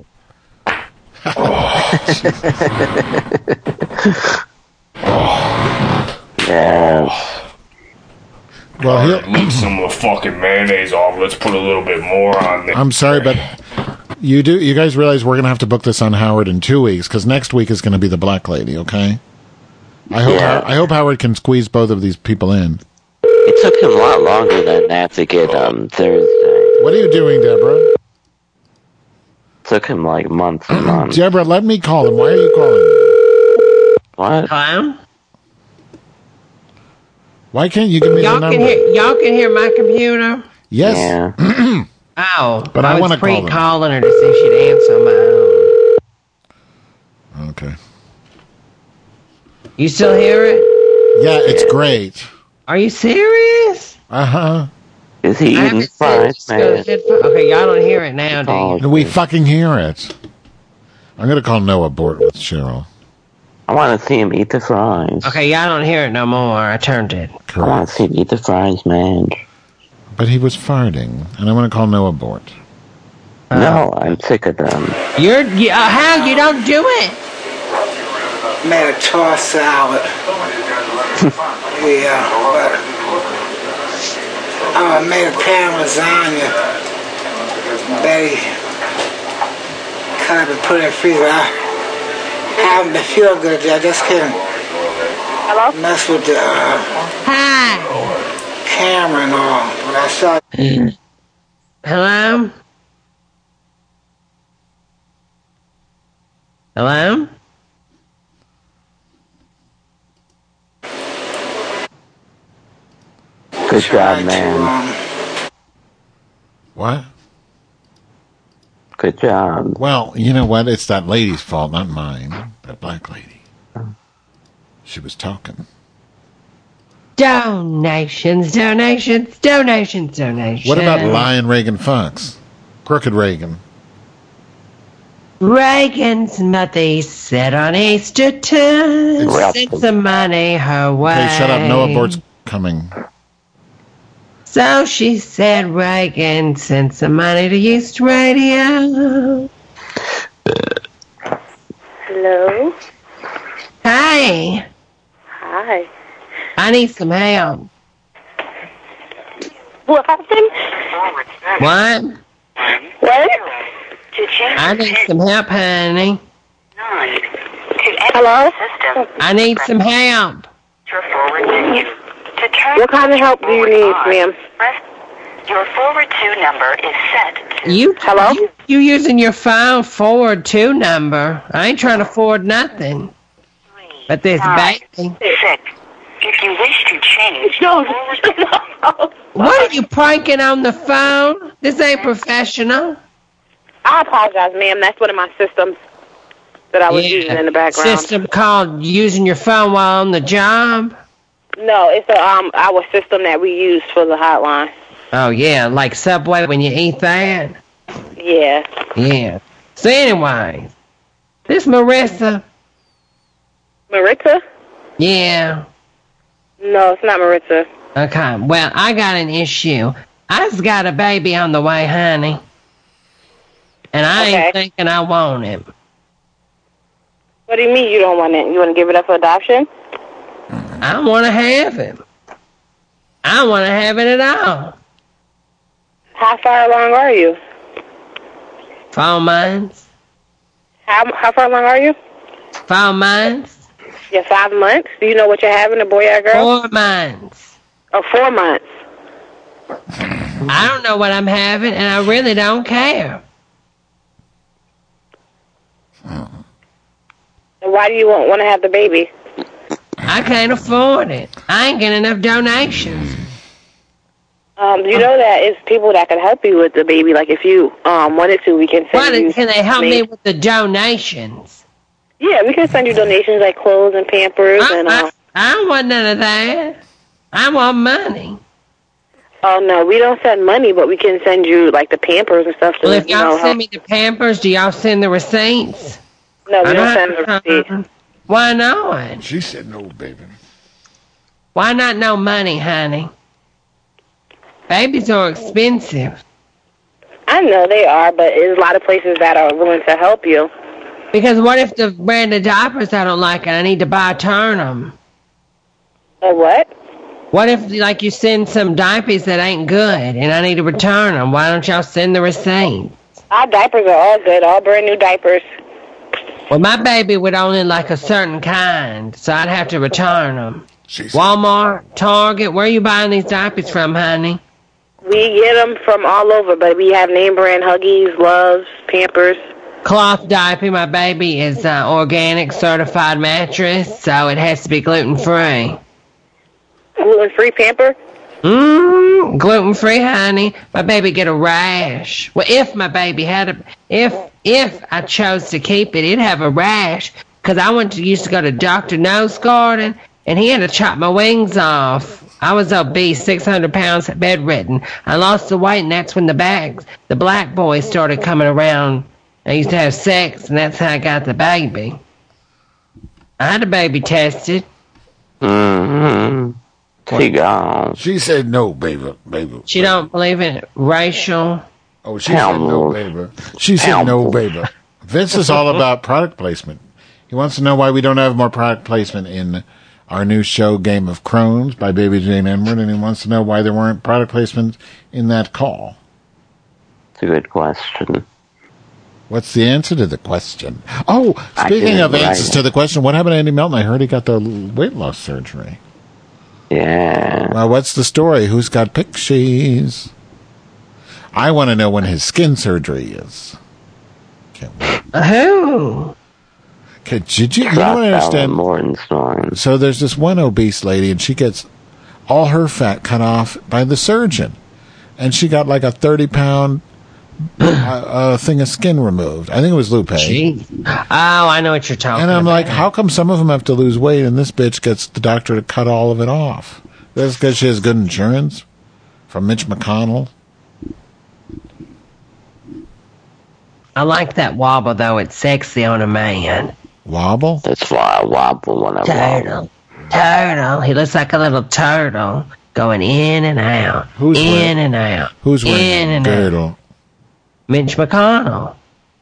Speaker 10: Yeah.
Speaker 2: Well, he'll
Speaker 15: leave some of the fucking mayonnaise off. Let's put a little bit more on there.
Speaker 2: I'm sorry, but you do. You guys realize we're going to have to book this on Howard in two weeks because next week is going to be the black lady. Okay. I hope.
Speaker 10: Yeah.
Speaker 2: I hope Howard can squeeze both of these people in.
Speaker 10: It took him a lot longer than that to get um Thursday.
Speaker 2: What are you doing, Deborah?
Speaker 10: Took him like months and months.
Speaker 2: Deborah, let me call him. Why are you calling?
Speaker 10: What?
Speaker 13: Hello?
Speaker 2: Why can't you give me
Speaker 13: Y'all
Speaker 2: the number?
Speaker 13: can hear. Y'all can hear my computer.
Speaker 2: Yes.
Speaker 10: Yeah.
Speaker 13: Oh,
Speaker 2: But I
Speaker 13: was
Speaker 2: wanna call them.
Speaker 13: pre-calling her to see if she'd answer on my own.
Speaker 2: Okay.
Speaker 13: You still hear it?
Speaker 2: Yeah, it's great.
Speaker 13: Are you serious?
Speaker 2: Uh huh.
Speaker 10: Is he
Speaker 13: I
Speaker 10: eating
Speaker 13: haven't seen
Speaker 10: fries,
Speaker 13: it. Just go
Speaker 10: man?
Speaker 13: ahead. Okay, y'all don't hear it now, do you?
Speaker 2: We fucking hear it. I'm gonna call Noah Bort with Cheryl.
Speaker 10: I want to see him eat the fries.
Speaker 13: Okay, y'all don't hear it no more. I turned it.
Speaker 10: I want to see him eat the fries, man.
Speaker 2: But he was farting, and I'm gonna call Noah Bort.
Speaker 10: No, I'm sick of them.
Speaker 13: You're you, uh, how you don't do it?
Speaker 3: Made a tossed salad. Yeah, but oh, I made a pan of lasagna. Betty cut up and put it in the freezer. I haven't been feel good. I just couldn't Hello? mess with the uh,
Speaker 13: Hi.
Speaker 3: camera and all. When I saw
Speaker 13: Hello? Hello?
Speaker 10: Good job, man.
Speaker 2: What?
Speaker 10: Good job.
Speaker 2: Well, you know what? It's that lady's fault, not mine. That black lady. She was talking.
Speaker 13: Donations, donations, donations, donations.
Speaker 2: What about lying Reagan Fox? Crooked Reagan.
Speaker 13: Reagan's mother said on Easter time, send some money her way.
Speaker 2: Okay, shut up. Noah Bort's coming.
Speaker 13: So she said Reagan sent some money to East Radio.
Speaker 5: Hello?
Speaker 13: Hey,
Speaker 5: Hi.
Speaker 13: I need some help.
Speaker 5: What happened?
Speaker 13: What?
Speaker 5: What?
Speaker 13: I need some help, honey.
Speaker 5: Hello?
Speaker 13: I need some help.
Speaker 5: What kind of help do you need, ma'am?
Speaker 16: Your forward to number is set.
Speaker 13: You hello? You, you using your phone forward to number? I ain't trying to forward nothing. But this
Speaker 16: Five,
Speaker 13: baby.
Speaker 16: Six. If you wish to change,
Speaker 5: No,
Speaker 16: no.
Speaker 13: What are you pranking on the phone? This ain't professional.
Speaker 5: I apologize, ma'am. That's one of my systems that I was
Speaker 13: Yeah.
Speaker 5: using in the background.
Speaker 13: System called using your phone while on the job.
Speaker 5: No, it's a, um our system that we use for the hotline.
Speaker 13: Oh yeah, like Subway when you eat that.
Speaker 5: Yeah.
Speaker 13: Yeah. So anyway, this Marissa.
Speaker 5: Maritza?
Speaker 13: Yeah.
Speaker 5: No, it's not Maritza.
Speaker 13: Okay. Well, I got an issue. I just got a baby on the way, honey. And I
Speaker 5: Okay.
Speaker 13: ain't thinking I want him.
Speaker 5: What do you mean you don't want it? You want to give it up for adoption?
Speaker 13: I want to have him. I want to have it at all.
Speaker 5: How far along are you?
Speaker 13: Four months.
Speaker 5: How how far along are you?
Speaker 13: Four months.
Speaker 5: Yeah, five months. Do you know what you're having, a boy or a girl?
Speaker 13: Four months.
Speaker 5: Oh, four months.
Speaker 13: I don't know what I'm having, and I really don't care.
Speaker 5: And why do you want, want to have the baby?
Speaker 13: I can't afford it. I ain't getting enough donations.
Speaker 5: Um, you know that it's people that can help you with the baby. Like if you um wanted to, we can send
Speaker 13: What,
Speaker 5: you.
Speaker 13: can they help me
Speaker 5: maybe-
Speaker 13: with the donations?
Speaker 5: Yeah, we can send you donations like clothes and Pampers
Speaker 13: I,
Speaker 5: and. Uh,
Speaker 13: I, I don't want none of that. I want money.
Speaker 5: oh no, we don't send money, but we can send you like the Pampers and stuff. To,
Speaker 13: Well, if
Speaker 5: you
Speaker 13: y'all
Speaker 5: know,
Speaker 13: send
Speaker 5: help.
Speaker 13: me the Pampers, do y'all send the receipts?
Speaker 5: No, we
Speaker 13: I
Speaker 5: don't send
Speaker 13: don't-
Speaker 5: the receipt.
Speaker 13: Why not?
Speaker 2: She said no, baby.
Speaker 13: Why not no money, honey? Babies are expensive.
Speaker 5: I
Speaker 17: I know they are, but there's a lot of places that are willing to help you.
Speaker 13: Because what if the brand of diapers I don't like and I need to buy turn them?
Speaker 17: A what?
Speaker 13: What if, like, you send some diapers that ain't good and I need to return them? Why don't y'all send the receipt?
Speaker 17: Our diapers are all good, all brand new diapers.
Speaker 13: Well, my baby would only like a certain kind, so I'd have to return them. Walmart, Target, where are you buying these diapers from, honey?
Speaker 17: We get them from all over, but we have name brand Huggies, Loves, Pampers.
Speaker 13: Cloth diaper. My baby is uh, organic certified mattress, so it has to be gluten-free.
Speaker 17: Gluten-free Pamper?
Speaker 13: Mmm, gluten-free, honey. My baby get a rash. Well, if my baby had a, if if I chose to keep it, it'd have a rash. Because I went to used to go to Doctor Nose Garden, and he had to chop my wings off. I was obese, six hundred pounds, bedridden. I lost the weight, and that's when the bags, the black boys started coming around. I used to have sex, and that's how I got the baby. I had a baby tested.
Speaker 10: Mm-hmm. She gone.
Speaker 2: She said no, baby, baby.
Speaker 13: She don't believe in racial.
Speaker 2: Oh, she said no, baby. She said no, baby. Vince is all about product placement. He wants to know why we don't have more product placement in our new show, Game of Crones, by Baby Jane Edward, and he wants to know why there weren't product placements in that call.
Speaker 10: It's a good question.
Speaker 2: What's the answer to the question? Oh, speaking of answers to the question, what happened to Andy Melton? I heard he got the weight loss surgery.
Speaker 10: Yeah.
Speaker 2: Well, what's the story? Who's got pictures? I want to know when his skin surgery is. Can't wait.
Speaker 13: Who?
Speaker 2: Okay, did you, you don't understand? So there's this one obese lady, and she gets all her fat cut off by the surgeon. And she got like a thirty-pound uh, uh, thing of skin removed. I think it was Lupe.
Speaker 13: Gee. Oh, I know what you're talking
Speaker 2: about. And I'm
Speaker 13: about.
Speaker 2: like, how come some of them have to lose weight, and this bitch gets the doctor to cut all of it off? That's because she has good insurance from Mitch McConnell.
Speaker 13: I like that wobble, though. It's sexy on a man.
Speaker 2: Wobble?
Speaker 10: That's why I wobble when I
Speaker 13: turtle.
Speaker 10: wobble.
Speaker 13: Turtle. He looks like a little turtle going in and out.
Speaker 2: Who's
Speaker 13: in
Speaker 2: wearing,
Speaker 13: and out.
Speaker 2: Who's wearing
Speaker 13: in
Speaker 2: a
Speaker 13: and
Speaker 2: girdle?
Speaker 13: Out. Mitch McConnell.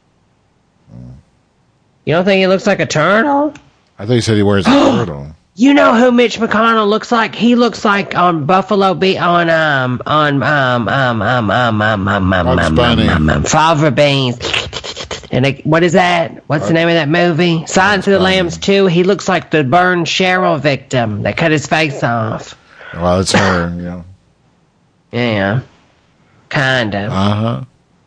Speaker 13: You don't think he looks like a turtle?
Speaker 2: I thought you said he wears a girdle.
Speaker 13: You know who Mitch McConnell looks like? He looks like on Buffalo Be on um on um um um um um um um um um um Fava Beans. And they, what is that? What's the name of that movie? Silence of the Lambs two. He looks like the burned Cheryl victim that cut his face off.
Speaker 2: Well, it's her, yeah.
Speaker 13: Yeah, kind of.
Speaker 2: Uh huh.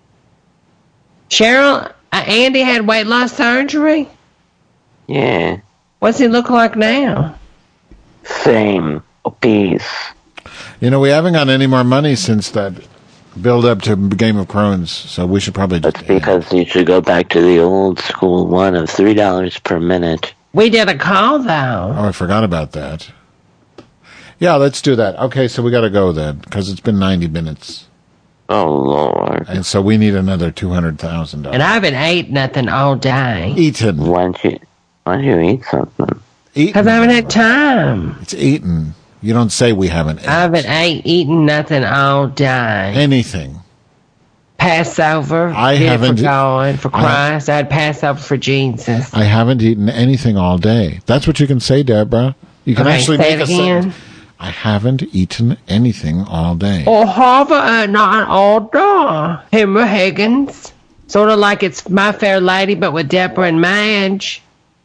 Speaker 13: Cheryl, uh, Andy had weight loss surgery.
Speaker 10: Yeah.
Speaker 13: What's he look like now?
Speaker 10: Same. Obese.
Speaker 2: You know, we haven't got any more money since that build up to Game of Crones, so we should probably just...
Speaker 10: That's because you should go back to the old school one of three dollars per minute.
Speaker 13: We did a call, though.
Speaker 2: Oh, I forgot about that. Yeah, let's do that. Okay, so we got to go then, because it's been ninety minutes.
Speaker 10: Oh, Lord.
Speaker 2: And so we need another two hundred thousand dollars.
Speaker 13: And I haven't ate nothing all day.
Speaker 2: Eaten.
Speaker 10: Why don't you, why don't you eat something?
Speaker 13: Because I haven't had time.
Speaker 2: It's eaten. You don't say we haven't ate.
Speaker 13: I haven't ate, eaten nothing all day.
Speaker 2: Anything.
Speaker 13: Passover.
Speaker 2: I
Speaker 13: did
Speaker 2: haven't.
Speaker 13: For God, for Christ. I, I had Passover for Jesus.
Speaker 2: I haven't eaten anything all day. That's what you can say, Deborah. You can
Speaker 13: okay,
Speaker 2: actually
Speaker 13: say
Speaker 2: make
Speaker 13: it
Speaker 2: a
Speaker 13: again.
Speaker 2: sentence. I haven't eaten anything all day.
Speaker 13: Or have uh, not all day. Henry Higgins. Sort of like it's My Fair Lady, but with Deborah and Madge.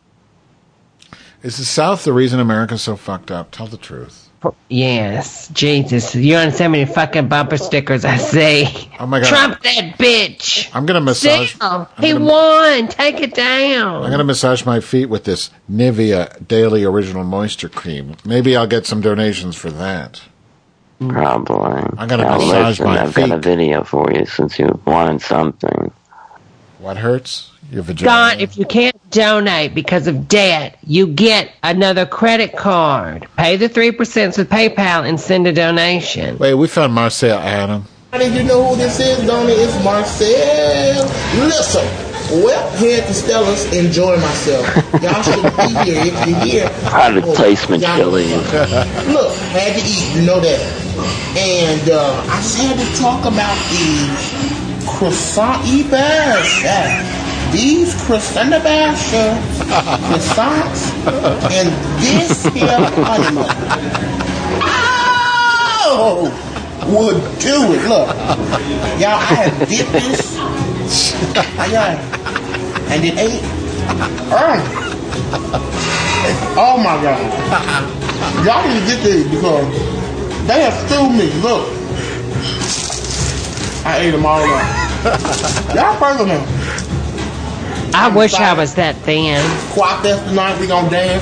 Speaker 2: Is the South the reason America's so fucked up? Tell the truth.
Speaker 13: Yes. Jesus. You understand how many fucking bumper stickers I see?
Speaker 2: Oh, my God.
Speaker 13: Trump that bitch.
Speaker 2: I'm going to massage.
Speaker 13: Still, he gonna, won. Take it down.
Speaker 2: I'm going to massage my feet with this Nivea Daily Original Moisture Cream. Maybe I'll get some donations for that.
Speaker 10: Probably.
Speaker 2: I'm going to
Speaker 10: now
Speaker 2: massage
Speaker 10: listen,
Speaker 2: my
Speaker 10: I've
Speaker 2: feet.
Speaker 10: I've got a video for you since you wanted something.
Speaker 2: What hurts? Your vagina?
Speaker 13: God, if you can't donate because of debt, you get another credit card. Pay the three percent with PayPal and send a donation.
Speaker 2: Wait, we found Marcel Adam.
Speaker 18: Did you know who this is, Donnie? It's Marcel. Listen, well, here at the Stellas, enjoying myself. Y'all should be here if you're here.
Speaker 10: Product oh, placement, Chili.
Speaker 18: Look, had to eat, you know that. And uh, I just had to talk about these croissant-y bears. Yeah. These croissant bears, croissants, and this here honeymoon. Oh, would do it. Look, y'all, I have dipped this. Yeah, and then ate. Oh. Oh my God. Y'all need to get these because they have stewed me. Look. I ate them all up. Y'all further now.
Speaker 13: I wish I was that thin.
Speaker 18: Quad Fest tonight, we gonna dance.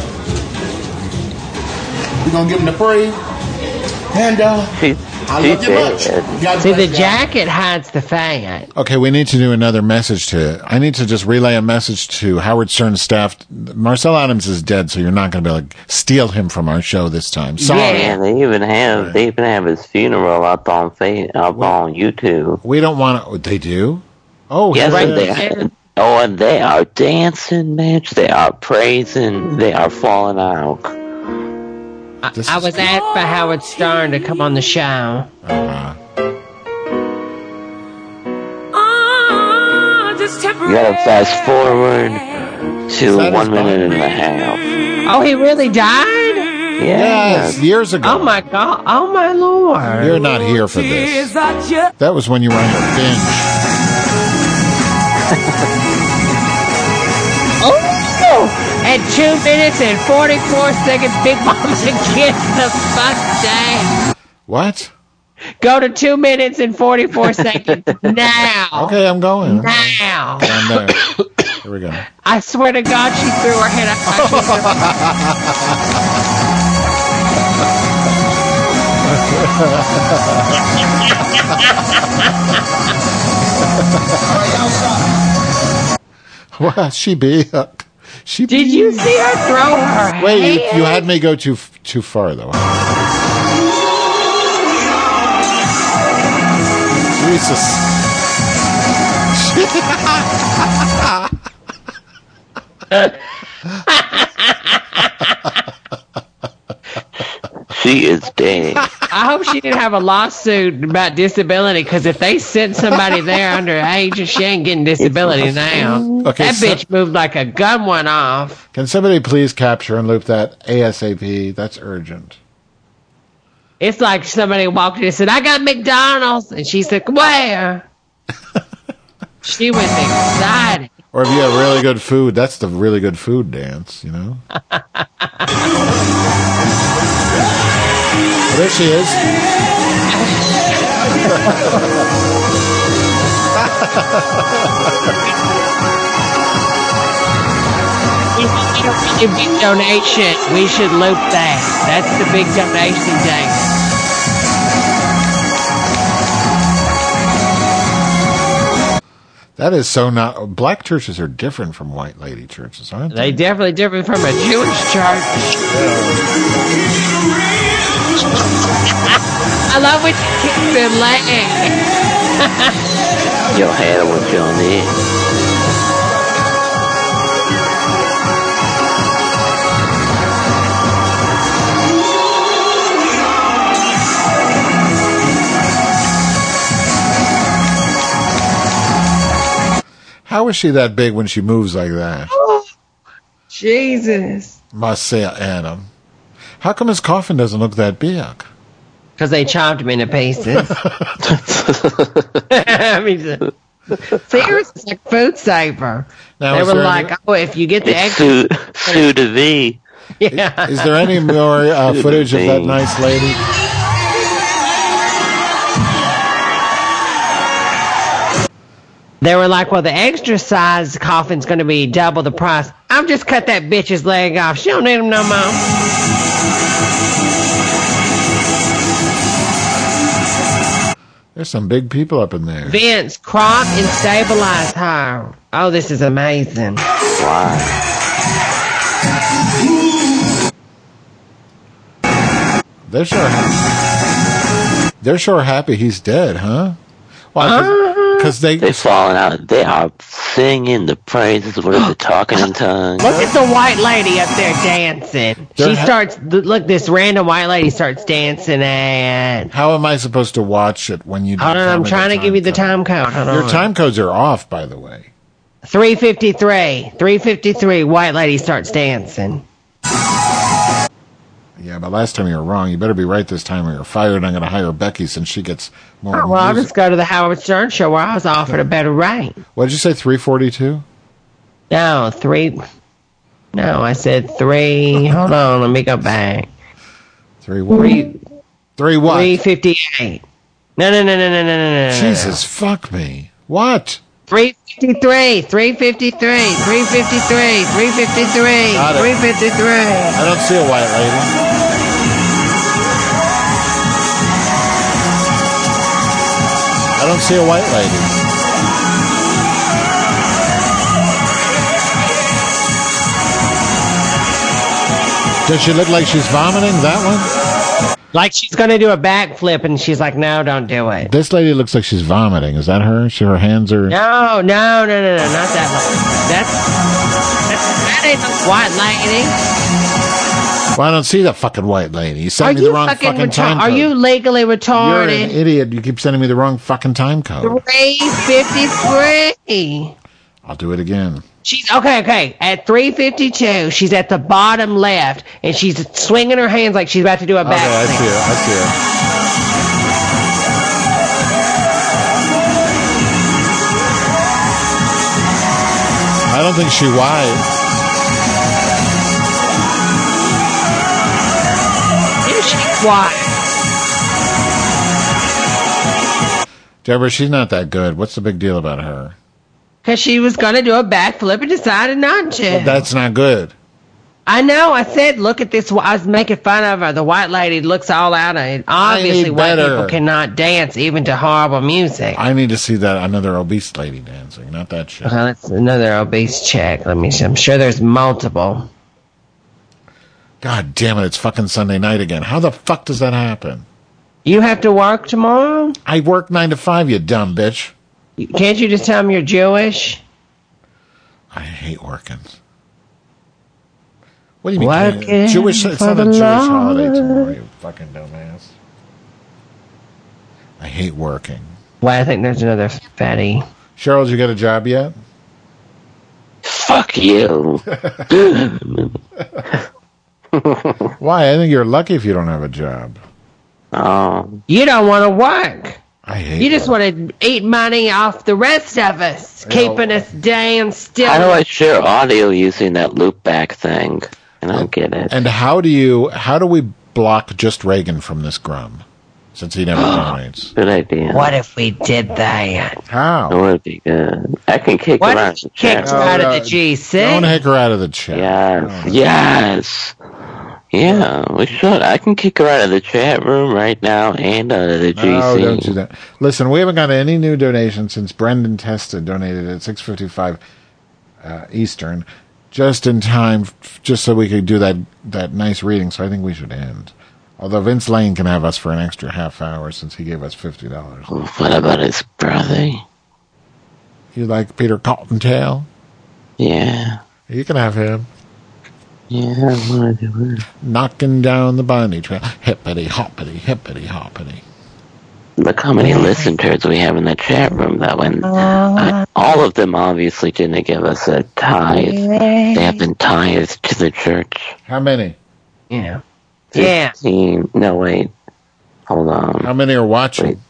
Speaker 18: We gonna give them the praise. And uh, I love you much. God
Speaker 13: See,
Speaker 18: bless
Speaker 13: the
Speaker 18: y'all.
Speaker 13: jacket hides the fat.
Speaker 2: Okay, we need to do another message to. I need to just relay a message to Howard Stern's staff. Marcel Adams is dead, so you're not going to be able to steal him from our show this time. Sorry.
Speaker 10: Yeah, they even have they even have his funeral up on fa- up on YouTube.
Speaker 2: We don't want to. They do. Oh,
Speaker 10: yes,
Speaker 2: right
Speaker 10: and they are. Oh, and they are dancing, bitch. They are praising. They are falling out.
Speaker 13: I, I was asked by Howard Stern to come on the show.
Speaker 2: Uh-huh.
Speaker 10: You gotta fast forward to one minute and a half.
Speaker 13: Oh, he really died?
Speaker 2: Yes, years ago.
Speaker 13: Oh my God! Oh my Lord!
Speaker 2: You're not here for this. That was when you were on your binge.
Speaker 13: Oh! At two minutes and forty-four seconds, Big Mama gets the fuck down.
Speaker 2: What?
Speaker 13: Go to two minutes and forty-four seconds now.
Speaker 2: Okay, I'm going.
Speaker 13: Now.
Speaker 2: I'm there. Here we go.
Speaker 13: I swear to God, she threw her head up.
Speaker 2: Well, she be. Uh, she
Speaker 13: Did
Speaker 2: be.
Speaker 13: you see her throw her
Speaker 2: Wait, you,
Speaker 13: head?
Speaker 2: you had me go too too far though. Jesus.
Speaker 10: She is dead.
Speaker 13: I hope she didn't have a lawsuit about disability, because if they sent somebody there underage, she ain't getting disability now.
Speaker 2: Okay,
Speaker 13: that
Speaker 2: so-
Speaker 13: bitch moved like a gun went off.
Speaker 2: Can somebody please capture and loop that ASAP? That's urgent.
Speaker 13: It's like somebody walked in and said, I got McDonald's. And she said, where? She was excited.
Speaker 2: Or if you have really good food, that's the really good food dance, you know? Well, there she is.
Speaker 13: If you donation, we should loop that. That's the big donation dance.
Speaker 2: That is so not. Black churches are different from white lady churches, aren't they?
Speaker 13: They definitely different from a Jewish church. I love when you keep the leg.
Speaker 10: Your hair was on it.
Speaker 2: How is she that big when she moves like that?
Speaker 13: Oh, Jesus.
Speaker 2: Marcel Adam. How come his coffin doesn't look that big?
Speaker 13: Because they chopped him into pieces. I mean, seriously, it's like Food Saver.
Speaker 2: Now,
Speaker 13: they
Speaker 2: is
Speaker 13: were
Speaker 2: there
Speaker 13: like,
Speaker 2: any-
Speaker 13: oh, if you get the
Speaker 10: It's
Speaker 13: extra...
Speaker 10: Sue, Sue DeVee.
Speaker 13: Yeah.
Speaker 2: Is there any more uh, footage of that nice lady?
Speaker 13: They were like, well, the extra size coffin's going to be double the price. I've just cut that bitch's leg off. She don't need him no more.
Speaker 2: There's some big people up in there.
Speaker 13: Vince, crop and stabilize her. Oh, this is amazing.
Speaker 10: Wow.
Speaker 2: They're sure. They're sure happy he's dead, huh? Well, because they
Speaker 10: They've fallen out. They are singing the praises. What is it? Talking in tongues.
Speaker 13: Look at the white lady up there dancing. She starts, look, this random white lady starts dancing and...
Speaker 2: How am I supposed to watch it when you...
Speaker 13: Hold on, I'm trying to give you the time code. Hold
Speaker 2: Your
Speaker 13: on.
Speaker 2: time codes are off, by the way.
Speaker 13: three fifty-three. three fifty-three, white lady starts dancing.
Speaker 2: Yeah, but last time you were wrong. You better be right this time or you're fired. I'm going to hire Becky since she gets more...
Speaker 13: Oh, well, I'll
Speaker 2: music.
Speaker 13: just go to the Howard Stern show where I was offered a better rate.
Speaker 2: What did you say, three forty-two?
Speaker 13: No, three... No, I said three... Hold on, let me go back.
Speaker 2: Three what?
Speaker 13: Three,
Speaker 2: three what?
Speaker 13: three fifty-eight. No, no, no, no, no, no, no, no.
Speaker 2: Jesus, fuck me. What?
Speaker 13: three fifty-three, three fifty-three, three fifty-three, three fifty-three,
Speaker 2: Got it.
Speaker 13: three fifty-three.
Speaker 2: I don't see a white lady. I don't see a white lady. Does she look like she's vomiting? That one?
Speaker 13: Like she's going to do a backflip, and she's like, no, don't do it.
Speaker 2: This lady looks like she's vomiting. Is that her? She, her hands are...
Speaker 13: No, no, no, no, no, not that lady. That's, that's, that ain't the white lady.
Speaker 2: Well, I don't see the fucking white lady. You
Speaker 13: Are
Speaker 2: sent me the
Speaker 13: you
Speaker 2: wrong
Speaker 13: fucking,
Speaker 2: fucking
Speaker 13: retar-
Speaker 2: time
Speaker 13: Are
Speaker 2: code.
Speaker 13: you legally
Speaker 2: You're
Speaker 13: retarded?
Speaker 2: an idiot. You keep sending me the wrong fucking time code.
Speaker 13: three fifty-three.
Speaker 2: I'll do it again.
Speaker 13: She's okay, okay. At three fifty-two, she's at the bottom left, and she's swinging her hands like she's about to do a
Speaker 2: Okay, I
Speaker 13: backflip.
Speaker 2: see her. I see her. I don't think she white.
Speaker 13: Is she white?
Speaker 2: Deborah, she's not that good. What's the big deal about her?
Speaker 13: Because she was going to do a backflip and decided not to.
Speaker 2: Well, that's not good.
Speaker 13: I know. I said, look at this. I was making fun of her. The white lady looks all out of it. Obviously,
Speaker 2: need
Speaker 13: white
Speaker 2: better.
Speaker 13: people cannot dance even to horrible music.
Speaker 2: I need to see that another obese lady dancing, not that shit.
Speaker 13: Well, that's another obese check. Let me see. I'm sure there's multiple.
Speaker 2: God damn it, it's fucking Sunday night again. How the fuck does that happen?
Speaker 13: You have to work tomorrow?
Speaker 2: I work nine to five, you dumb bitch.
Speaker 13: Can't you just tell them you're Jewish?
Speaker 2: I hate working. What do you mean?
Speaker 13: Working
Speaker 2: can't- Jewish? It's
Speaker 13: for
Speaker 2: not a
Speaker 13: the
Speaker 2: Jewish
Speaker 13: Lord.
Speaker 2: holiday tomorrow, you fucking dumbass. I hate working.
Speaker 13: Well, I think there's another fatty.
Speaker 2: Cheryl, did you get a job yet?
Speaker 10: Fuck you.
Speaker 2: Why? I think you're lucky if you don't have a job.
Speaker 10: Oh.
Speaker 13: You don't want to work.
Speaker 2: I hate
Speaker 13: You just want to eat money off the rest of us, keeping us damn still.
Speaker 10: How do I share audio using that loopback thing? I don't get it.
Speaker 2: And how do you? How do we block just Reagan from this grum? Since he never donates.
Speaker 10: Good idea.
Speaker 13: What if we did that?
Speaker 2: How?
Speaker 10: That would be good. I can kick
Speaker 13: What
Speaker 10: her
Speaker 13: if
Speaker 10: out of the
Speaker 13: you kicked
Speaker 10: chat.
Speaker 13: her out of the G C?
Speaker 2: Don't kick her out of the chat.
Speaker 10: Yes. Yes. Yeah, we should. I can kick her out of the chat room right now and out of the G C.
Speaker 2: No, don't do that. Listen, we haven't got any new donations since Brendan Testa donated at six fifty-five uh, Eastern, just in time, f- just so we could do that that nice reading. So I think we should end. Although Vince Lane can have us for an extra half hour since he gave us fifty dollars.
Speaker 10: What about his brother?
Speaker 2: You like Peter Cottontail?
Speaker 10: Yeah.
Speaker 2: You can have him.
Speaker 10: Yeah, I want to do it.
Speaker 2: Knocking down the bunny trail. Hippity hoppity, hippity hoppity.
Speaker 10: Look how many listeners we have in the chat room, though, and I, all of them obviously didn't give us a tithe. They have been tithed to the church.
Speaker 2: How many?
Speaker 13: Yeah. Yeah.
Speaker 10: fifteen. No, wait. Hold on.
Speaker 2: How many are watching?
Speaker 10: Wait.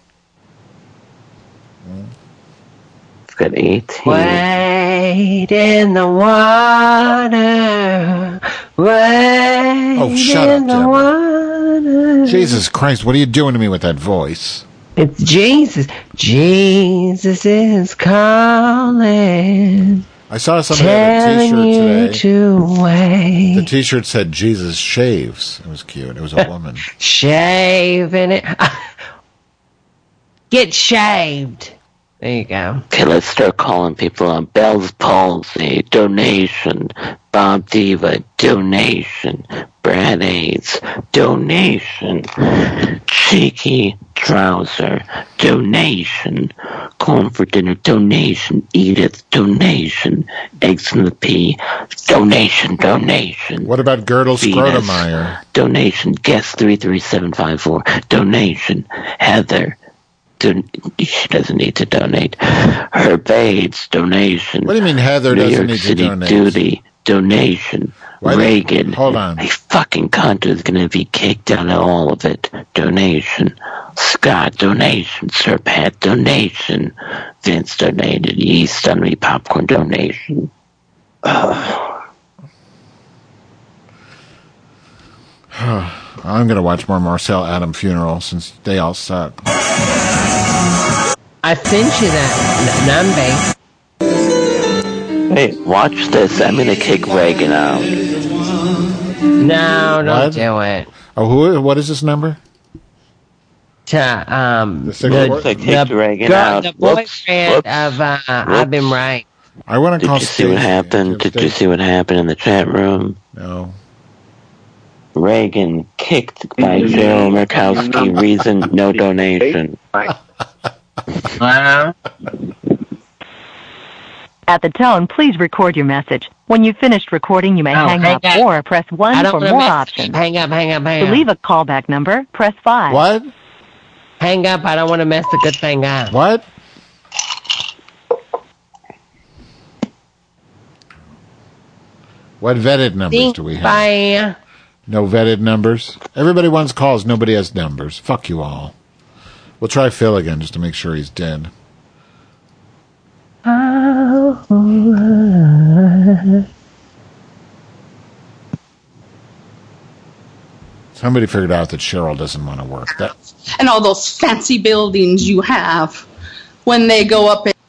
Speaker 10: It's got eighteen.
Speaker 13: Wade in the water. Wade
Speaker 2: Oh, shut
Speaker 13: in
Speaker 2: up,
Speaker 13: the
Speaker 2: Deborah.
Speaker 13: water.
Speaker 2: Jesus Christ, what are you doing to me with that voice?
Speaker 13: It's Jesus. Jesus is calling.
Speaker 2: I saw somebody had a
Speaker 13: Telling
Speaker 2: t-shirt
Speaker 13: you
Speaker 2: today.
Speaker 13: to wait.
Speaker 2: The t-shirt said Jesus shaves. It was cute. It was a woman.
Speaker 13: Shaving it. Get shaved. There you go.
Speaker 10: Okay, let's start calling people on. Bell's Palsy, donation. Bob Diva, donation. Brad AIDS, donation. Cheeky Trouser, donation. Corn for Dinner, donation. Edith, donation. Eggs in the Pea, donation, donation.
Speaker 2: What about Girdle
Speaker 10: Venus,
Speaker 2: Scrotomeyer?
Speaker 10: donation. Guest three three seven five four, donation. Heather, don- she doesn't need to donate. Her Bates, donation.
Speaker 2: What do you mean Heather
Speaker 10: New
Speaker 2: doesn't
Speaker 10: York
Speaker 2: need to
Speaker 10: City
Speaker 2: donate?
Speaker 10: Duty, donation.
Speaker 2: Why
Speaker 10: Reagan,
Speaker 2: did- hold on.
Speaker 10: a fucking cunt is going to be kicked out of all of it. Donation. Scott, donation. Sir Pat, donation. Vince donated. Yeast on me, popcorn, donation. Ugh.
Speaker 2: I'm going to watch more Marcel Adam Funeral since they all suck.
Speaker 13: I sent you that n- number.
Speaker 10: Hey, watch this. I'm going to kick Reagan out.
Speaker 13: No, don't
Speaker 2: What?
Speaker 13: do it.
Speaker 2: Oh, who? What is this number?
Speaker 13: To, um, the,
Speaker 2: second word?
Speaker 10: I kicked Reagan
Speaker 13: girl-
Speaker 10: out.
Speaker 13: the
Speaker 10: Whoops,
Speaker 13: boyfriend
Speaker 10: whoops,
Speaker 13: of uh, I've
Speaker 10: whoops.
Speaker 13: been right.
Speaker 2: I want to
Speaker 10: Did
Speaker 2: call
Speaker 10: you see what
Speaker 2: Stacey.
Speaker 10: happened? Did you see what happened in the chat room?
Speaker 2: No.
Speaker 10: Reagan kicked by Joe Murkowski. Reason no donation.
Speaker 13: Wow.
Speaker 19: At the tone, please record your message. When you've finished recording, you may
Speaker 13: Oh,
Speaker 19: hang,
Speaker 13: hang
Speaker 19: up,
Speaker 13: up.
Speaker 19: or press
Speaker 13: I
Speaker 19: one
Speaker 13: don't
Speaker 19: for
Speaker 13: wanna
Speaker 19: more
Speaker 13: mess-
Speaker 19: options.
Speaker 13: Hang up, hang up, hang
Speaker 19: To
Speaker 13: up.
Speaker 19: leave a callback number, press five.
Speaker 2: What?
Speaker 13: Hang up. I don't want to mess the good thing up.
Speaker 2: What? What vetted numbers do we have?
Speaker 13: Bye.
Speaker 2: No vetted numbers. Everybody wants calls. Nobody has numbers. Fuck you all. We'll try Phil again just to make sure he's dead. Somebody figured out that Cheryl doesn't want to work. That
Speaker 20: And all those fancy buildings you have when they go up in,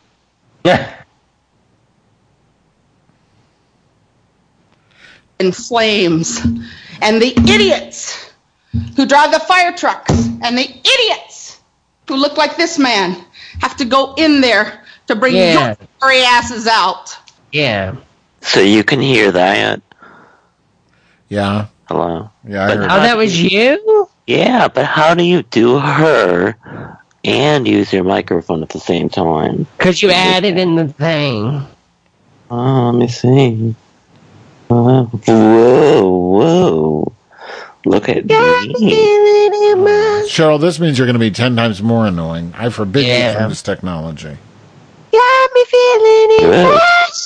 Speaker 20: in flames. And the idiots who drive the fire trucks and the idiots who look like this man have to go in there to bring
Speaker 10: Yeah.
Speaker 20: your furry asses out.
Speaker 13: Yeah.
Speaker 10: So you can hear that.
Speaker 2: Yeah.
Speaker 10: Hello.
Speaker 2: Yeah. I
Speaker 10: But
Speaker 2: heard
Speaker 10: how
Speaker 13: Oh, that
Speaker 10: do
Speaker 13: was
Speaker 10: you-
Speaker 13: you?
Speaker 10: Yeah, but how do you do her and use your microphone at the same time?
Speaker 13: Because you added in the thing.
Speaker 10: Oh, let me see. Uh, whoa, whoa. Look at me.
Speaker 2: Cheryl, this means you're going to be ten times more annoying. I forbid you
Speaker 13: Yeah.
Speaker 2: from this technology.
Speaker 13: Got me feeling
Speaker 10: Good.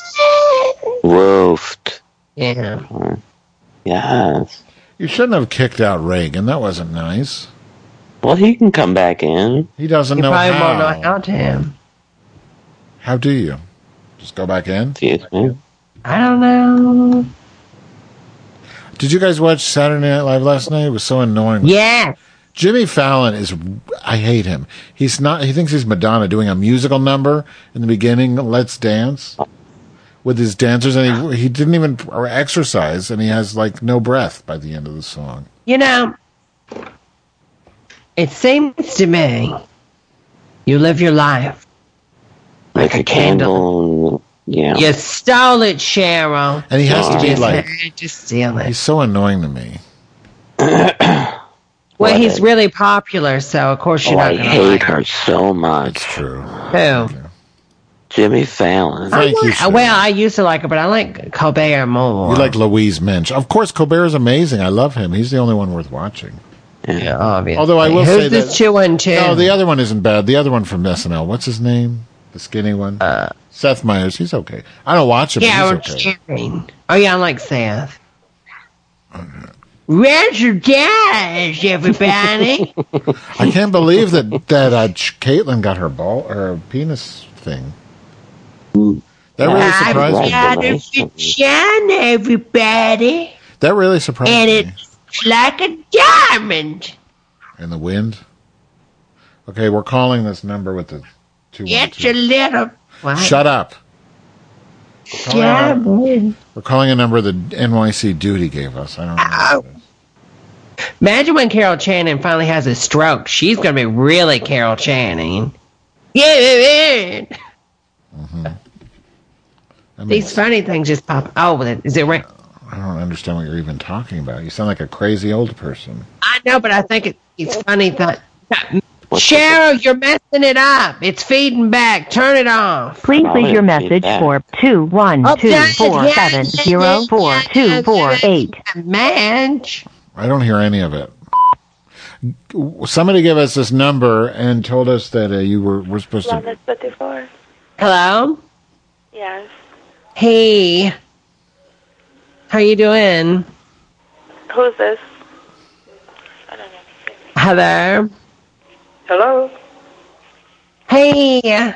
Speaker 10: Woofed.
Speaker 13: Yeah.
Speaker 10: Yes.
Speaker 2: You shouldn't have kicked out Reagan. That wasn't nice.
Speaker 10: Well, he can come back in.
Speaker 2: He doesn't
Speaker 13: You
Speaker 2: know
Speaker 13: probably
Speaker 2: how.
Speaker 13: won't know how to him.
Speaker 2: How do you? Just go back in?
Speaker 10: Excuse me.
Speaker 13: I don't know.
Speaker 2: Did you guys watch Saturday Night Live last night? It was so annoying.
Speaker 13: Yeah.
Speaker 2: Jimmy Fallon is, I hate him. He's not, he thinks he's Madonna doing a musical number in the beginning, Let's Dance, with his dancers, and he, he didn't even exercise, and he has, like, no breath by the end of the song.
Speaker 13: You know, it seems to me you live your life
Speaker 10: Like a candle. Yeah.
Speaker 13: You stole it, Cheryl.
Speaker 2: And he has to be
Speaker 13: Just
Speaker 2: like,
Speaker 13: had to steal it.
Speaker 2: he's so annoying to me.
Speaker 13: Well, he's really popular, so of course you're
Speaker 10: Oh,
Speaker 13: not
Speaker 10: I
Speaker 13: gonna
Speaker 10: hate
Speaker 13: like
Speaker 10: her so much.
Speaker 2: That's true.
Speaker 13: Who?
Speaker 10: Jimmy Fallon.
Speaker 2: Thank you,
Speaker 13: Uh,
Speaker 2: Cheryl.
Speaker 13: well, I used to like her, but I like Colbert more.
Speaker 2: You like Louise Mensch. Of course, Colbert is amazing. I love him. He's the only one worth watching.
Speaker 13: Yeah, obviously.
Speaker 2: Although I will
Speaker 13: Who's
Speaker 2: say
Speaker 13: this
Speaker 2: that...
Speaker 13: two and two?
Speaker 2: No, the other one isn't bad. The other one from S N L. What's his name? The skinny one?
Speaker 13: Uh,
Speaker 2: Seth Meyers. He's okay. I don't watch him,
Speaker 13: yeah,
Speaker 2: but he's okay.
Speaker 13: Jerry. Oh, yeah, I like Seth. Roger Dash, everybody.
Speaker 2: I can't believe that that uh, Ch- Caitlyn got her ball, her penis thing. That really surprised
Speaker 13: I've
Speaker 2: me.
Speaker 13: got a vagina, everybody.
Speaker 2: That really surprised
Speaker 13: And
Speaker 2: me.
Speaker 13: it's like a diamond.
Speaker 2: In the wind. Okay, we're calling this number with the two. one,
Speaker 13: It's
Speaker 2: two.
Speaker 13: a little... What?
Speaker 2: Shut up. We're calling, a,
Speaker 13: Diamond.
Speaker 2: we're calling a number that N Y C Duty gave us. I don't know.
Speaker 13: Oh. Imagine when Carol Channing finally has a stroke. She's going to be really Carol Channing. Yeah.
Speaker 2: Mm-hmm.
Speaker 13: These funny things just pop. Oh, is it right?
Speaker 2: I don't understand what you're even talking about. You sound like a crazy old person.
Speaker 13: I know, but I think it, it's funny that. Cheryl, you're messing it up. It's feeding back. Turn it off.
Speaker 19: Please leave your message for two one two four seven zero four two four eight.
Speaker 13: Madge.
Speaker 2: I don't hear any of it. Somebody gave us this number and told us that uh, you were, were supposed to...
Speaker 17: fifty-four.
Speaker 13: Hello?
Speaker 17: Yes.
Speaker 13: Hey. How you doing?
Speaker 17: Who's this?
Speaker 13: Hello?
Speaker 17: Hello?
Speaker 13: Hey.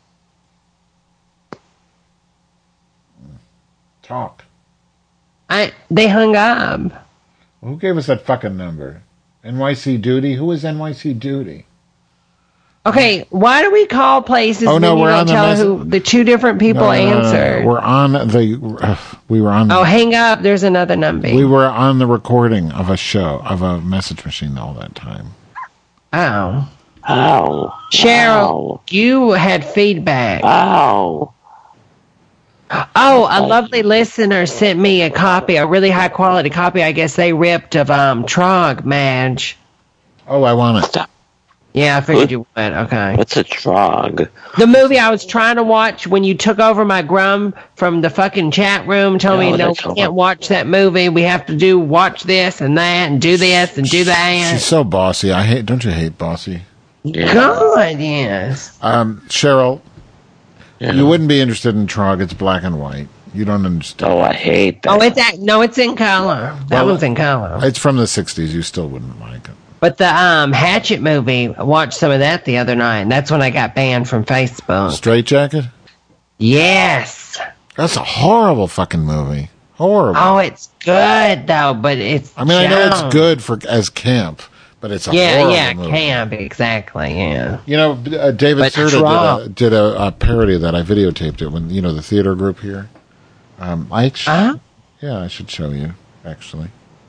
Speaker 2: Talk.
Speaker 13: I. They hung up.
Speaker 2: Who gave us that fucking number? N Y C Duty? Who is N Y C Duty?
Speaker 13: Okay, why do we call places
Speaker 2: oh,
Speaker 13: when
Speaker 2: no,
Speaker 13: you
Speaker 2: we're
Speaker 13: don't
Speaker 2: on the
Speaker 13: tell
Speaker 2: mes-
Speaker 13: who the two different people
Speaker 2: no, no, no, no,
Speaker 13: answered?
Speaker 2: no. We're on the... Uh, we were on...
Speaker 13: Oh, hang up. There's another number.
Speaker 2: We were on the recording of a show, of a message machine all that time.
Speaker 13: Oh.
Speaker 10: Oh.
Speaker 13: Cheryl,
Speaker 10: oh.
Speaker 13: you had feedback.
Speaker 10: Oh.
Speaker 13: Oh, a lovely listener sent me a copy, a really high quality copy. I guess they ripped of um Trog, Madge.
Speaker 2: Oh, I want it.
Speaker 13: Yeah, I figured you would. Okay.
Speaker 10: What's a Trog?
Speaker 13: The movie I was trying to watch when you took over my grum from the fucking chat room, told
Speaker 10: No,
Speaker 13: me, no,
Speaker 10: that's
Speaker 13: we can't watch that movie. We have to do watch this and that and do this and do that.
Speaker 2: She's so bossy. I hate. Don't you hate bossy?
Speaker 10: Yeah.
Speaker 13: God, yes.
Speaker 2: Um, Cheryl,
Speaker 10: Yeah.
Speaker 2: you wouldn't be interested in Trog. It's black and white. You don't understand.
Speaker 10: Oh, I hate that.
Speaker 13: Oh, it's that. No, it's in color. That
Speaker 2: Well,
Speaker 13: one's in color.
Speaker 2: It's from the sixties. You still wouldn't like it.
Speaker 13: But the um Hatchet movie, I watched some of that the other night, and that's when I got banned from Facebook.
Speaker 2: Straight Jacket?
Speaker 13: Yes.
Speaker 2: That's a horrible fucking movie. Horrible.
Speaker 13: Oh, it's good though, but it's.
Speaker 2: I mean, I know
Speaker 13: junk.
Speaker 2: it's good for as camp, but it's a
Speaker 13: Yeah,
Speaker 2: horrible
Speaker 13: yeah,
Speaker 2: movie.
Speaker 13: camp exactly. Yeah.
Speaker 2: You know, uh, David
Speaker 13: But
Speaker 2: Serta did, a,
Speaker 13: Trog-
Speaker 2: did a, a parody of that. I videotaped it when, you know, the theater group here. Um, I sh-
Speaker 13: Uh-huh.
Speaker 2: Yeah, I should show you, actually.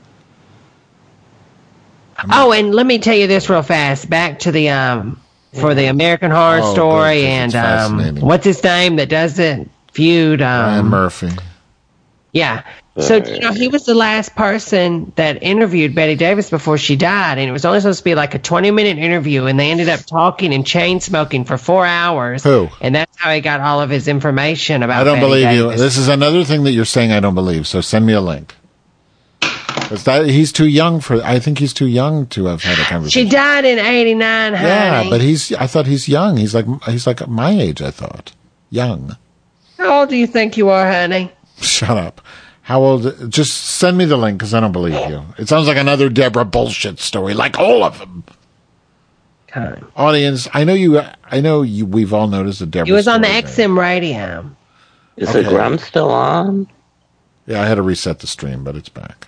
Speaker 13: Oh, and let me tell you this real fast. Back to the um for the American Horror
Speaker 2: Oh,
Speaker 13: Story
Speaker 2: good, 'cause
Speaker 13: and
Speaker 2: it's
Speaker 13: um
Speaker 2: fascinating.
Speaker 13: what's his name that does it? Feud. Um,
Speaker 2: Ryan Murphy.
Speaker 13: Yeah. So, you know, he was the last person that interviewed Betty Davis before she died, and it was only supposed to be like a twenty-minute interview, and they ended up talking and chain-smoking for four hours.
Speaker 2: Who?
Speaker 13: And that's how he got all of his information about
Speaker 2: I don't
Speaker 13: Betty
Speaker 2: believe you.
Speaker 13: Davis.
Speaker 2: This is another thing that you're saying I don't believe, so send me a link. 'Cause that, he's too young for... I think he's too young to have had a conversation.
Speaker 13: She died in eighty-nine, honey.
Speaker 2: Yeah, but he's... I thought he's young. He's like he's like my age, I thought. Young.
Speaker 13: How old do you think you are, honey?
Speaker 2: Shut up. How old... Just send me the link, because I don't believe you. It sounds like another Deborah bullshit story, like all of them.
Speaker 13: Okay.
Speaker 2: Audience, I know you... I know you. We've all noticed that Deborah...
Speaker 13: He was on the
Speaker 2: stories
Speaker 13: X M radio.
Speaker 10: Is
Speaker 2: Okay.
Speaker 10: the Grum still on?
Speaker 2: Yeah, I had to reset the stream, but it's back.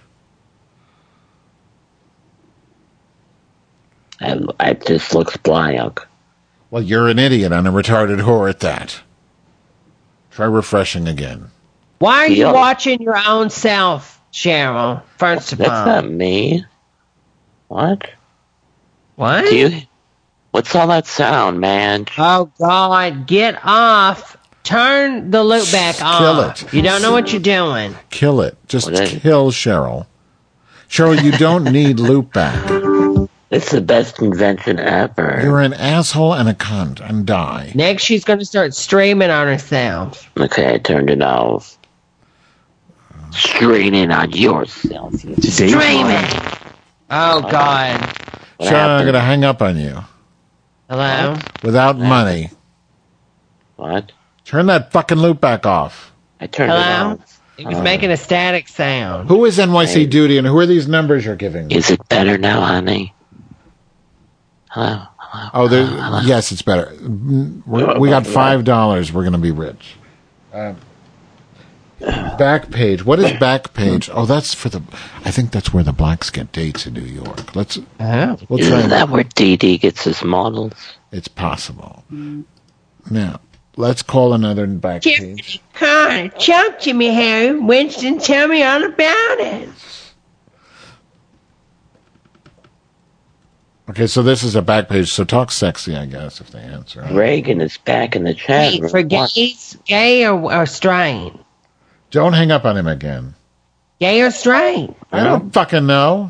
Speaker 10: And it just looks blank.
Speaker 2: Well, you're an idiot and a retarded whore at that. Try refreshing again.
Speaker 13: Why are you
Speaker 10: Yeah.
Speaker 13: watching your own self, Cheryl? First of
Speaker 10: That's
Speaker 13: all.
Speaker 10: not me. What?
Speaker 13: What?
Speaker 10: Do you? What's all that sound, man?
Speaker 13: Oh, God. Get off. Turn the loop back on.
Speaker 2: Kill it.
Speaker 13: You don't know what you're doing.
Speaker 2: Kill it. Just
Speaker 10: What is-
Speaker 2: kill Cheryl. Cheryl, you don't need loop back.
Speaker 10: It's the best invention ever.
Speaker 2: You're an asshole and a cunt and die.
Speaker 13: Next, she's going to start streaming on herself.
Speaker 10: Okay, I turned it off. Straining on yourself. You
Speaker 13: Streaming. Oh, God.
Speaker 10: What
Speaker 2: Cheryl, I'm
Speaker 10: happened?
Speaker 2: going to hang up on you.
Speaker 13: Hello?
Speaker 2: Without money.
Speaker 10: What?
Speaker 2: Turn that fucking loop back off.
Speaker 10: I turned it
Speaker 13: Hello?
Speaker 10: off.
Speaker 13: It was making a static sound.
Speaker 2: Who is N Y C Duty and who are these numbers you're giving me?
Speaker 10: Is it better now, honey? Hello? Hello?
Speaker 2: Oh, there,
Speaker 10: Hello?
Speaker 2: yes, it's better. Mm, we're- We got five dollars. We're going to be rich. Um, back page. What is back page? Oh, that's for the. I think that's where the blacks get dates in New York. Let's.
Speaker 13: Oh.
Speaker 2: We'll try
Speaker 10: Isn't
Speaker 2: and-
Speaker 10: that where Dee Dee gets his models?
Speaker 2: It's possible. Now, let's call another back page.
Speaker 13: Carter, talk to me, Harry. Winston, tell me all about it.
Speaker 2: Okay, so this is a back page, so talk sexy, I guess, if they answer.
Speaker 10: Reagan is back in the chat
Speaker 13: Wait,
Speaker 10: room.
Speaker 13: for gays, gay or, or straight?
Speaker 2: Don't hang up on him again.
Speaker 13: Gay or straight?
Speaker 2: I don't fucking know.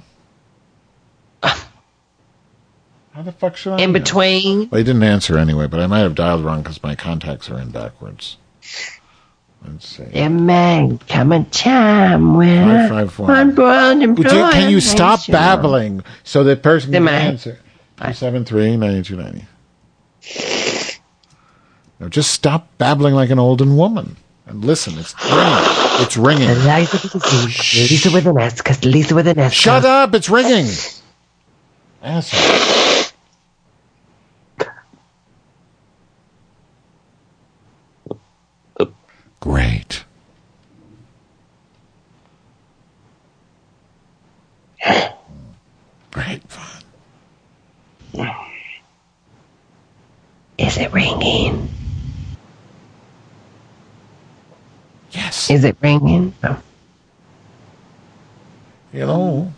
Speaker 2: How the fuck should I
Speaker 13: In
Speaker 2: know?
Speaker 13: between?
Speaker 2: Well, he didn't answer anyway, but I might have dialed wrong because my contacts are in backwards. Let's see.
Speaker 13: There may come a time when
Speaker 2: Five, five, one.
Speaker 13: one world
Speaker 2: Would you, can you stop
Speaker 13: employment
Speaker 2: babbling so that person can
Speaker 13: Am I-
Speaker 2: answer? two seven three, nine two nine zero. No, just stop babbling like an olden woman. And listen, it's ringing. It's ringing.
Speaker 13: Eliza with a Z, Lisa with an S, because Lisa with an S.
Speaker 2: Shut up, it's ringing. Asshole. Great. Great fun.
Speaker 13: Is it ringing?
Speaker 2: Yes.
Speaker 13: Is it ringing? Oh.
Speaker 2: Hello?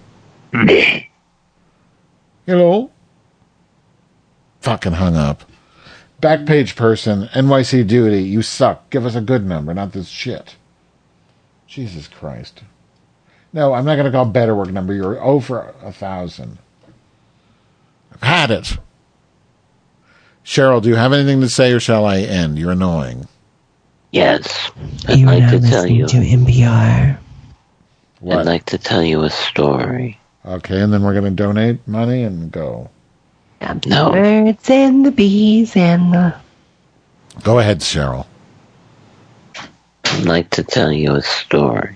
Speaker 2: Hello? Fucking hung up. Backpage person, N Y C duty, you suck. Give us a good number, not this shit. Jesus Christ. No, I'm not going to call better work number. You're over a thousand. I've had it. Cheryl, do you have anything to say or shall I end? You're annoying.
Speaker 10: Yes. I'd
Speaker 13: You are
Speaker 10: like
Speaker 13: now
Speaker 10: to tell
Speaker 13: listening
Speaker 10: you.
Speaker 13: to N P R.
Speaker 2: What?
Speaker 10: I'd like to tell you a story.
Speaker 2: Okay, and then we're going to donate money and go.
Speaker 10: No.
Speaker 13: Birds and the bees and the...
Speaker 2: Go ahead, Cheryl.
Speaker 10: I'd like to tell you a story.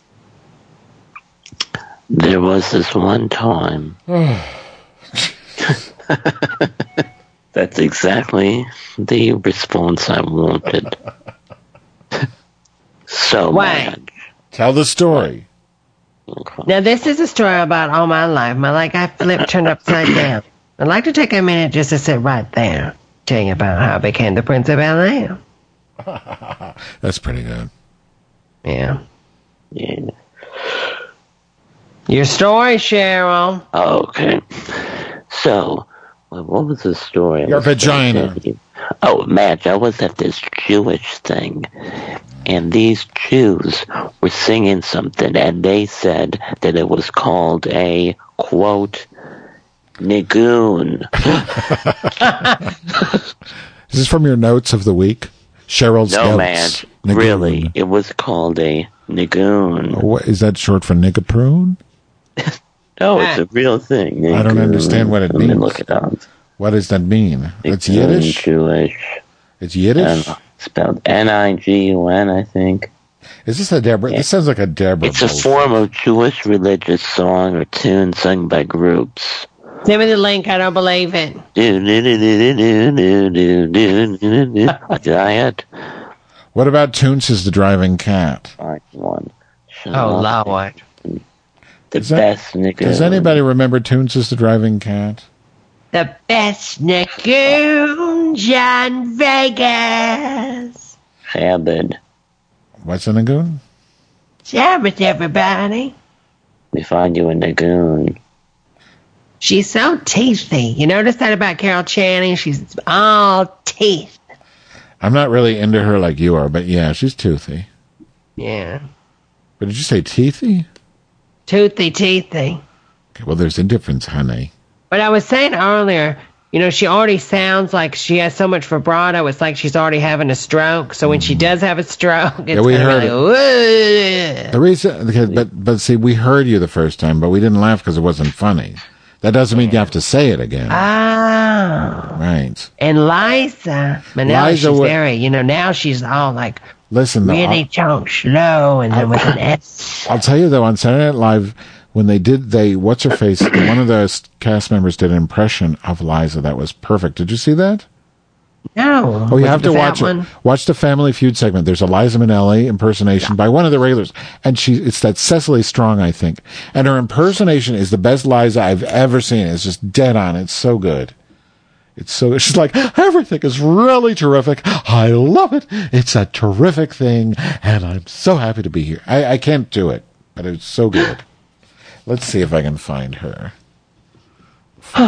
Speaker 10: There was this one time. That's exactly the response I wanted. So
Speaker 13: Why?
Speaker 10: mad.
Speaker 2: Tell the story.
Speaker 13: Now, this is a story about all my life. My life got flipped, turned upside down. I'd like to take a minute just to sit right there, tell you about how I became the Prince of Bel-Air.
Speaker 2: That's pretty good.
Speaker 13: Yeah.
Speaker 10: Yeah.
Speaker 13: Your story, Cheryl.
Speaker 10: Oh, okay. So, well, what was the story? I
Speaker 2: Your
Speaker 10: was gonna
Speaker 2: vagina.
Speaker 10: tell you? Oh, Madge, I was at this Jewish thing, and these Jews were singing something, and they said that it was called a, quote, nigun.
Speaker 2: Is this from your notes of the week? Cheryl's
Speaker 10: No,
Speaker 2: notes.
Speaker 10: Madge,
Speaker 2: Nigoon.
Speaker 10: really, it was called a nigun.
Speaker 2: What, is that short for niggaprune?
Speaker 10: No, it's a real thing.
Speaker 2: I don't
Speaker 10: Nigun.
Speaker 2: understand what it
Speaker 10: Let me
Speaker 2: means.
Speaker 10: look it up.
Speaker 2: What does that mean? It's
Speaker 10: Nigun,
Speaker 2: Yiddish?
Speaker 10: Jewish.
Speaker 2: It's Yiddish?
Speaker 10: And spelled N I G U N, I think.
Speaker 2: Is this a Deborah? This sounds like a Deborah.
Speaker 10: It's a
Speaker 2: bullshit.
Speaker 10: form of Jewish religious song or tune sung by groups.
Speaker 13: Send me the link. I don't believe it.
Speaker 10: Do, do, do, do, do, do, do, do, do. Giant.
Speaker 2: What about Toons is the driving cat?
Speaker 10: Find one.
Speaker 13: Oh, Lord.
Speaker 10: The
Speaker 2: Is that-
Speaker 10: best nigga.
Speaker 2: Does anybody remember Toons is the driving cat?
Speaker 13: The best Nagoon, John Vegas.
Speaker 10: Habit.
Speaker 2: What's a Nagoon?
Speaker 13: Sabbath, everybody.
Speaker 10: We find you in Nagoon.
Speaker 13: She's so teethy. You notice that about Carol Channing? She's all teeth.
Speaker 2: I'm not really into her like you are, but yeah, she's toothy.
Speaker 13: Yeah.
Speaker 2: But did you say teethy?
Speaker 13: Toothy, teethy.
Speaker 2: Okay, well, there's a difference, honey.
Speaker 13: But I was saying earlier, you know, she already sounds like she has so much vibrato. It's like she's already having a stroke. So when she does have a stroke, it's
Speaker 2: Yeah, we
Speaker 13: gonna
Speaker 2: heard
Speaker 13: be like, "Whoa."
Speaker 2: The reason, okay, but but see, we heard you the first time, but we didn't laugh because it wasn't funny. That doesn't mean you have to say it again.
Speaker 13: Ah.
Speaker 2: Right.
Speaker 13: And Liza, but now
Speaker 2: Liza
Speaker 13: she's
Speaker 2: wa-
Speaker 13: very, you know, now she's all like
Speaker 2: Listen,
Speaker 13: really
Speaker 2: I'll,
Speaker 13: chunk slow and then with an S.
Speaker 2: I'll tell you though, on Saturday Night Live, when they did, they what's her face? One of the cast members did an impression of Liza that was perfect. Did you see that?
Speaker 13: No.
Speaker 2: Oh, you
Speaker 13: Was
Speaker 2: have
Speaker 13: it
Speaker 2: to
Speaker 13: the fat
Speaker 2: watch
Speaker 13: one?
Speaker 2: it. Watch the Family Feud segment. There's a Liza Minnelli impersonation by one of the regulars, and she it's that Cecily Strong, I think, and her impersonation is the best Liza I've ever seen. It's just dead on. It's so good. It's so she's like everything is really terrific. I love it. It's a terrific thing, and I'm so happy to be here. I, I can't do it, but it's so good. Let's see if I can find her.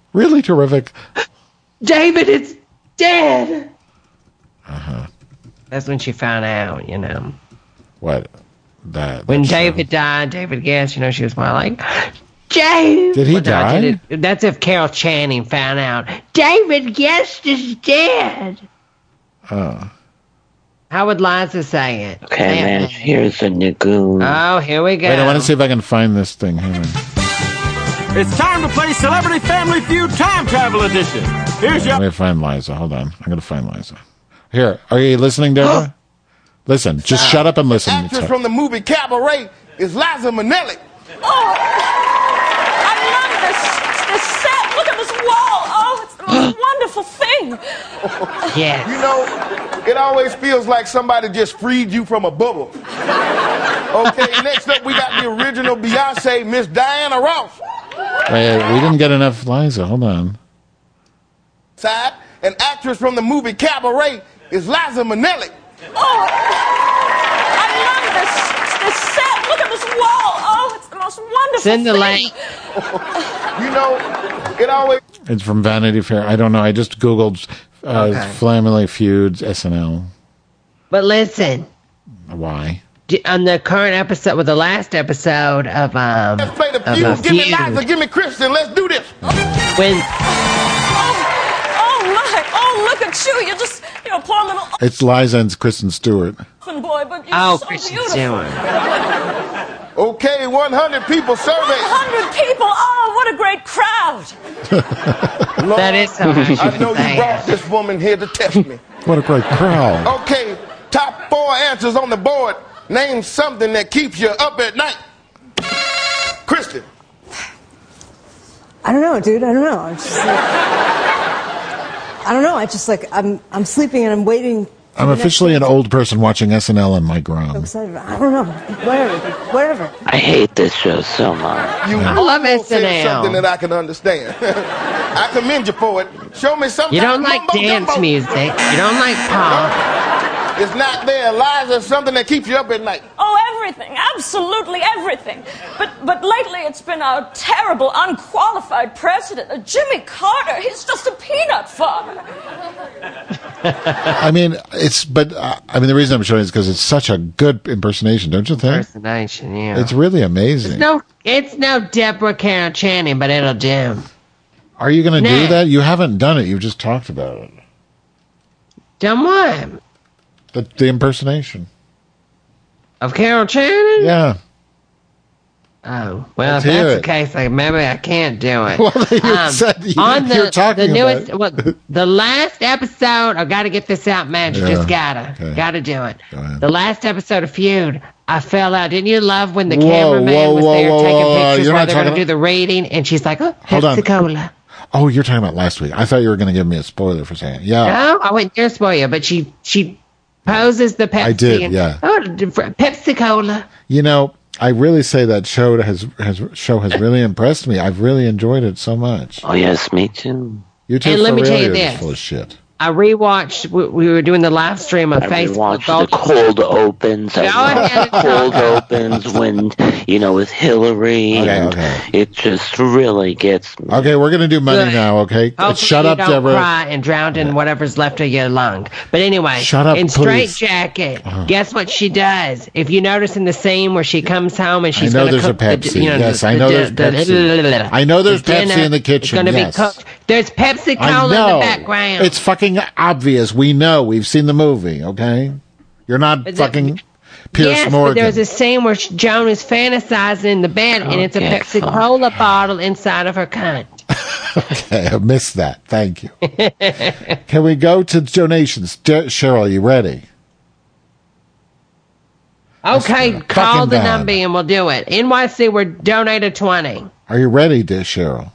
Speaker 2: Really terrific.
Speaker 13: David is dead.
Speaker 2: Uh-huh.
Speaker 13: That's when she found out, you know.
Speaker 2: What? That
Speaker 13: When
Speaker 2: that's,
Speaker 13: David
Speaker 2: uh,
Speaker 13: died, David Guest, you know, she was more like, Dave.
Speaker 2: Did he
Speaker 13: Well, no,
Speaker 2: die?
Speaker 13: did it- that's if Carol Channing found out. David Guest is dead.
Speaker 2: Oh.
Speaker 13: How would Liza say it?
Speaker 10: Okay,
Speaker 13: Say it.
Speaker 10: man, here's a Nagoon.
Speaker 13: Oh, here we go.
Speaker 2: Wait, I want to see if I can find this thing. Hang on.
Speaker 21: It's time to play Celebrity Family Feud Time Travel Edition. Here's your...
Speaker 2: Let me find Liza. Hold on. I'm going to find Liza. Here. Are you listening, Deborah? Listen. Just shut up and listen.
Speaker 18: Actress from the movie Cabaret is Liza Minnelli.
Speaker 11: Oh, I love this, this set. Look at this wall. Oh, it's the most wonderful thing.
Speaker 13: Yes.
Speaker 18: You know, it always feels like somebody just freed you from a bubble. Okay, next up we got the original Beyonce, Miss Diana Ross.
Speaker 2: Wait, we didn't get enough Liza. Hold on.
Speaker 18: Side, an actress from the movie Cabaret is Liza Minnelli.
Speaker 11: Oh, I love this, this set. Look at this wall. Oh, it's the most wonderful
Speaker 13: Send the
Speaker 11: thing.
Speaker 13: link.
Speaker 18: You know, it always...
Speaker 2: It's from Vanity Fair. I don't know. I just Googled uh,
Speaker 13: Okay.
Speaker 2: Family Feuds S N L.
Speaker 13: But listen,
Speaker 2: Why?
Speaker 13: d- on the current episode, with the last episode of um
Speaker 18: Let's play the
Speaker 13: of
Speaker 18: feud.
Speaker 13: a
Speaker 18: Give me
Speaker 13: feud,
Speaker 18: Liza, give me Kristen. Let's do this.
Speaker 13: when
Speaker 11: Oh, my. Oh, look at you. You're just, you're a poor little
Speaker 2: It's Liza and Kristen Stewart.
Speaker 11: orphan boy, but you're
Speaker 13: oh,
Speaker 11: so
Speaker 13: Kristen
Speaker 11: beautiful.
Speaker 13: Stewart.
Speaker 18: Okay, one hundred people surveyed.
Speaker 11: one hundred people. Oh, what a great crowd.
Speaker 18: Lord,
Speaker 13: That is so much
Speaker 18: I know you
Speaker 13: fast.
Speaker 18: brought this woman here to test me.
Speaker 2: What a great crowd.
Speaker 18: Okay, top four answers on the board. Name something that keeps you up at night. Kristen.
Speaker 22: I don't know, dude. I don't know. I'm just like, I don't know. I just like I'm I'm sleeping and I'm waiting. for
Speaker 2: I'm
Speaker 22: the next
Speaker 2: officially an
Speaker 22: answer.
Speaker 2: old person watching S N L on my
Speaker 22: So
Speaker 2: Grom.
Speaker 22: excited. I don't know. Whatever. Whatever.
Speaker 10: I hate this show so much.
Speaker 18: You
Speaker 13: I love
Speaker 18: almost said
Speaker 13: S N L.
Speaker 18: something that I can understand. I commend you for it. Show me something.
Speaker 13: You don't like dance music. You don't like pop.
Speaker 18: It's not there. Liza, something that keeps you up at night.
Speaker 11: Oh, everything. Absolutely everything. But but lately it's been a terrible, unqualified president. Uh, Jimmy Carter, he's just a peanut farmer.
Speaker 2: I mean, it's, but, uh, I mean, the reason I'm showing it is because it's such a good impersonation, don't you think?
Speaker 13: Impersonation, yeah.
Speaker 2: It's really amazing.
Speaker 13: It's no, it's no Deborah Carol Channing, but it'll do.
Speaker 2: Are you going to do
Speaker 13: Nah.
Speaker 2: that? You haven't done it. You've just talked about it.
Speaker 13: Done what?
Speaker 2: The, the impersonation.
Speaker 13: Of Carol Channing?
Speaker 2: Yeah.
Speaker 13: Oh, well,
Speaker 2: Let's
Speaker 13: if
Speaker 2: hear
Speaker 13: that's
Speaker 2: it.
Speaker 13: the case, like, maybe I can't do it.
Speaker 2: Well, you said you-
Speaker 13: on the,
Speaker 2: you're talking
Speaker 13: the newest,
Speaker 2: about
Speaker 13: well, the last episode, I got to get this out, man. You
Speaker 2: Yeah,
Speaker 13: just gotta,
Speaker 2: okay.
Speaker 13: gotta do it.
Speaker 2: Go ahead.
Speaker 13: The last episode of Feud, I fell out. Didn't you love when the
Speaker 2: Whoa,
Speaker 13: cameraman
Speaker 2: whoa,
Speaker 13: was
Speaker 2: whoa,
Speaker 13: there
Speaker 2: whoa,
Speaker 13: taking
Speaker 2: whoa,
Speaker 13: pictures
Speaker 2: you're
Speaker 13: while
Speaker 2: not
Speaker 13: they're going to
Speaker 2: talking
Speaker 13: do the reading, and she's like, oh,
Speaker 2: Hold on.
Speaker 13: Pepsi Cola.
Speaker 2: Oh, you're talking about last week. I thought you were going to give me a spoiler for saying it. Yeah.
Speaker 13: No, I wouldn't dare spoil you, but she she poses the Pepsi.
Speaker 2: I did,
Speaker 13: and,
Speaker 2: yeah.
Speaker 13: Oh, Pepsi Cola.
Speaker 2: You know, I really say that show has has show has really impressed me. I've really enjoyed it so much.
Speaker 10: Oh, yes, me too.
Speaker 2: You too,
Speaker 13: And let
Speaker 2: for
Speaker 13: me
Speaker 2: real,
Speaker 13: tell you
Speaker 2: you're just
Speaker 13: this.
Speaker 2: full of shit.
Speaker 13: I rewatched. We, we were doing the live stream of
Speaker 10: I
Speaker 13: Facebook.
Speaker 10: rewatched the cold opens. I
Speaker 13: Go ahead
Speaker 10: watched the cold opens when, you know, with Hillary.
Speaker 2: Okay,
Speaker 10: and
Speaker 2: okay.
Speaker 10: It just really gets me.
Speaker 2: Okay, we're going to do money
Speaker 13: Good.
Speaker 2: now, okay?
Speaker 13: Hopefully
Speaker 2: Shut
Speaker 13: you
Speaker 2: up,
Speaker 13: don't
Speaker 2: Deborah.
Speaker 13: cry and drown in whatever's left of your lung. But anyway,
Speaker 2: Shut up,
Speaker 13: in Straight
Speaker 2: please.
Speaker 13: Jacket,
Speaker 2: Uh-huh.
Speaker 13: guess what she does? If you notice in the scene where she comes home and she's
Speaker 2: I know
Speaker 13: gonna
Speaker 2: there's a
Speaker 13: cook the,
Speaker 2: Pepsi.
Speaker 13: you know,
Speaker 2: Yes,
Speaker 13: the,
Speaker 2: I know
Speaker 13: the,
Speaker 2: there's
Speaker 13: the,
Speaker 2: Pepsi. I know there's
Speaker 13: the
Speaker 2: Pepsi
Speaker 13: dinner
Speaker 2: in the kitchen,
Speaker 13: It's going to
Speaker 2: yes.
Speaker 13: be cooked. There's Pepsi
Speaker 2: I
Speaker 13: Cola in
Speaker 2: know.
Speaker 13: the background.
Speaker 2: It's fucking obvious. We know. We've seen the movie, okay? You're not
Speaker 13: But the-
Speaker 2: fucking Pierce
Speaker 13: yes,
Speaker 2: Morgan.
Speaker 13: but there's a scene where Joan is fantasizing in the bed, and it's a
Speaker 10: Okay,
Speaker 13: Pepsi
Speaker 10: fine.
Speaker 13: Cola bottle inside of her cunt.
Speaker 2: Okay, I missed that. Thank you. Can we go to donations? De- Cheryl, you ready?
Speaker 13: Okay,
Speaker 2: That's
Speaker 13: call
Speaker 2: fucking
Speaker 13: the
Speaker 2: bad.
Speaker 13: number and we'll do it. N Y C, we're donated twenty.
Speaker 2: Are you ready, dear Cheryl?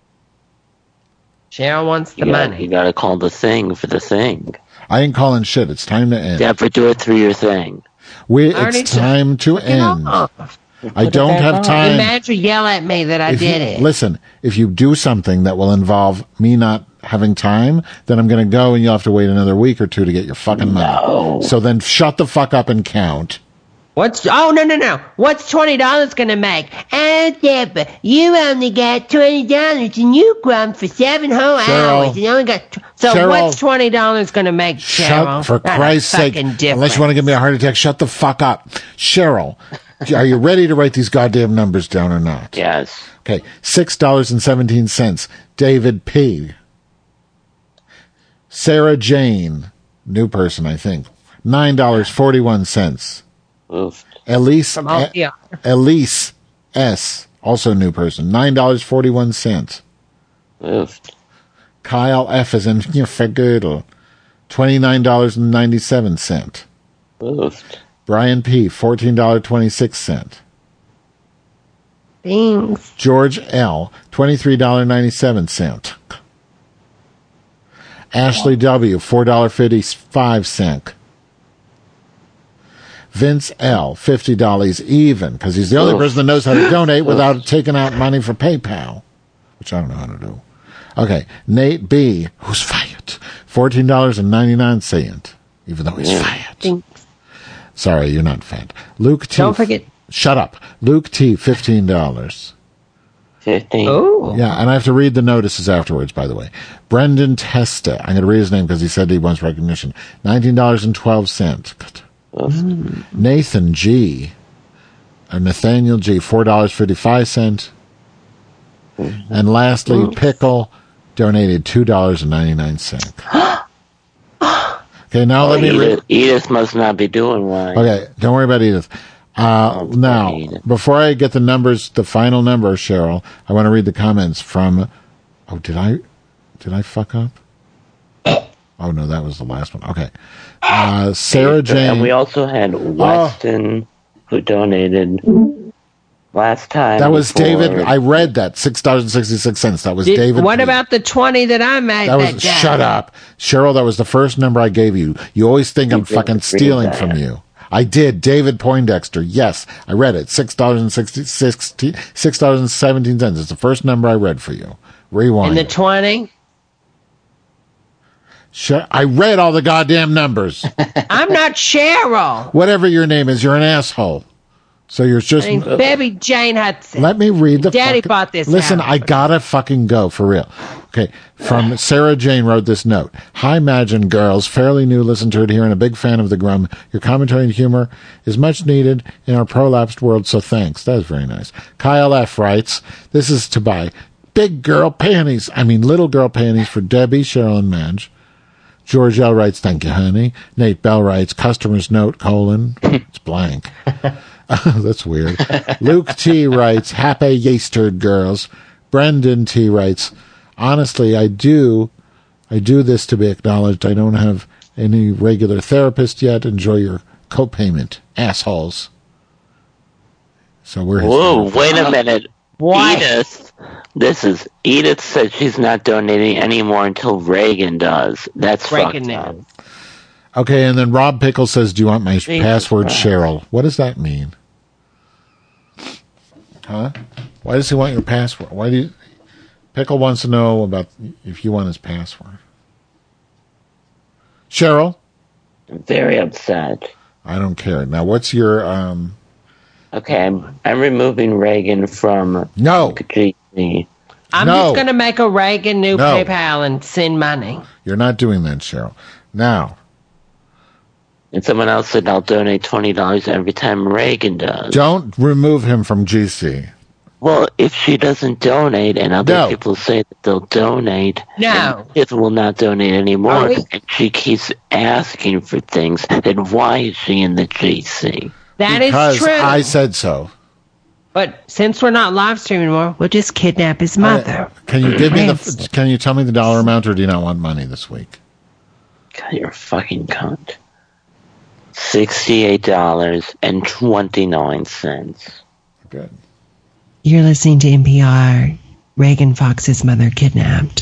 Speaker 13: Cheryl wants the
Speaker 10: You gotta,
Speaker 13: money.
Speaker 10: you gotta call the thing for the thing.
Speaker 2: I ain't calling shit. It's time to end.
Speaker 10: Deborah, do it through your thing.
Speaker 2: We,
Speaker 13: I already
Speaker 2: it's time to
Speaker 13: Get
Speaker 2: end.
Speaker 13: off.
Speaker 2: I don't have time.
Speaker 13: Imagine yell at me that I
Speaker 2: If you-
Speaker 13: did it.
Speaker 2: Listen, if you do something that will involve me not having time, then I'm going to go and you'll have to wait another week or two to get your fucking money.
Speaker 10: No.
Speaker 2: So then shut the fuck up and count.
Speaker 13: What's, oh, no, no, no. What's twenty dollars gonna make? Oh, Deborah, you only got twenty dollars and you grumped for seven whole
Speaker 2: Cheryl.
Speaker 13: hours and you only got, tw- so
Speaker 2: Cheryl.
Speaker 13: what's twenty dollars gonna make, Cheryl?
Speaker 2: Shut, for
Speaker 13: Not a
Speaker 2: Christ's sake,
Speaker 13: fucking
Speaker 2: unless
Speaker 13: difference.
Speaker 2: you want to give me a heart attack, shut the fuck up. Cheryl, are you ready to write these goddamn numbers down or not?
Speaker 10: Yes.
Speaker 2: Okay, six dollars and seventeen cents. David P. Sarah Jane, new person, I think, nine dollars and forty-one cents.
Speaker 10: Oof.
Speaker 2: Elise,
Speaker 13: From all-
Speaker 2: E-
Speaker 13: yeah.
Speaker 2: Elise S., also new person, nine dollars and forty-one cents.
Speaker 10: Oof.
Speaker 2: Kyle F. is in Fagurdle, twenty-nine dollars and ninety-seven cents.
Speaker 10: Oof.
Speaker 2: Brian P., fourteen dollars and twenty-six cents.
Speaker 13: Thanks.
Speaker 2: George L., twenty-three dollars and ninety-seven cents. Ashley W., four dollars and fifty-five cents. Vince L., fifty dollars even, because he's the only
Speaker 10: Oof.
Speaker 2: person that knows how to donate without taking out money for PayPal, which I don't know how to do. Okay, Nate B., who's fired, fourteen dollars and ninety-nine cents, even though he's fired.
Speaker 13: Thanks.
Speaker 2: Sorry, you're not fed. Luke T.
Speaker 13: Don't forget.
Speaker 2: Shut up. Luke T., fifteen dollars.
Speaker 10: fifteen.
Speaker 13: Oh.
Speaker 2: Yeah, and I have to read the notices afterwards, by the way. Brendan Testa. I'm going to read his name because he said he wants recognition. nineteen dollars and twelve cents.
Speaker 10: Mm.
Speaker 2: Nathan G. Or Nathaniel G. four dollars and fifty-five cents.
Speaker 10: Mm-hmm.
Speaker 2: And lastly, Pickle donated two dollars and ninety-nine cents. Okay, now let me read.
Speaker 10: Edith, Edith must not be doing right.
Speaker 2: Okay, don't worry about Edith. Uh, now, before I get the numbers, the final number, Cheryl, I want to read the comments from. Oh, did I? Did I fuck up? Oh no, that was the last one. Okay, uh, Sarah Jane.
Speaker 10: And we also had Weston, who donated last time.
Speaker 2: That was
Speaker 10: before-
Speaker 2: David. I read that six dollars and sixty-six cents. That was
Speaker 13: Did-
Speaker 2: David.
Speaker 13: What
Speaker 2: P.
Speaker 13: about the twenty that I made?
Speaker 2: That was
Speaker 13: day?
Speaker 2: shut up, Cheryl. That was the first number I gave you. You always think I'm
Speaker 10: did
Speaker 2: fucking
Speaker 10: read
Speaker 2: stealing
Speaker 10: that.
Speaker 2: from you. I did. David Poindexter. Yes, I read it. Six dollars and sixty six dollars and seventeen cents. It's the first number I read for you. Rewind.
Speaker 13: And the twenty?
Speaker 2: Sh- I read all the goddamn numbers.
Speaker 13: I'm not Cheryl.
Speaker 2: Whatever your name is, you're an asshole. So you're just.
Speaker 13: I mean, baby Jane Hudson.
Speaker 2: Let me read the.
Speaker 13: Daddy
Speaker 2: fucking-
Speaker 13: bought this
Speaker 2: Listen,
Speaker 13: house.
Speaker 2: I gotta fucking go for real. Okay, from Sarah Jane wrote this note. Hi, Imagine girls, fairly new listener here and a big fan of the Grum. Your commentary and humor is much needed in our prolapsed world, so thanks. That is very nice. Kyle F writes, this is to buy big girl panties. I mean, little girl panties for Debbie, Cheryl, and Madge. George L writes, thank you, honey. Nate Bell writes, customer's note, colon. It's blank. That's weird. Luke T writes, happy yeastered girls. Brendan T writes, honestly, I do, I do this to be acknowledged. I don't have any regular therapist yet. Enjoy your co-payment, assholes. So we're his
Speaker 10: Whoa,
Speaker 2: therapist.
Speaker 10: wait a minute.
Speaker 13: Why?
Speaker 10: Edith, this is, Edith said she's not donating anymore until Reagan does. That's
Speaker 13: Reagan
Speaker 10: fucked up.
Speaker 13: now.
Speaker 2: Okay, and then Rob Pickle says, do you want my
Speaker 10: Jesus
Speaker 2: password,
Speaker 10: Christ.
Speaker 2: Cheryl? What does that mean? Huh? Why does he want your password? Why do you... Pickle wants to know about if you want his password. Cheryl?
Speaker 10: I'm very upset.
Speaker 2: I don't care. Now, what's your... um?
Speaker 10: Okay, I'm, I'm removing Reagan from
Speaker 2: No.
Speaker 10: G C.
Speaker 13: I'm
Speaker 2: No.
Speaker 13: just going to make a Reagan new
Speaker 2: No.
Speaker 13: PayPal and send money.
Speaker 2: You're not doing that, Cheryl. Now,
Speaker 10: And someone else said I'll donate twenty dollars every time Reagan does.
Speaker 2: don't remove him from G C.
Speaker 10: Well, if she doesn't donate and other
Speaker 2: No.
Speaker 10: people say that they'll donate,
Speaker 13: No.
Speaker 10: Edith will not donate anymore.
Speaker 13: Are we-
Speaker 10: And she keeps asking for things. Then why is she in the G C?
Speaker 13: That is
Speaker 2: Because
Speaker 13: true.
Speaker 2: I said so.
Speaker 13: But since we're not live streaming anymore, we'll just kidnap his mother.
Speaker 2: Can you give me
Speaker 13: Yes.
Speaker 2: the... Can you tell me the dollar amount, or do you not want money this week?
Speaker 10: God, you're a fucking cunt. Sixty-eight dollars and twenty-nine cents.
Speaker 2: Good.
Speaker 13: You're listening to N P R. Reagan Fox's mother kidnapped.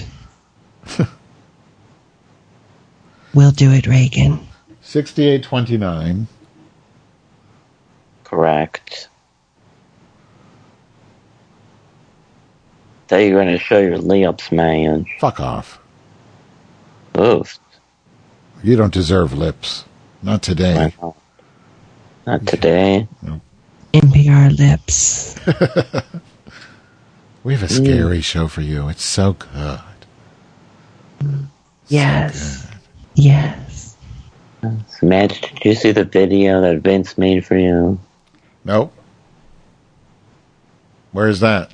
Speaker 13: We'll do it, Reagan.
Speaker 2: Sixty-eight twenty-nine.
Speaker 10: Correct. Thought you were going to show your lips, man.
Speaker 2: Fuck off.
Speaker 10: Oof.
Speaker 2: You don't deserve lips. Not today.
Speaker 10: Not today.
Speaker 2: Nope.
Speaker 13: N P R lips.
Speaker 2: We have a scary mm. show for you. It's so good.
Speaker 13: Yes.
Speaker 2: So good.
Speaker 13: Yes.
Speaker 10: Matt, did you see the video that Vince made for you?
Speaker 2: Nope. Where is that?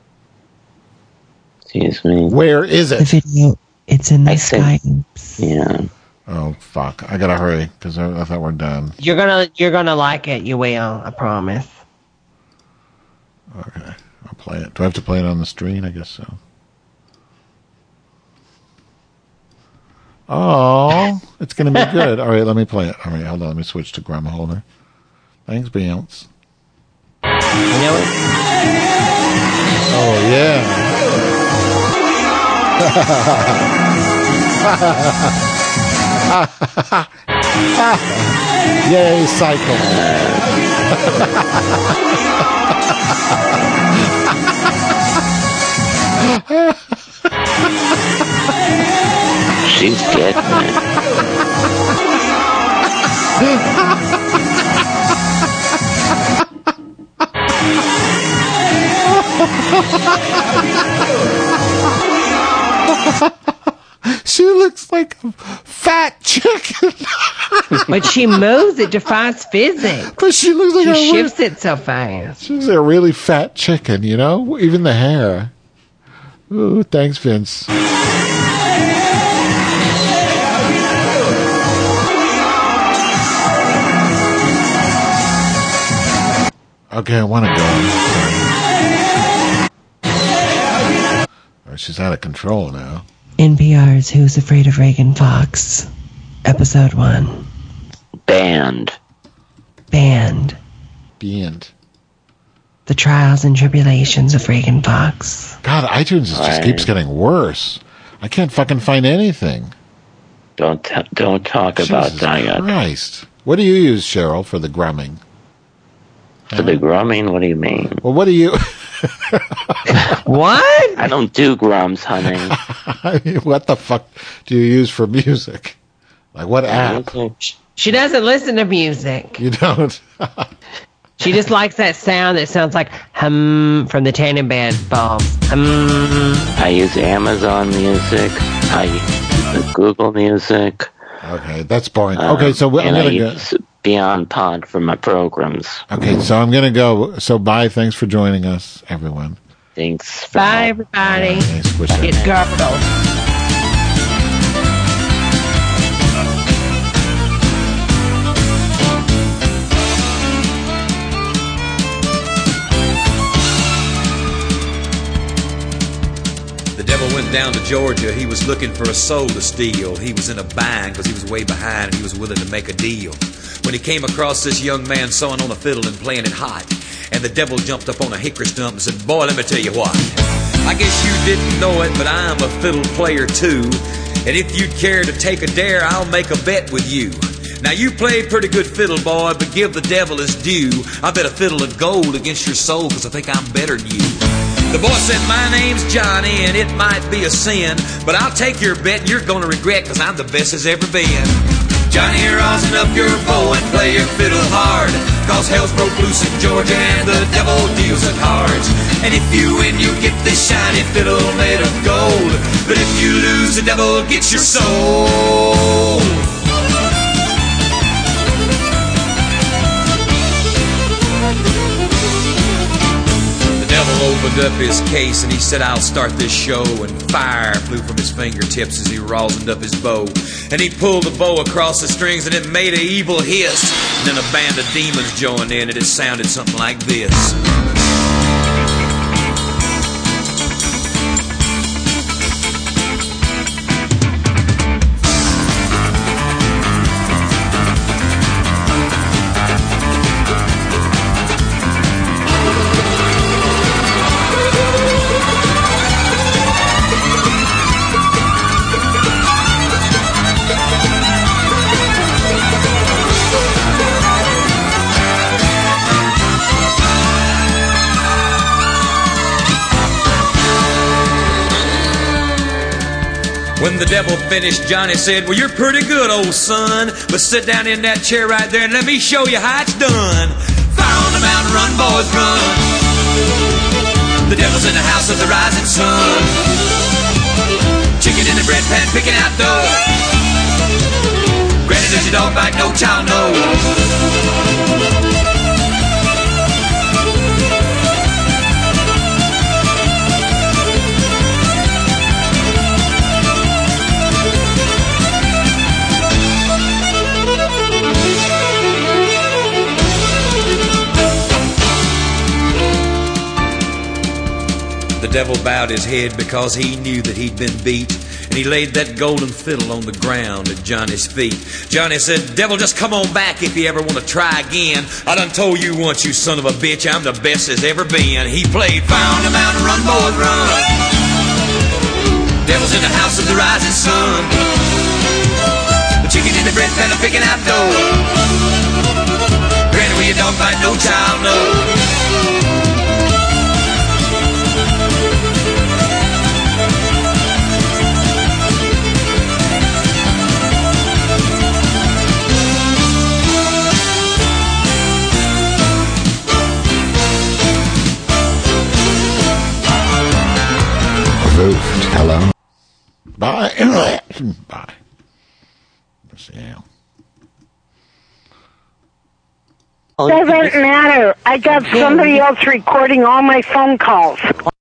Speaker 10: Excuse me.
Speaker 2: Where is it?
Speaker 13: The video. It's in the
Speaker 10: Skype. Yeah.
Speaker 2: Oh fuck! I gotta hurry because I, I thought we're done.
Speaker 13: You're gonna, you're gonna like it. You will. I promise.
Speaker 2: Okay, I'll play it. Do I have to play it on the screen? I guess so. Oh, it's gonna be good. All right, let me play it. All right, hold on. Let me switch to Grandma Holder. Thanks, Bounce.
Speaker 13: You know it?
Speaker 2: Oh yeah. Yay, cycle.
Speaker 10: She's getting it.
Speaker 2: She looks like a fat chicken.
Speaker 13: But she moves. It defies physics.
Speaker 2: But she looks like
Speaker 13: she
Speaker 2: a
Speaker 13: shifts it so fast.
Speaker 2: She's a really fat chicken, you know? Even the hair. Ooh, thanks, Vince. Okay, I want to go. Oh, she's out of control now.
Speaker 13: N P R's Who's Afraid of Reagan Fox, Episode one.
Speaker 10: Banned.
Speaker 13: Banned.
Speaker 2: Banned.
Speaker 13: The Trials and Tribulations of Reagan Fox.
Speaker 2: God, iTunes just
Speaker 10: Right.
Speaker 2: keeps getting worse. I can't fucking find anything.
Speaker 10: Don't t- don't talk about
Speaker 2: Jesus
Speaker 10: that.
Speaker 2: Christ. What do you use, Cheryl, for the grumming?
Speaker 10: For the grumming? What do you mean?
Speaker 2: Well, what do you...
Speaker 13: What?
Speaker 10: I don't do grums, honey.
Speaker 2: I mean, what the fuck do you use for music? Like, what app?
Speaker 13: She doesn't listen to music.
Speaker 2: You don't?
Speaker 13: She just likes that sound that sounds like hum from the Tannenbad Balls. Hum.
Speaker 10: I use Amazon Music. I use Google Music.
Speaker 2: Okay, that's boring.
Speaker 10: Um,
Speaker 2: Okay, so I'm
Speaker 10: and I
Speaker 2: going to go...
Speaker 10: use Beyond Pod for my programs.
Speaker 2: Okay, so I'm going to go. So bye. Thanks for joining us, everyone.
Speaker 10: Thanks. For
Speaker 13: Bye, everybody.
Speaker 2: Yeah, squish that.
Speaker 13: Get garbled.
Speaker 1: The devil went down to Georgia. He was looking for a soul to steal. He was in a bind because he was way behind and he was willing to make a deal. When he came across this young man sawing on a fiddle and playing it hot, and the devil jumped up on a hickory stump and said, "Boy, let me tell you what. I guess you didn't know it, but I'm a fiddle player too. And if you'd care to take a dare, I'll make a bet with you. Now you play pretty good fiddle, boy, but give the devil his due. I bet a fiddle of gold against your soul because I think I'm better than you." The boy said, "My name's Johnny, and it might be a sin, but I'll take your bet and you're going to regret because I'm the best as ever been. Johnny, rosin up your bow and play your fiddle hard, cause hell's broke loose in Georgia and the devil deals at cards. And if you win, you get this shiny fiddle made of gold, but if you lose, the devil gets your soul." The devil opened up his case and he said, "I'll start this show," and fire flew from his fingertips as he rosined up his bow. And he pulled the bow across the strings and it made an evil hiss. And then a band of demons joined in and it sounded something like this. When the devil finished, Johnny said, well, you're pretty good, old son, but sit down in that chair right there and let me show you how it's done. Fire on the mountain, run, boys, run. The devil's in the house of the rising sun. Chicken in the bread pan, picking out dough. Granny, does your dog bite? No child knows. The devil bowed his head because he knew that he'd been beat, and he laid that golden fiddle on the ground at Johnny's feet. Johnny said, devil, just come on back if you ever want to try again. I done told you once, you son of a bitch, I'm the best there's ever been. He played Fire on the Mountain, run, boys, run. Devil's in the house of the rising sun. The chicken in the bread pan are picking out dough. Granny, will your dog bite? No child knows.
Speaker 2: Hello. Bye. Bye. Yeah.
Speaker 5: Doesn't matter. I got somebody else recording all my phone calls.